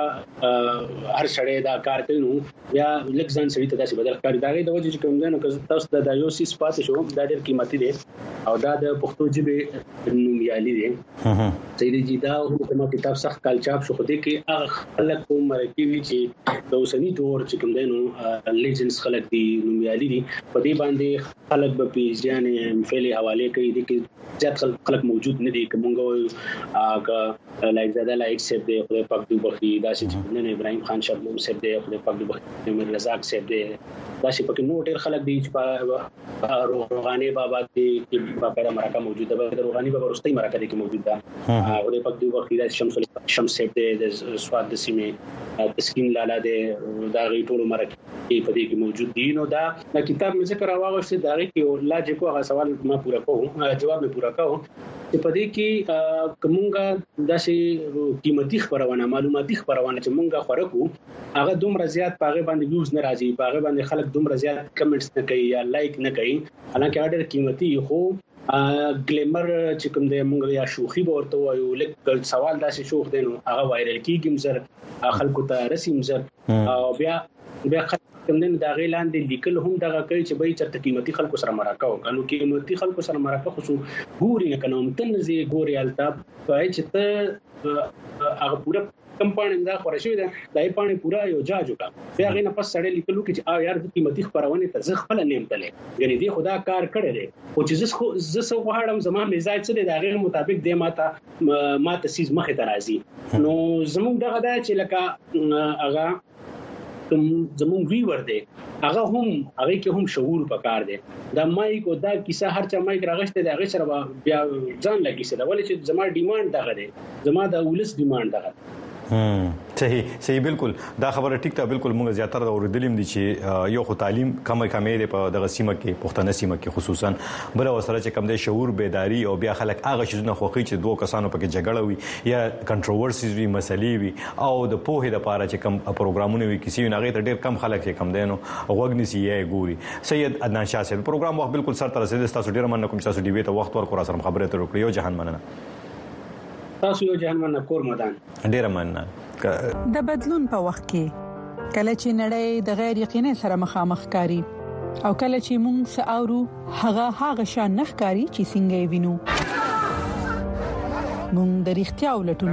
هر سړی دا کار کوي یا لکزان سړی ته داسې بدل کار داغه د وجه چې کوم نه تاسو د یو سیس پاتې شو دا ډېر قیمتي دی او دا د پښتو ژبه نومیالي دی سیدی جی دا کومه کتاب صح کال چاپ شو خو دې کې هغه خلک کوم مرکبي چې د اوسنی دور چې کوم دینو لیجنډز خلک دي نومیالي دي په دې باندې خلک به پیژنې فعلی حواله کوي دي کې ځات خلک موجود نه دي کومه هغه لایک زاده لایک سیب دی خدای پاک دې بخي دا چې نن ابراهيم خان شبنم سیب دی خدای پاک دې بخي میر رزاق سیب دی دا چې پکې نو ډېر خلک دي چې روغاني بابا دې کې په پیدا مرکه موجوده ده روغاني بابا ورستۍ مرکه دې کې موجود ده خدای پاک دې بخي دا شمس سیب دی د سواد د سیمه تسکین لالا دی دا غي ټول مرکه په دې کې موجود دي نو دا کتاب مې ذکر راوغه چې دا غي کې لا چې کوه سوال ما پورا کوم جواب مې پورا کوم چې په دې کې کومه داسې قیمتي خبرونه معلوماتي خبرونه چې مونږه خورکو هغه دومره زیات پاغه باندې ویوز نه راځي پاغه باندې خلک دومره زیات کمنټس نه کوي یا لایک نه کوي حالانکه اډر قیمتي خو ګلیمر چې کوم د مونږ یا شوخي ورته وایو لکه سوال داسې شوخ دینو هغه وایرل کیږي مزر خلکو ته رسیم زر او بیا کوم دین دا غیلان دي لیکل هم دغه کوي چې به چرته قیمتي خلکو سره مرکه وکړو قیمتي خلکو سره مرکه خو ګوري نه کنه تنزي ګوري التاب پای چې ته هغه پورا کمپاین دا خورشي ده دای پانی پورا یو جاجو کا بیا غینه پس سړی لیکلو چې یار د قیمتي خبرونه ته زه خپل نیم تلې یعنی دی خدا کار کړی دی او چې زه سو غواړم زما مزاج څه دی دا غیر مطابق دی ماته سیز مخه ترازی نو زموږ دغه دا چې لکه هغه زمون ویور دی هغه کې هم شعور پکار دی دا مایک او دا کیسه هر چا مایک راغشته دی هغه سره بیا ځان لګی سره ولې چې زما ډیماند دغه دی زما د ولس ډیماند دغه صحیح بالکل دا خبره ټیک ته بالکل موږ زیاتره د اوریدلیم دي چې یو خو تعلیم کمې دی په دغه سیمه کې پښتنه سیمه کې خصوصا بل وسره چې کم دی شعور بیداری او بیا خلک هغه شونه خوخي چې دوه کسانو پکې جګړه وي یا کنټروورسیز وي مسلې وي او د پوهې لپاره چې کم پروګرامونه وي کسی نه غي ته ډېر کم خلک چې کم دینو وګنسي یې ګوري سید عدنان شاه صاحب پروګرام وخت بالکل سره تر رسیدل تاسو ډېر مننه کوم چې تاسو دی وی ته وخت ورکړ سره خبرې ته وکړو یو جهان مننه تاسو یو جهان مننه کور مدان ډېر مننه د بدلون په وخت کې کله چې نړۍ د غیر یقیني سره مخامخ کاری او کله چې موږ ساورو هغه شان نخکاری چې څنګه وینو موږ د اړتیا ولټون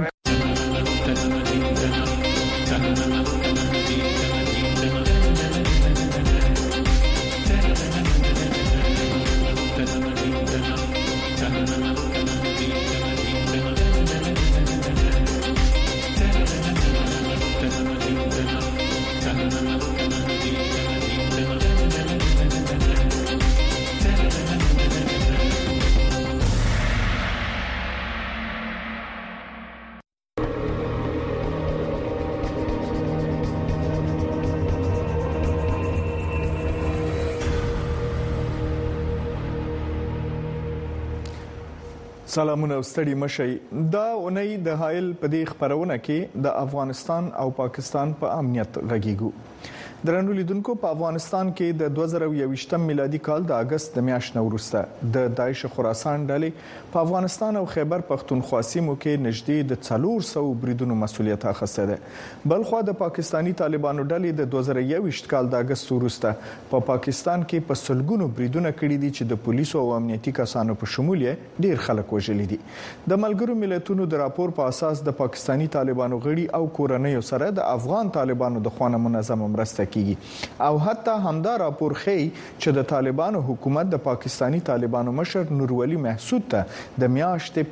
سلامونه ستړي مشي دا اونۍ د حایل په دې خبرونه کې د افغانستان او پاکستان په امنیت غږیږو درنو لیدونکو په افغانستان کې د 2021 میلادي کال د اگست د میاشتې وروسته د داعش خراسان ډلې په افغانستان او خیبر پختونخوا سیمو کې نږدې د 400 بریدونو مسولیت اخیسته ده بلخو د پاکستانی طالبانو ډلې د 2021 کال د اگست وروسته په پاکستان کې په سلګونو بریدونه کړي دي چې د پولیسو او امنیتي کسانو په شمول ډیر خلک وژلي دي د ملګرو ملتونو د راپور په اساس د پاکستانی طالبانو غړي او کورنۍ سره د افغان طالبانو د خوانه منظم مرسته کیږي او حتی همدا راپور ښيي چې د طالبانو حکومت د پاکستانی طالبانو مشر نورولي محسود ته د میاشتې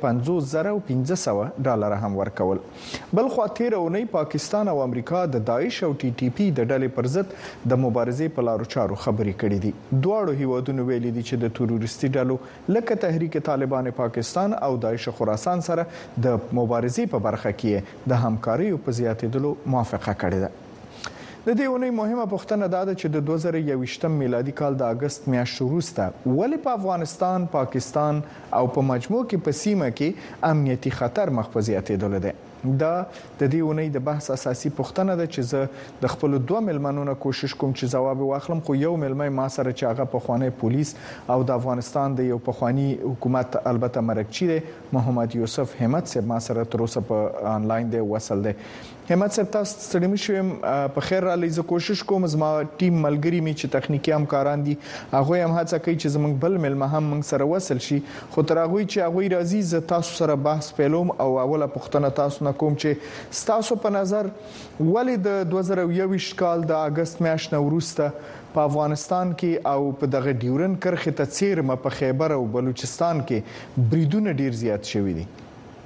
50,500 هم ورکول. بل خو تیر اونۍ پاکستان او امریکا د داعش او ټي ټي پی د ډلې پر ضد د مبارزې په لارو چارو خبرې کړې دي. دواړو هیوادونو ویلي دي چې د تروریستي ډلو لکه تحریک طالبان پاکستان او داعش خراسان سره د مبارزې په برخه کې د همکارۍ په زیاتېدلو موافقه کړې ده. د دې اونۍ مهمه پوښتنه دا ده چې د 2021 میلادي کال د اگست میاشتې وروسته ولې په افغانستان، پاکستان او په مجموع کې په سیمه کې امنیتي خطر مخ په زیاتېدلو دی. دا د دې اونۍ د بحث اساسي پوښتنه ده چې زه د خپل دوه ملمنو نه کوشش کوم چې ځواب واخلم، خو یو ملمه ما سره چې هغه پخوانی پولیس او د افغانستان د یو پخوانی حکومت البته مرکچی دی محمد یوسف همت صاحب ما سره تر اوسه په انلاین دی وصل دی. همت صاحب تاسو ستړي مشم په خیر را لې کوشش کوم زما ټیم ملګری می چې تخنیکی همکاران دي هغه هم هڅه کوي چې زموږ بل ملمه هم موږ سره وصل شي، خو تر هغه چې هغه راځي ز تاسو سره بحث پیلوم او اوله پوښتنه تاسو نه کوم چې ستاسو په نظر ولې د 2021 کال د اگست میاشتې وروسته په افغانستان کې او په دغه ډیورن کرښې ته څیرمه په خیبر او بلوچستان کې بریدونه ډیر زیات شوي دي؟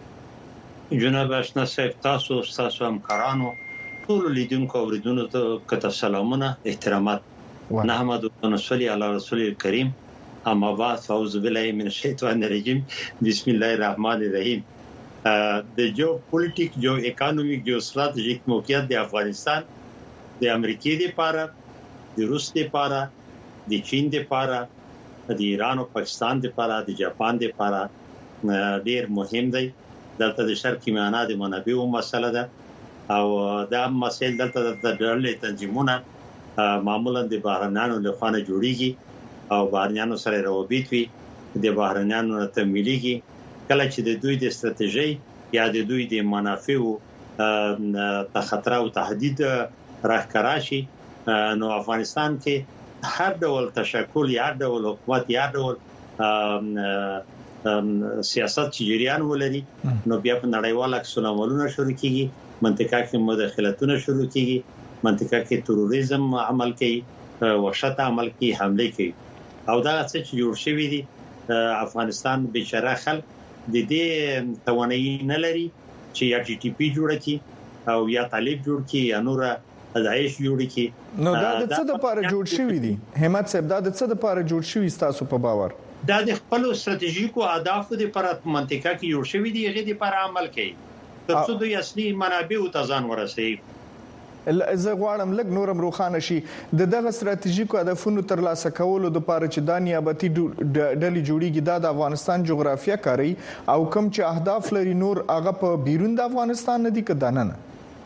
جناب آشنا صاحب، تاسو همکارانو ټول لیدونکو اوریدونکو ته کته سلامونه، احترامات. نحمد و نصلي علی رسول الکریم، اما بعد فاعوذ بالله من الشیطان الرجیم، بسم الله الرحمن الرحیم. د جو پولیټیک، جو اکانومیک، جو استراتیژیک موقعیت د افغانستان د امریکای لپاره، د روس لپاره، د چین لپاره، د ایران او پاکستان لپاره، د جاپان لپاره ډیر مهم دی. دلته د شرقي معنا د منابعو مسله ده او دا مسایل دلته د ډلې تنظیمونه معمولا د بهرنیانو لخوا نه جوړیږي او بهرنیانو سره روابط وي، د بهرنیانو تمویلېږي. کله چې د دوی د استراتیژي یا د دوی د منافعو ته خطر او تهدید راښکاره شي، نو افغانستان کې هر ډول تشکل یا هر ډول حکومت یا هر ډول سیاست چې جریان ولري، نو بیا په نړیوال عکس العملونه شروع کیږي، منطقه کې مداخلتونه شروع کیږي، منطقه کې تروریزم عمل کوي، وحشت عمل کوي، حمله کوي. او دا څه چې جوړ شوی دي افغانستان بیچاره خلک د دې توانایي نه لري چې یا ټي ټي پی جوړ کړي او یا طالب جوړ کړي یا نور داعش جوړ کړي. نو دا د څه د لپاره جوړ شوی دي همت صاحب؟ دا د څه د لپاره جوړ شوی تاسو په باور؟ دا د خپل استراتیژیکو اهدافو لپاره منطقه کې جوړ شوی دی، هغه لپاره عمل کوي ترڅو دوی اصلي منابع او ځان ورسوي. زه غواړم لږ نورم روخانه شي د دغه استراتیژیکو هدفونو ترلاسه کولو لپاره چې د نیابتي ډلې جوړیږي د افغانستان جغرافیه کاری او کوم چې اهداف لري نور هغه په بیرون د افغانستان نه دي که دننه؟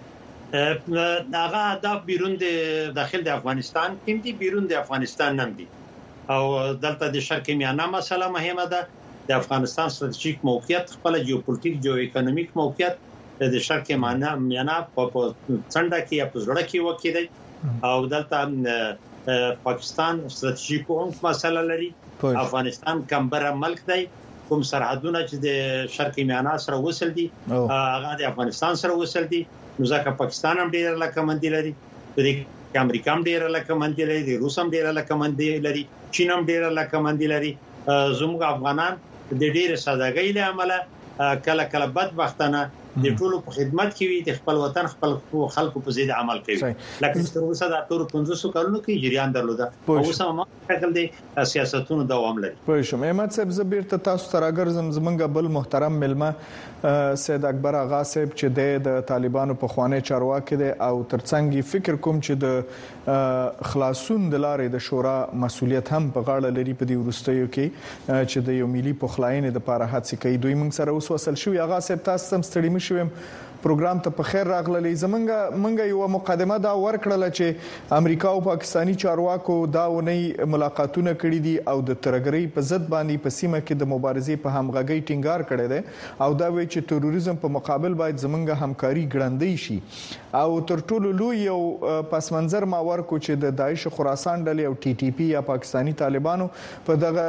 هغه اهداف بیرون د داخل د افغانستان کې دي، بیرون د افغانستان نه دي. او دلته د شرقي میانه مسله مهمه ده. د افغانستان ستراتیژیک موقعیت، خپل جیوپولیټیک، جیو اکونومیک موقعیت د شرقي میانه په څنډه کې یا په زړه کې وکړي دی. او دلته پاکستان ستراتیژیک مسله لري. افغانستان کمبره ملک دی، کوم سرحدونه چې د شرقي میانه سره وصل دي هغه د افغانستان سره وصل دي. نو ځکه پاکستان هم ډیر لکمندي لري، د امریکا هم ډیر لکمندي لري، د روس هم ډیر لکمندي لري، چین هم ډیر لکمندي لري. زموږ افغانان د ډیر سادهګۍ له عمله کله کله بدبختانه د ټولو په خدمت کې وي، د خپل وطن خپل خلکو په ضد عمل کوي. لکه تر اوسه د 1500 کلونو کې جریان درلوده او اوس هم شکل دی سیاستونو دوام لري. پوه شوم. احمد صاحب زبیر ته تاسو تراګر زمونږ بل محترم ملمه سید اکبر آغا صاحب چې د طالبانو په خوانه چارواکي دي او ترڅنګ فکر کوم چې د خلاصون د لارې د شورا مسولیت هم په غاړه لري په دې ورستیو کې چې د یو ملي پخلاینې د لپاره هڅه کوي. دوی موږ سره اوس وصل شو. آغا صاحب تاسو هم ستړي شوم پروګرام ته په خیر راغلي. زمونږ یو مقدمه دا ورکړله چې امریکا او پاکستانی چارواکو دا ونی ملاقاتونه کړي دي او د ترګری په ضد باندې په سیمه کې د مبارزې په همغږي ټینګار کړي دي او دا وایي چې تروریزم په مقابل باید زمونږ همکاري ګړندۍ شي. او تر ټولو لوی یو پس منظر ما ورکو چې د داعش خراسان ډلې او ټي ټي پی یا پاکستانی طالبانو په دغه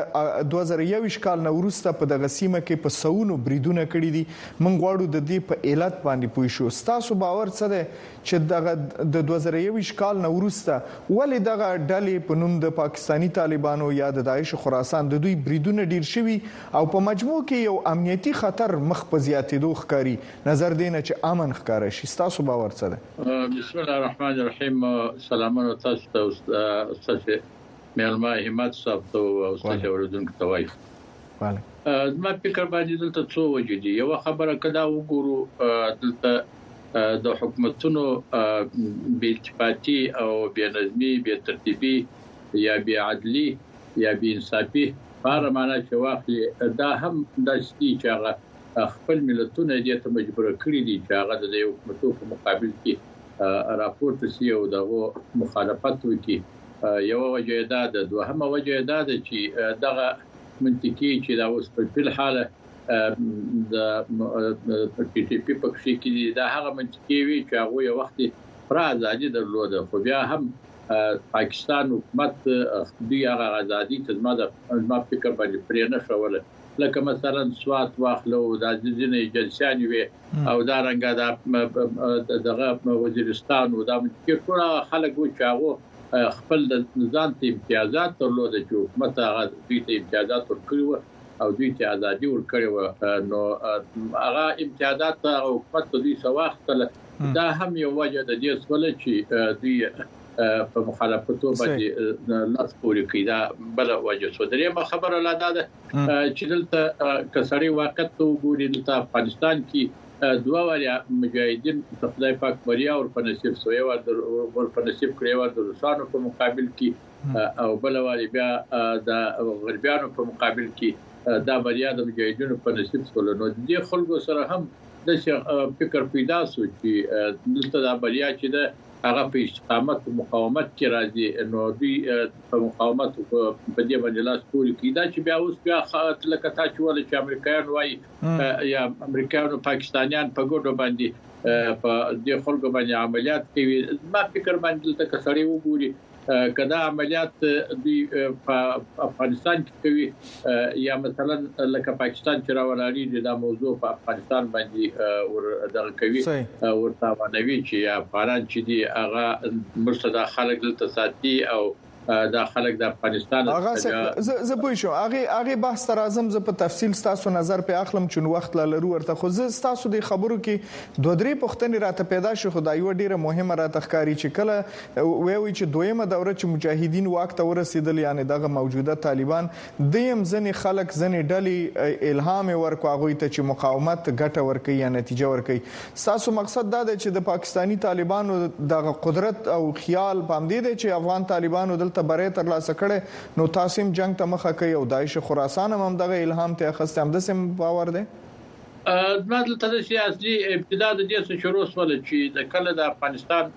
2021 کال نو وروسته په دغه سیمه کې په سونو بریدونه کړي دي. موږ غواړو د دې په علت باندې باندې پوي شو. تاسو باور څه دی چې دغه د 2021 کال نه وروسته ولې دغه ډلې په نوم د پاکستانی طالبانو یا د داعش خراسان د دوی بریدونه ډیر شوي او په مجموع کې یو امنیتي خطر مخ په زیاتېدو ښکاري نظر دینه چې امن ښکارا شي؟ تاسو باور څه دی؟ بسم الله الرحمن الرحیم. سلامونه تاسو ته استاد میلمه همت صاحب ته او استاد اوردونکو ته وایم. ما فکر باندې دلته څو وجې دي. یو خبره کدا وګورو دلته د حکومتونو بې اتفاقي او بې نظمي بې ترتیبي یا بې عدلي یا بې انصافي په معنا چې واخلي دا هم د شتي چې هغه خپل ملتونه دې ته مجبور کړی دي چې هغه د حکومتونو په مقابل کې راپورټ شي او دغه مخالفت وکړي. یو وجه دا ده. دوهمه وجه دا ده چې دغه منطقي چې دا اوس په فل حاله د پی ټی پی په کې دا هغه منطقي وی چې هغه یو وخت پر ازادي درلوده خو بیا هم پاکستان حکومت دوی هغه ازادي ته ما فکر باندې پرې نه شوله لکه مثلا سوات واخلو د ځینې جلسانې وي او دا رنګه دغه وزیرستان او د ټول خلک و چې هغه خپل د ځان ته امتیازات درلوده چې حکومت هغه دوی ته امتیازات ورکړي او دوی ته ازادي ورکړي نو هغه امتیازات حکومت دوی سواختل. دا هم یو وجه د دې سوال چې دوی په مخالفتو باندې لاس پورې کوي. دا بل وجه سو درې خبره لا ده چې دلته کسړی واقعیت وګوري دلته افغانستان کې دوه واریا مجاهدین خدای پاک بریا او په نصیب سوی ور په نصیب کړی و د روسانو په مقابل کې او بل واري بیا د غربیانو په مقابل کې دا بریا د مجاهدینو په نصیب سول. نو د خلکو سره هم د فکر پیدا سو چې دلته دا بریا چې د هغه په استقامت مقاومت کې راځي نو دوی په مقاومت په دې باندې لاس پورې کیدا چې بیا اوس بیا لکه تا چې ول چې امریکایان وایي یا امریکایانو پاکستانیان په ګډو باندې په دې خلکو باندې عملیات کوي. ما فکر باندې ته کسړی وګوري کدا عملیات دوی په افغانستان کې کوي یا مثلا لکه پاکستان چې راولاري دا موضوع په افغانستان باندې ور دغه کوي ورته باندې چې افغان چې دی هغه مرتضی خلک دلته ساتي او دا خلک د افغانستان هغه زه پوه شو هغه بحث تر اعظم ز په تفصیل تاسو نظر په اخلم چون وخت لرو ورته خو زه تاسو د خبرو کې دوه درې پوښتنې راته پیدا شو خدای و ډیره مهمه راته ښکاری چې کله وی چې دویمه دوره چې مجاهدین وخت ورسېدل یعنی دغه موجوده طالبان دیم ځنې خلک ځنې ډلې الهام ورکو هغه ته چې مقاومت ګټه ورکړي یا نتیجه ورکړي. تاسو مقصد دا دی چې د پاکستانی طالبانو دغه قدرت او خیال پام دی چې افغان طالبانو ته بری تر لاسه کړي نو تاسو جنگ ته مخه کوي او داعش خراسان هم دغه الهام ته اخستې هم د سم باور دی. دلته د سیاسي ابتدا د دې شروع سول چې د کله د افغانستان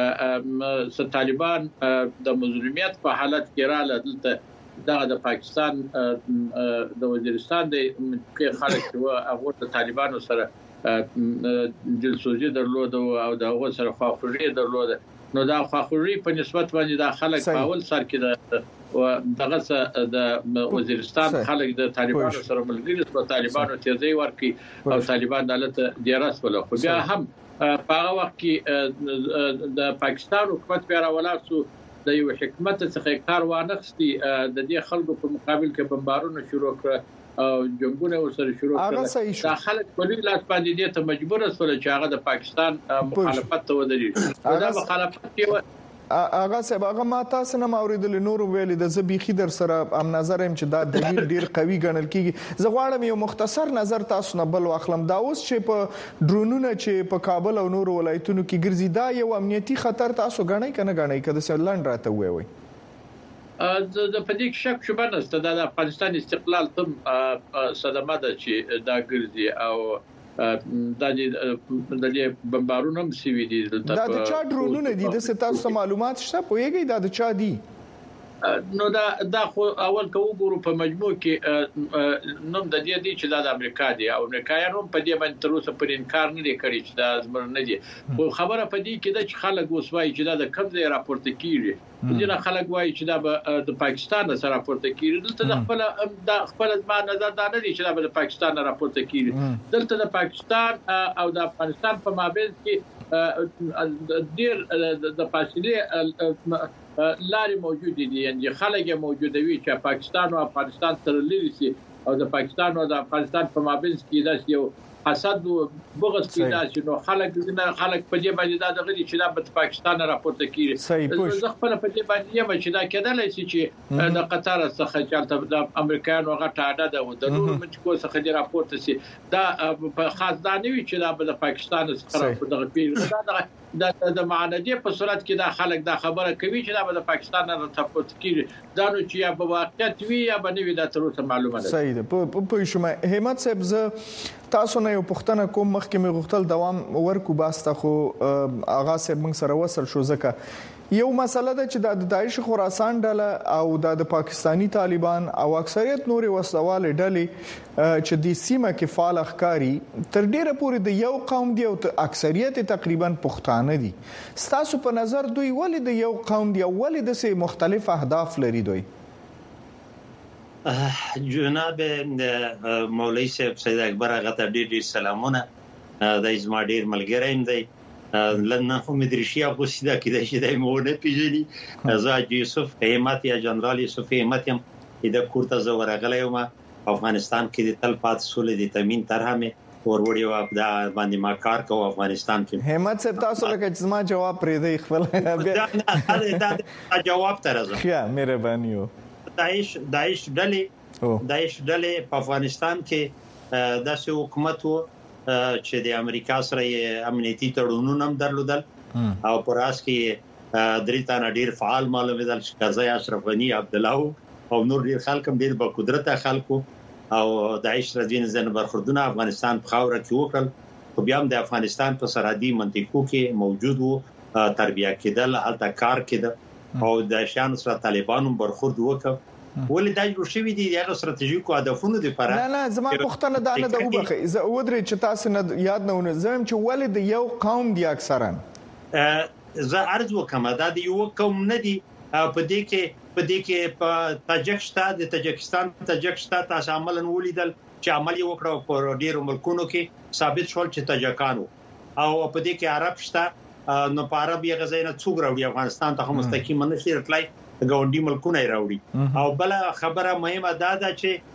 طالبان د مظلومیت په حالت کې رااله دلته د پاکستان د وزیرستان د خلک و هغه د طالبانو سره جلسوزي درلود او دغه سره خواخوږي درلود. نو دا خواخوږي په نسبت باندې د خلک په اول سر کې دغه د وزیرستان خلک د طالبانو سره ملګری سو طالبانو تیزی ورکي او طالبان دلته دیراس ولا خو بیا هم په هغه وخت کې د پاکستان حکومت بیا راولاسو د یو حکومت څخه کار وانخستي د دې خلکو په مقابل کې بمبارونه شروع کړ او جنگونه ورسره شروع کړل. دا خلک په لوی لاس باندې دې ته مجبور شول چې هغه د پاکستان مخالفت ته ودرېږي. دا مخالفت کې هغه سبا هغه ما تاسو نه اوریدل نور ویل د زبېخي در سره ام نظر هم چې دا دلیل ډیر قوي ګڼل کیږي. زه غواړم یو مختصر نظر تاسو نه بل واخلم. دا اوس چې په ډرونونه چې په کابل او نور ولایتونو کې ګرځي دا یو امنیتي خطر تاسو غنئ کنه غنئ کده سلند راته وي د پدې شک شوبه نشته. د افغانستان استقلال تم صدمه ده چې دا ګرځي او د بمبارونو هم سوي دي. دا د چا ډرونونه دي د تاسو معلومات شته پوهیږئ دا د چا دي؟ نو دا خو اول کو ګورو په مجموع کې نوم د دې چې د امریکا دی او امریکایانو په دې باندې تر اوسه پر انکار نه کړی چې دا زمر نه دي خو خبره په دې کې د خلک وسوي چې دا د کم ځای راپورته کیږي ځینې خلک وایي چې دا د پاکستان سره راپورته کیږي دلته د خپل ما نظر دا نه دي چې دا د پاکستان راپورته کیږي دلته د پاکستان او د افغانستان په مابین کې ډیر د فاصله لارې موجود دي یعنی خلک موجود وي چې پاکستان او افغانستان سره لري سي او د پاکستان او د افغانستان په مابین کې دا یو حسد او بغض پیدا شي نو خلک په دې باندې دا دغه چې دا په پاکستان راپورته کیږي زه خپل په دې باندې یم چې دا کېدل شي چې د قطر څخه چې د امریکایانو غټه اډه ده او د نورو مچکو څخه د راپورته سي دا په خاص دانوي چې دا د پاکستان څخه دغه پیل د معاندې په صورت کې دا خلک دا خبره کوي چې دا د پاکستان نه راپورته کیږي دا نو چې یا په واقعیت وي یا باندې دا تر اوسه معلومه ده صحیح ده په شومه همت صاحب ز تاسو نه یو پښتنه کوم مخکې مې غوښتل دوام ورکو باسته خو اغا صاحب موږ سره وصل شو ځکه یو مسله ده چې د داعش خراسان ډله او د پاکستانی طالبان او اکثریت نوري وسوال ډلې چې د سیمه کې فعال ښکاری تر ډیره پورې د یو قوم دی او اکثریت تقریبا پښتانه دي ستاسو په نظر دوی ولې د یو قوم دی او ولې د سه مختلف اهداف لري دوی جناب مولوی صاحب سید اکبر غته ډیر سلامونه د ازما ډیر ملګری دی لنه هم درشیا په سیده کې د شي مو نه پیژني زاج یوسف همت یا جنرال یوسف همت هم د کوړه زور غلیوم افغانستان کې د تل پات سولې د تامین طرحه مې وروري او دا باندې ما کار کوم افغانستان کې همت صاحب تاسو لکه چې ما جواب پرې دی خپل دا جواب ترازه ښه مهرباني یو داعش ډلې په افغانستان کې داسې حکومت وو چې د امریکا سره امنیتي تړونونه هم درلودل او پراس کې درې تنه ډیر فعال معلومېدل چې قضیه اشرف غنی عبد الله او نور ډیر خلک هم ډیر با قدرت خلکو او داعش رضین زن برخوردونه افغانستان په خاور کې وکړل خو بیا هم د افغانستان په سرحدي منطقو کې موجود وو تربیه کېدل هلته کار کېده او د شان سره طالبانو برخورد وکړ ولې دا جوړ شوی دی د ستراتیژیکو هدفونو لپاره نه زما پښتنه دا نه د وبخه زه ودرې چې تاسو نه یاد نه ونځم چې ولې د یو قوم دی اکثرا زه عرض وکم دا د یو قوم نه دی په دې کې په تاجکستان تاسو عملاً ولیدل چې عمل وکړو په ډیرو ملکونو کې ثابت شول چې تاجکانو او په دې کې عرب شته نو په عربي غزاینه څوک راوړي افغانستان ته مستقیم نشي راتلای ګاونډي ملکونه راوړي او بل خبره مهمه ده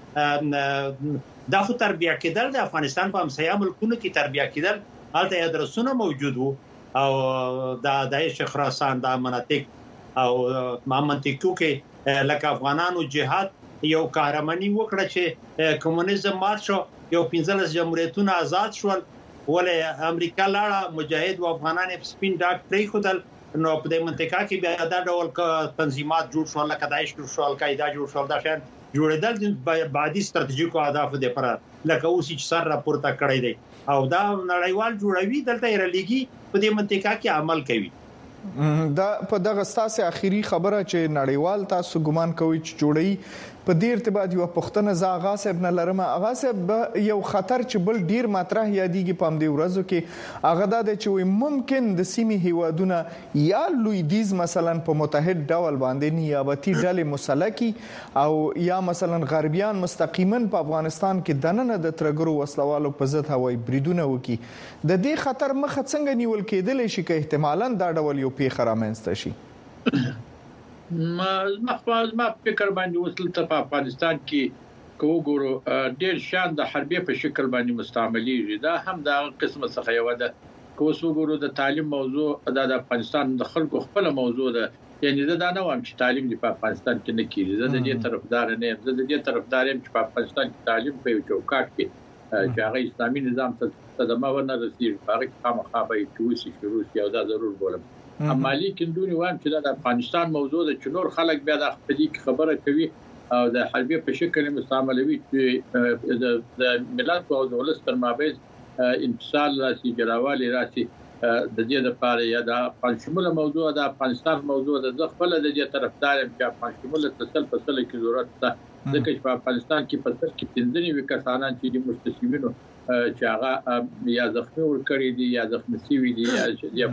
چې د خو تربیه کېدل د افغانستان په همسایه ملکونو کې تربیه کېدل هلته ادرسونه موجود وو او د داعش خراسان د مناطق او مناطقو کې لکه افغانانو جهاد یو قهرماني وکړه چې کمونیزم مات شو یو 15 جمهوریتونه آزاد شول ولې امریکا لاړه مجاهد او افغانان په سپین ډاک پرې خدل نو په دې منطقه کې بیا دا ډول تنظیمات جوړ شول لکه داعش جوړ شو القاعده جوړ شو دا شان جوړېدل د بعدي ستراتیژیکو اهداف لپاره لکه اوس چې سر راپورته کړی دی او دا نړیوال جوړوي دلته رلیګي په دې منطقه کې عمل کوي دا په دغه ستاسو اخیری خبره چې نړیوال تاسو ګمان کوي چې جوړي په دې ارتباط یو پښتنه زاغا صاحب نه لرم اغا صاحب یو خطر چې بل ډیر مطرح یادېږي په دې ورځو کې اغه دا چې ممکن د سیمې هیوادونه یا لویدیز مثلا په متحد ډول باندې نیابتي ډلې مسلکی او یا مثلا غربیان مستقیما په افغانستان کې دننه د ترګرو وسلوالو په ضد هوایي بریدونه وکي د دې خطر مخه څنګه نیول کېدل شي که احتمالاً دا ډول یو پیښه رامنځته شي ما فکر باندې وصل ته په افغانستان کې کوګورو ډېر شان د حربي په شکل باندې مستعملي دا هم د قسمه څخه یو ده کوسوګورو د تعلیم موضوع د افغانستان د خلکو خپل موضوع ده یعنی دا نه وایم چې تعلیم د افغانستان کې نه کیږي زه د دې طرفدار نه یم زه د دې طرفدار یم چې په افغانستان کې تعلیم په یو چوکاټ کې چې هغه اسلامي نظام ته صدمه ونه رسیږي هغه خامخا به توسي شروع یا دا ضرور بولم اما لیکن دونی وایم چې د افغانستان موضوع د چنور خلک بیا د خپلې خبره کوي او د حربي په شکل مستعملوي چې د ملت او دولت تر مابین انفصال راسي جراوالي راسي د دې لپاره یا د پنځمله موضوع د افغانستان موضوع د خپل د دې طرفدار چې پنځمله تسل په تل کې ضرورت ده ځکه چې په افغانستان کې په تر کې 15 کسانان چې د مستشفینو چې هغه یا زخمي ور کړی دي یا زخمي سوي دي یا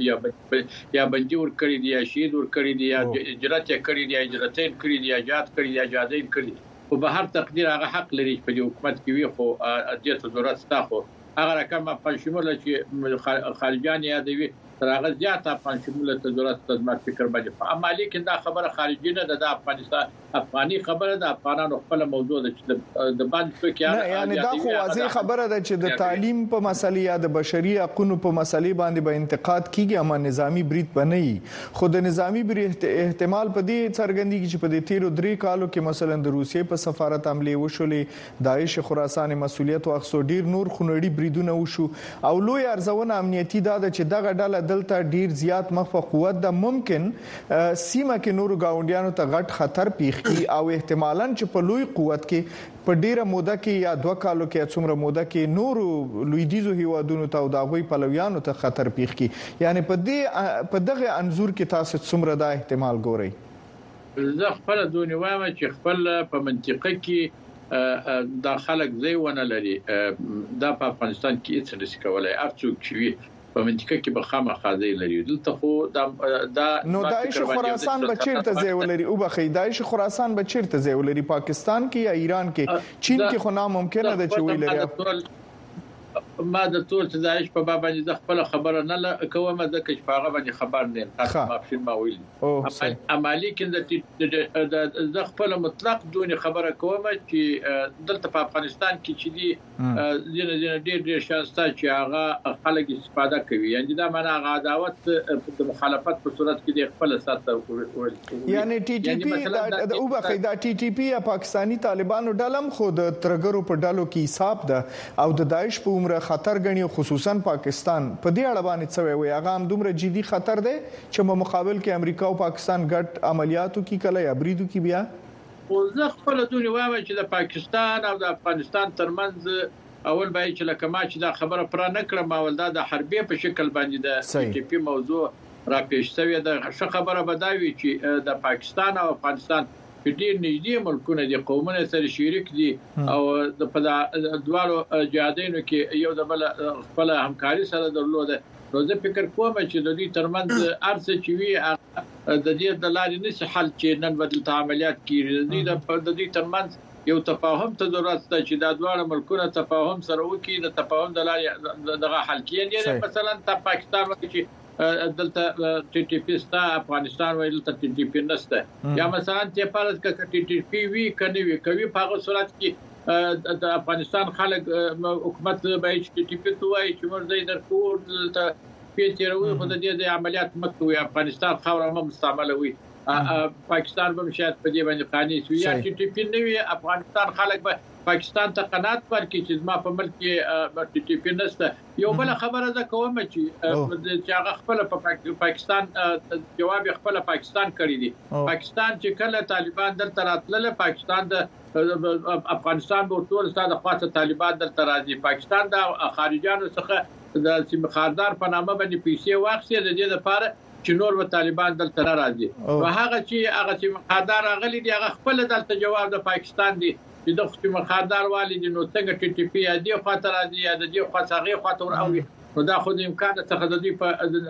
بندي ور کړی دي یا شهید ور کړی دي یا اجرات کړی دي یا اجراتین کړی دي یا جات کړی دي یا جادین کړی او به هر تقدیر هغه حق لري په حکومت کې وي خو د ضرورت ستا خو هغه رقم په شمول چې خارجان یادوي تر هغه زیاته په شمول ته ضرورت خدمت فکر باندې اما لیکن دا خبره خارجي نه ده د افغانستان افغاني خبره ده افغانانو خپل موضوع ده چې د باندې څه کې یعنی دا خو واضح خبره ده چې د تعلیم په مسلې یا د بشري حقوقو په مسلې باندې به انتقاد کیږي اما نظامی برید بنئ خو د نظامی برید احتمال په دې څرګندېږي چې په دې تیرو 3 کالو کې مثلا د روسیې په سفارت حمله وشولې داعش خراسان مسؤلیت واخصو ډیر نور خونړي بریدونه وشو او لوی ارزونه امنیتي دا چې دغه ډله دلته ډیر زیات مخ قوت ده ممکن سیمه کې نور گاونډیانو ته غټ خطر پیښ کی او احتمالاً چې په لوی قوت کې په ډیره موده کې یا 2 کالو کې څومره موده کې نور لویدیزو هیوادونو ته او دغوی پلویانو ته خطر پیښ کی یعنی په دغه انزور کې تاسو څومره دا احتمال ګورئ زه خپل دونی وایم چې خپل په منطقه کې دا خلک ځای ونه لري دا په افغانستان کې هیڅ نشي کولای ارڅوک چې په منطقه کې به خامخا ځای لري دلته خو دا نو داعش خراسان به چیرته ځای ولري او بخې داعش خراسان به چیرته ځای ولري پاکستان کې یا ایران کې چین کې خو ناممکنه ده چې ویلري ما د ټول چې داعش په باب باندې د خپل خبره نه کوم ځکه چې په هغه باندې خبر نه تاسو مافین ما ویل عملی کې د خپل مطلق دون خبره کوم چې دلته په افغانستان کې چې دي ډېر شانسته چې هغه خلک استفاده کوي یعنی دا معنا هغه عداوت د مخالفت په صورت کې د خپل ساتل یعنی ټي ټي پی او بخې دا ټي ټي پی یا پاکستانی طالبانو ډلم خو د ترګرو په ډلو کې حساب ده او د داعش په عمر خطر غني خصوصا پاکستان په دې اړه باندې څه وي هغه هم دومره جدي خطر دی چې په مقابل کې امریکا او پاکستان ګډ عملیاتو کې کله یا بریدو کې بیا او زه خپل دونی وایم چې د پاکستان او د افغانستان ترمنځ اول به چې لکه ما چې دا خبره پر نه کړم اول دا د حربي په شکل باندې د ټي پی موضوع را پیښ شوی د خبره بداوي چې د پاکستان او افغانستان په ډیر نږدې ملکونه دي قومونه سره شریک دي او په دوالو جهادینو کې یو د بل خپل همکاري سره درلوده نو زه فکر کوم چې د دې ترمنځ ارڅ چې وی د دې د لارې نشي حل چې نن بدل عملیات کیږي د دې ترمنځ یو تفاهم ته ضرورت ده چې د دوه ملکونو تفاهم سره وکړي د تفاهم د لارې دغه حل کیږي مثلا ته پاکستان کې دلته ټي ټي پی ستا افغانستان ویل ته ټي ټي پی نشته یا مثلا ته پارس ک ټي ټي پی وی کني وی کوي په هغه صورت کې د افغانستان خلک حکومت به ټي ټي پی توای چې مرزي درکور ته پیچروي په دې د عملیات مکوي افغانستان خاور هم مستعمله وي پاکستان به شاید په دې باندې قانوني شي یا ټي ټي پی نه وي افغانستان خلک به پاکستان ته قناعت ورکړي چې ما په ملک کې ټي ټي پی نشته یو بل خبره ده کوم چې هغه خپل په پاکستان جواب خپل پاکستان کړی دي پاکستان چې کله طالبان دلته راتلل پاکستان د افغانستان په ټول ستاسو خاصه طالبان دلته راځي پاکستان د خارجانو څخه د سیمخاردار په نامه باندې پیسې واخلي د دې لپاره چې نور و طالبان دلته راځي او هغه چې سیمخاردار غلي دي هغه خپل دلته جواب د پاکستان دی چې د خصوصي مخاردار والي نو څنګه ټي ټي پی دی خاطر راځي یا د دې خاطر خاطر او نو دا خو د امکان څخه د دې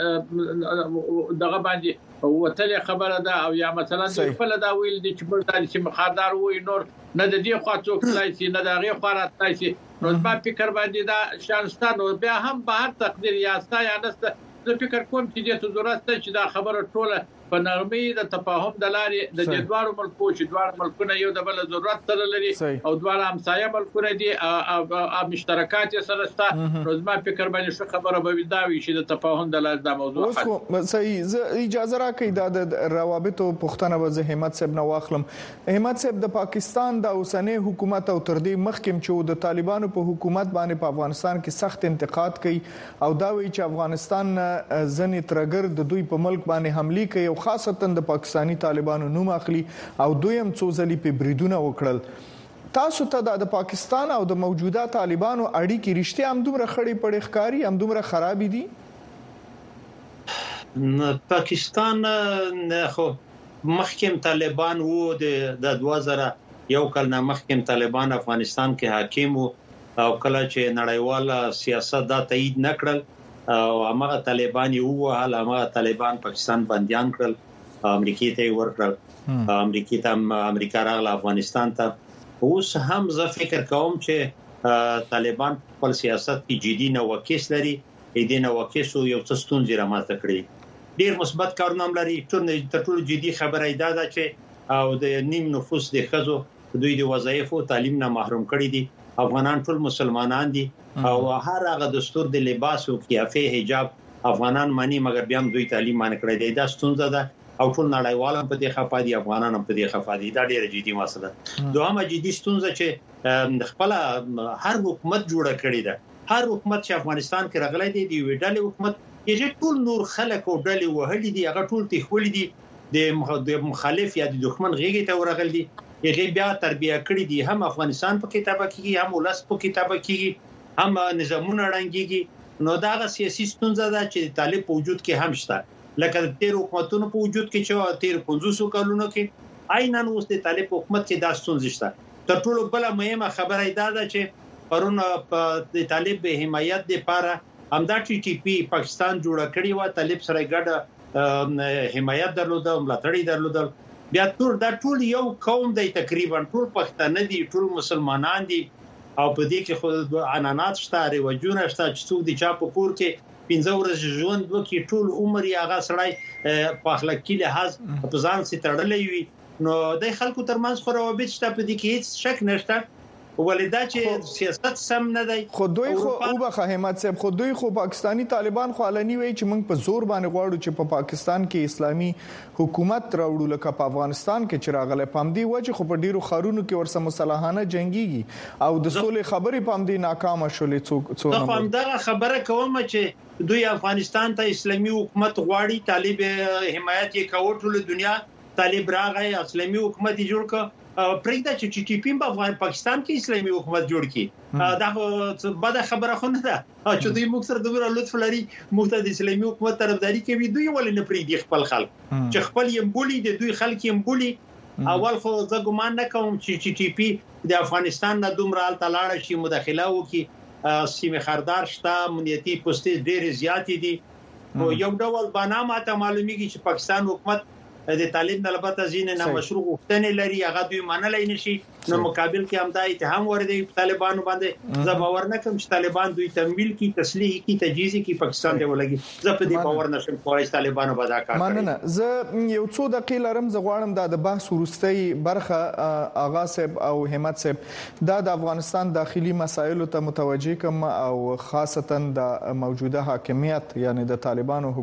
په دغه باندې وتل خبره ده او یا مثلا خپل دا ویل دي چې بل چې مخاردار وای نور نه د دې خاطر کلای شي نه دغه خارات کلای شي نو په فکر باندې دا شانستان او بیا هم به هر تقدیر یاستا یا نسته زه فکر کوم چې د ضرورت چې دا خبره ټوله په نرمۍ د تفاهم د لارې د دوه ملکو چې دوه ملکونه یو د بل ضرورت سره لري او دوه همسایه ملکونه دي او مشترکات سره ستا نو زما فکر باندې څه خبره به دا وي چې د تفاهم د لارې د موضوع اوس صحیح اجازه راکړئ د روابطو پښتنه وزه همت صاحب نو واخلم همت صاحب د پاکستان د اوسنۍ حکومت او تر دې مخکې چې د طالبانو په حکومت باندې په افغانستان کې سخت انتقاد کوي او دا وایي چې افغانستان ځنې ترګر د دوی په ملک باندې حمله کوي او خاصتا د پاکستانی طالبانو نوم اخلي او دویم څو ځلې په بریدونه وکړل تاسو ته د پاکستان او د موجوده طالبانو اړیکې رښتیا هم دومره خړې پړې ښکاری هم دومره خراب دي پاکستان خو مخکیم طالبان وو د 2001 کال نه مخکیم طالبان افغانستان کې حاکم وو او کله چې نړیوال سیاست دا تایید نکړل او هغه طالبان یو هغه طالبان پاکستان بنديان کړل امریکای ته ورکړل امریکا راغله افغانستان ته اوس هم زه فکر کوم چې طالبان خپل سیاست کې جدي نوښت لري دې نوښت یو څه ستونزې رامنځته کړې ډیر مثبت کارونه لري ټول جدي خبره ده چې او د نیم نفوس د خزو دوی د وظایف او تعلیم نه محروم کړي دي افغانان ټول مسلمانان دي او هر هغه دستور د لباس او قیافه حجاب افغانان مانی مګر بیا هم دوی تعلیم مان کړی دی دا ستونزه ده او ټول نړیوال هم په دې خفا دي افغانان هم په دې خفا دي دا ډیره جدي مسله دوهمه جدي ستونزه چې خپل هر حکومت جوړه کړی ده هر حکومت چې افغانستان کې راغلی دی د ویډال حکومت یې ټول نور خلک او ډلې وهلي دي هغه ټول تخولي دي د مخالف یا د دښمن غیږ ته ورغلي دي هغه بیا تربیه کړی دي هم افغانستان په کتابه کې هم ولس په کتابه کې هم نظامونه رنګيږي نو دا سیاسي ستونزه ده چې طالب په وجود کې هم شته لکه د تیر حکومتونو په وجود کې چې تیر 500 کلونو کې عیناً اوس د طالب حکومت کې دا ستونزه شته تر ټولو بل مهمه خبره دا ده چې پرون د طالب حمایت لپاره همدا TTP پاکستان جوړ کړی و طالب سره ګډ حمایت درلوده ملاتړی درلوده بیا ټول یو قوم دی تقریبا ټول پښتانه دي ټول مسلمانان دي او په دې کې خو عنانات شته ریواجونه شته چې څوک د چا په کور کې 15 ورځې ژوند وکي ټول عمر یې هغه سړی په اخلاقی لحاظ په ځان سي تړلې وي نو د خلکو ترمنځ خو روابط شته په دې کې هیڅ شک نشته ولدا چې سیاست سم نه دی خو دوی خو او به همت صاحب خو دوی خو پاکستانی طالبان خو علني وی چې موږ په زور باندې غواړو چې په پاکستان کې اسلامي حکومت راوړو لکه په افغانستان کې چې راغله پام دی وجه خو په ډیرو خارونو کې ورسره مصالحانه جنگيږي او د سولې خبرې پام دی ناکام شولې څو نه هم دا خبره کوم چې دوی افغانستان ته اسلامي حکومت غواړي طالب حمایت یې کوي ټول دنیا طالب راغی اسلامي حکومت جوړ کړ پرېږده چې TTP په پاکستان کې اسلامي حکومت جوړ کړي دا بده خبره خو نه ده چې دوی موږ سره دومره لطف لري موږ ته د اسلامي حکومت طرفداري کوي دوی ولې نه پرېږدي خپل خلک چې خپل یې بولی د دوی خلک یې بولی اول خو زه ګمان نه کوم چې TTP د افغانستان نه دومره التلاړه شي مداخله وکړي سیمه خاردار شته امنیتي پوسټې ډېر زیات دي او یو ډول بنامه ته معلومیږي چې پاکستان حکومت د طالب نلبته زینه نه مشروع غوښتنې لري هغه دوی منلای نشي نو مقابل کې هم دا اتهام ورده طالبانو باندې زه باور نه کوم چې طالبان دوی تمویل کی تسلیح کی تجهیز کی پاکستان ته ولګي زه په دې باور نشم کولای چې طالبانو به دا کار کوي مننه زه یو څو دقیقې لرم زه غواړم د بحث ورستۍ برخه آغا صاحب او همت صاحب د افغانستان داخلي مسایلو ته متوجه کوم او خاصتا د موجوده حاکمیت یعنی د طالبانو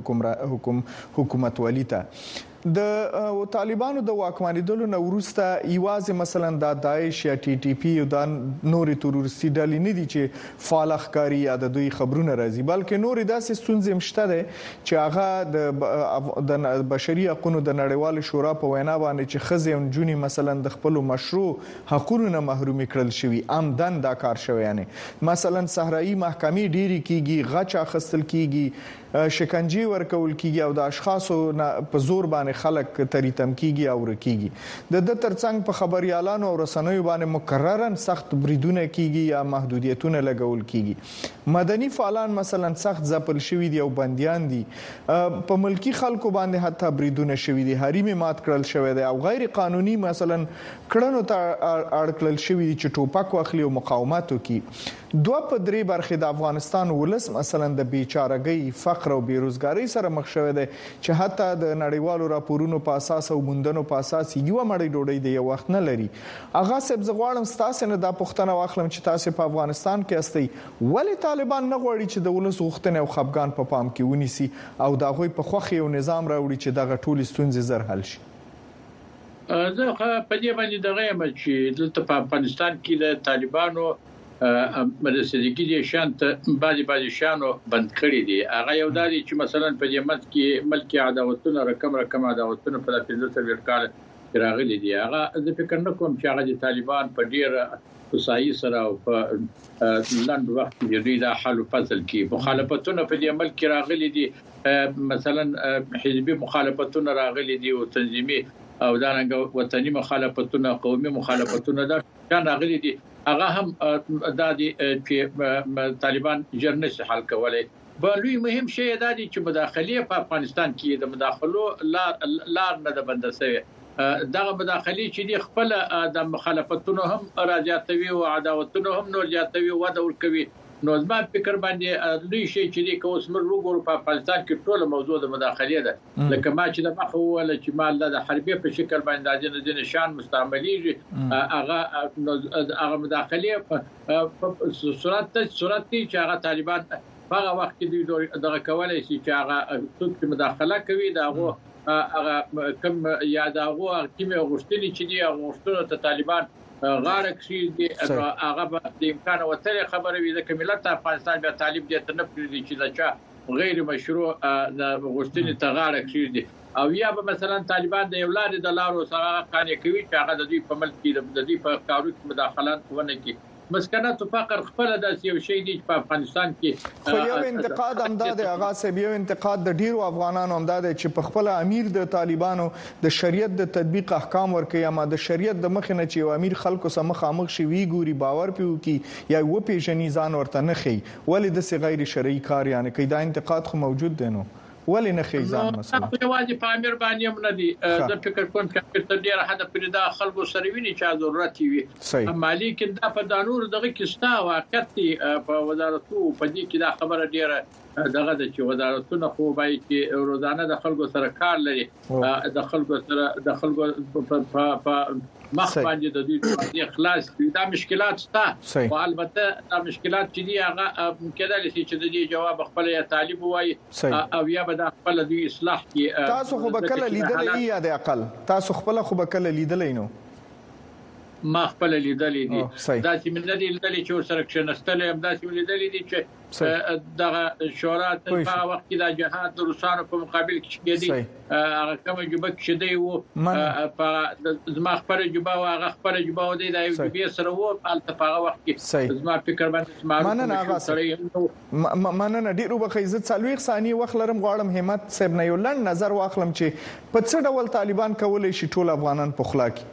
حکومت ولیته د طالبانو د واکمنیدلو نو وروسته ایواز مثلا د داعش یا TTP او د نوري تروریستي ډلې نه دي چې فعالخکاری یا د دوی خبرونه راځي بلکې نوري داسې ستونزې مشته ده چې هغه د بشري حقوقو د نړیوال شورا په وینا باندې چې خزې او جونی مثلا د خپل مشروع حقوقو نه محروم کړل شوی عمدن دا کار شوی یعنی مثلا صحرایي محکمې ډيري کیږي غچ اخستل کیږي شکنجه ورکول کیږي او د اشخاصو په زور باندې خلک تریتم کیږي او رکیږي د ترڅنګ په خبريالانو او رسنیو باندې مکررن سخت بریدونه کیږي یا محدودیتونه لګول کیږي مدني فعالان مثلا سخت ځپل شوی دي او بنديان دي په ملکی خلکو باندې حتی بریدونه شوی دي حریم مات کړل شوی دی او غیر قانوني مثلا کړنو ته اړکل شوی دي چې ټوپک واخلي او مقاومت وکړي دوه په درې برخې د افغانستان ولس مثلا د بیچارهګۍ فقر او بیروزګاری سره مخ شوی دی چې حتی د نړیوالو راپورونو په اساس او موندنو په اساس یو مړی ډوډۍ دی یو وخت نه لري اغه سب زغواړم ستاسو نه د پښتنه واخلم چې تاسو په افغانستان کې استئ ولی طالبان نه غواړي چې د ولس غوښتنې او خپګان په پام کې ونیسي او دا غوي په خوخي او نظام راوړي چې دغه ټول ستونزې زر حل شي زه په دې باندې دغه یم چې دلته په افغانستان کې د طالبانو مرسدګي دي شانت باندې شانو بند کړی دي هغه یو دادی چې مثلا په دې ملت کې ملکی عداوتونه رقم عداوتونه په 15 کال راغلي دي هغه د فکر نه کوم چې هغه د طالبان په ډیر وسایي سره او په لاند وخت کې دوی د حل فصل کې مخالفتونه په دې عمل کې راغلي دي مثلا حزبي مخالفتونه راغلي دي او تنظیمي او دانګ وطني مخالفتونه قومي مخالفتونه دا کان راغلي دي هغه هم د دې طالبان جرنس حل کولای بلوي مهم شی دا دي چې مداخله په افغانستان کې د مداخلو لار نه د بندسوي دغه مداخلي چې دی خپل د مخالفتونو هم راځاتوي او عداوتونو هم نور جاتوي او د ورکوي نو زما فکر باندې لوی شی چې دی کوم سمر وګورو په افغانستان کې ټول موضوع د مداخله ده لکه ما چې د مخه ولا چې مال د حربي په شکل باندې د نشان مستعملي هغه مداخله په صورت چې هغه طالبان هغه وخت کې دوی دغه کولای شي چې هغه څوک مداخله کوي دغه هغه کوم یاداغه کیمه غوښتنې چې دی غوښتنه ته طالبان غاړه کړی دی هغه د امکان وتره خبره وي د ملت افغانستان به طالب دي ته نه پریږدي چې دا غیر مشروع د غوښتنې ته غاړه کړی دی او یا به مثلا طالبان د اولاد د لارو سره قانې کوي چې هغه د دوی په ملک کې د دوی په کارو کې مداخلات ونه کوي مسکنات او فقر خپل د یو شی دی په افغانستان کې خو یو انتقاد امداد هغه سبیو انتقاد د ډیرو افغانانو امداد چې په خپل امیر د طالبانو د شریعت د تطبیق احکام ورکي یا د شریعت د مخ نه چې امیر خلکو سره مخامخ شي وی ګوري باور پیو کی یا و پیژنې ځان ورته نه خي ولې د غیر شرعي کار یعنی کې دا انتقاد خو موجود دی نو ولې نه خیزان مثلا په واجب په امیر باندې هم نه دي د فکر کوم چې تر ډیره حد پرې دا خلکو سره ویني چې ضرورت وي مالی کې دا په دانور دغه کې ستا واقعیت په وزارتو په دې کې دا خبره ډیره دغه د چې وزارتونه خو باید چې روزانه د خلکو سره کار لري د خلکو سره د خلکو په مخ باندې د دې اخلاص دا مشکلات ستا او البته دا مشکلات چې دی هغه کېدل شي چې د دې جواب خپل یا طالب وای او یا به د خپل د اصلاح کې تاسو خو به کله لیدلې یا د اقل تاسو خپل خو به کله لیدلې نو ما خپل لیدلې دي دا چې من لیدلې چې سره کښنستل هم دا چې لیدلې دي چې دغه شورا په وخت کې د جهاد د روسانو په مقابل کې کېدی هغه کوم جوبه کې دی او په زما خبره جوبه او هغه خبره جوبه دی د یو بي سره وو په هغه وخت کې زما فکر باندې مننه ډیرو بخې عزت سالويخ ثاني وخت لرم غواړم همت صاحب نه یو لن نظر واخلم چې په څه ډول طالبان کولای شي ټول افغانان په خلا کې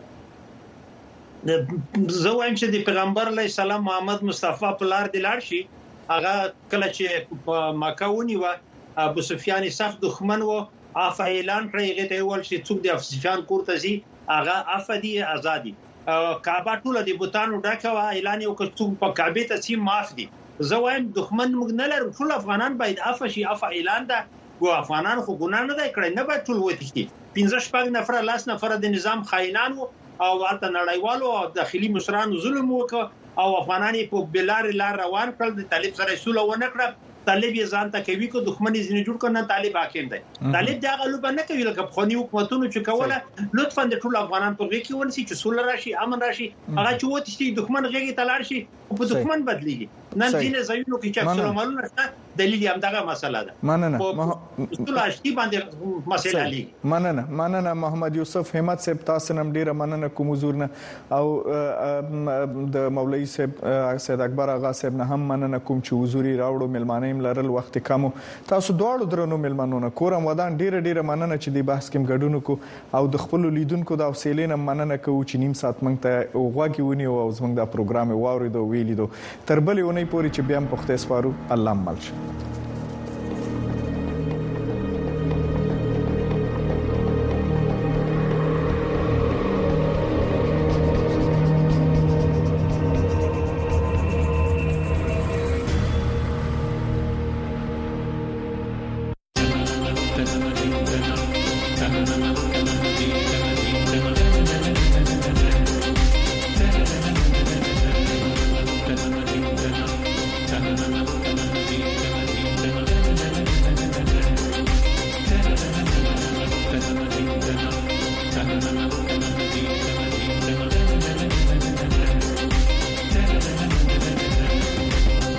زه وایم چې د پیغمبر علی السلام محمد مصطفی په لار دی لاړ شي هغه کله چې په مکه ونیو ابو سفیان سخت دښمن وو عفو اعلان کړی هغه ته ول چې څوک د ابو سفیان کوړه زی هغه افدی ازادي کعبه ټول د بوتانو ډکوا اعلان یو څوک په کعبه ته سیم معاف دي زه وایم دښمن موږ نه لرو ټول افغانان باید عفو شي عفو اعلان ده ګو افغانان خو ګناه نه دی کړی نه باید ټول وتی شي 15 شپږ نفر لاس نفر د نظام خاینانو او ورته نړیوالو او داخلي مشرانو ظلم وکړ او افغانان په بلار لار روان کړل د طالب سره سوله ونه کړ طالب یې ځان ته کوي کو دښمنۍ زنه جوړ کړه طالب حاکم دی طالب دا غلو باندې کوي لکه خونی حکومتونو چې کوله لطفا د ټول افغانان په غي کې ونسي چې سوله راشي امن راشي هغه چې وته چې دښمن غي تلار شي او په دښمن بدليږي نن دینه زوینو کې چې څلور معلومه دلیل هم دغه مسله ده مننه ټول اشتي باندې مسله لې مننه محمد یوسف همت صاحب تاسو نم ډیره مننه کوم حضور نه او د مولوی صاحب سید اکبر اغا صاحب نه هم مننه کوم چې حضوري راوړو ملمانه لرل وخت کم تاسو دواړو درنو ملمنونه کورم ودان ډیره مننه چې د بحث کې ګډون کو او د خپل لیدونکو د حوصله نه مننه کوو چې نیم ساعت مونږ ته وغواګي ونی او زموږ د پروګرام واوري دو ویلی دو تربلې ونی پوری چې بیا هم پخته سپارو الله مل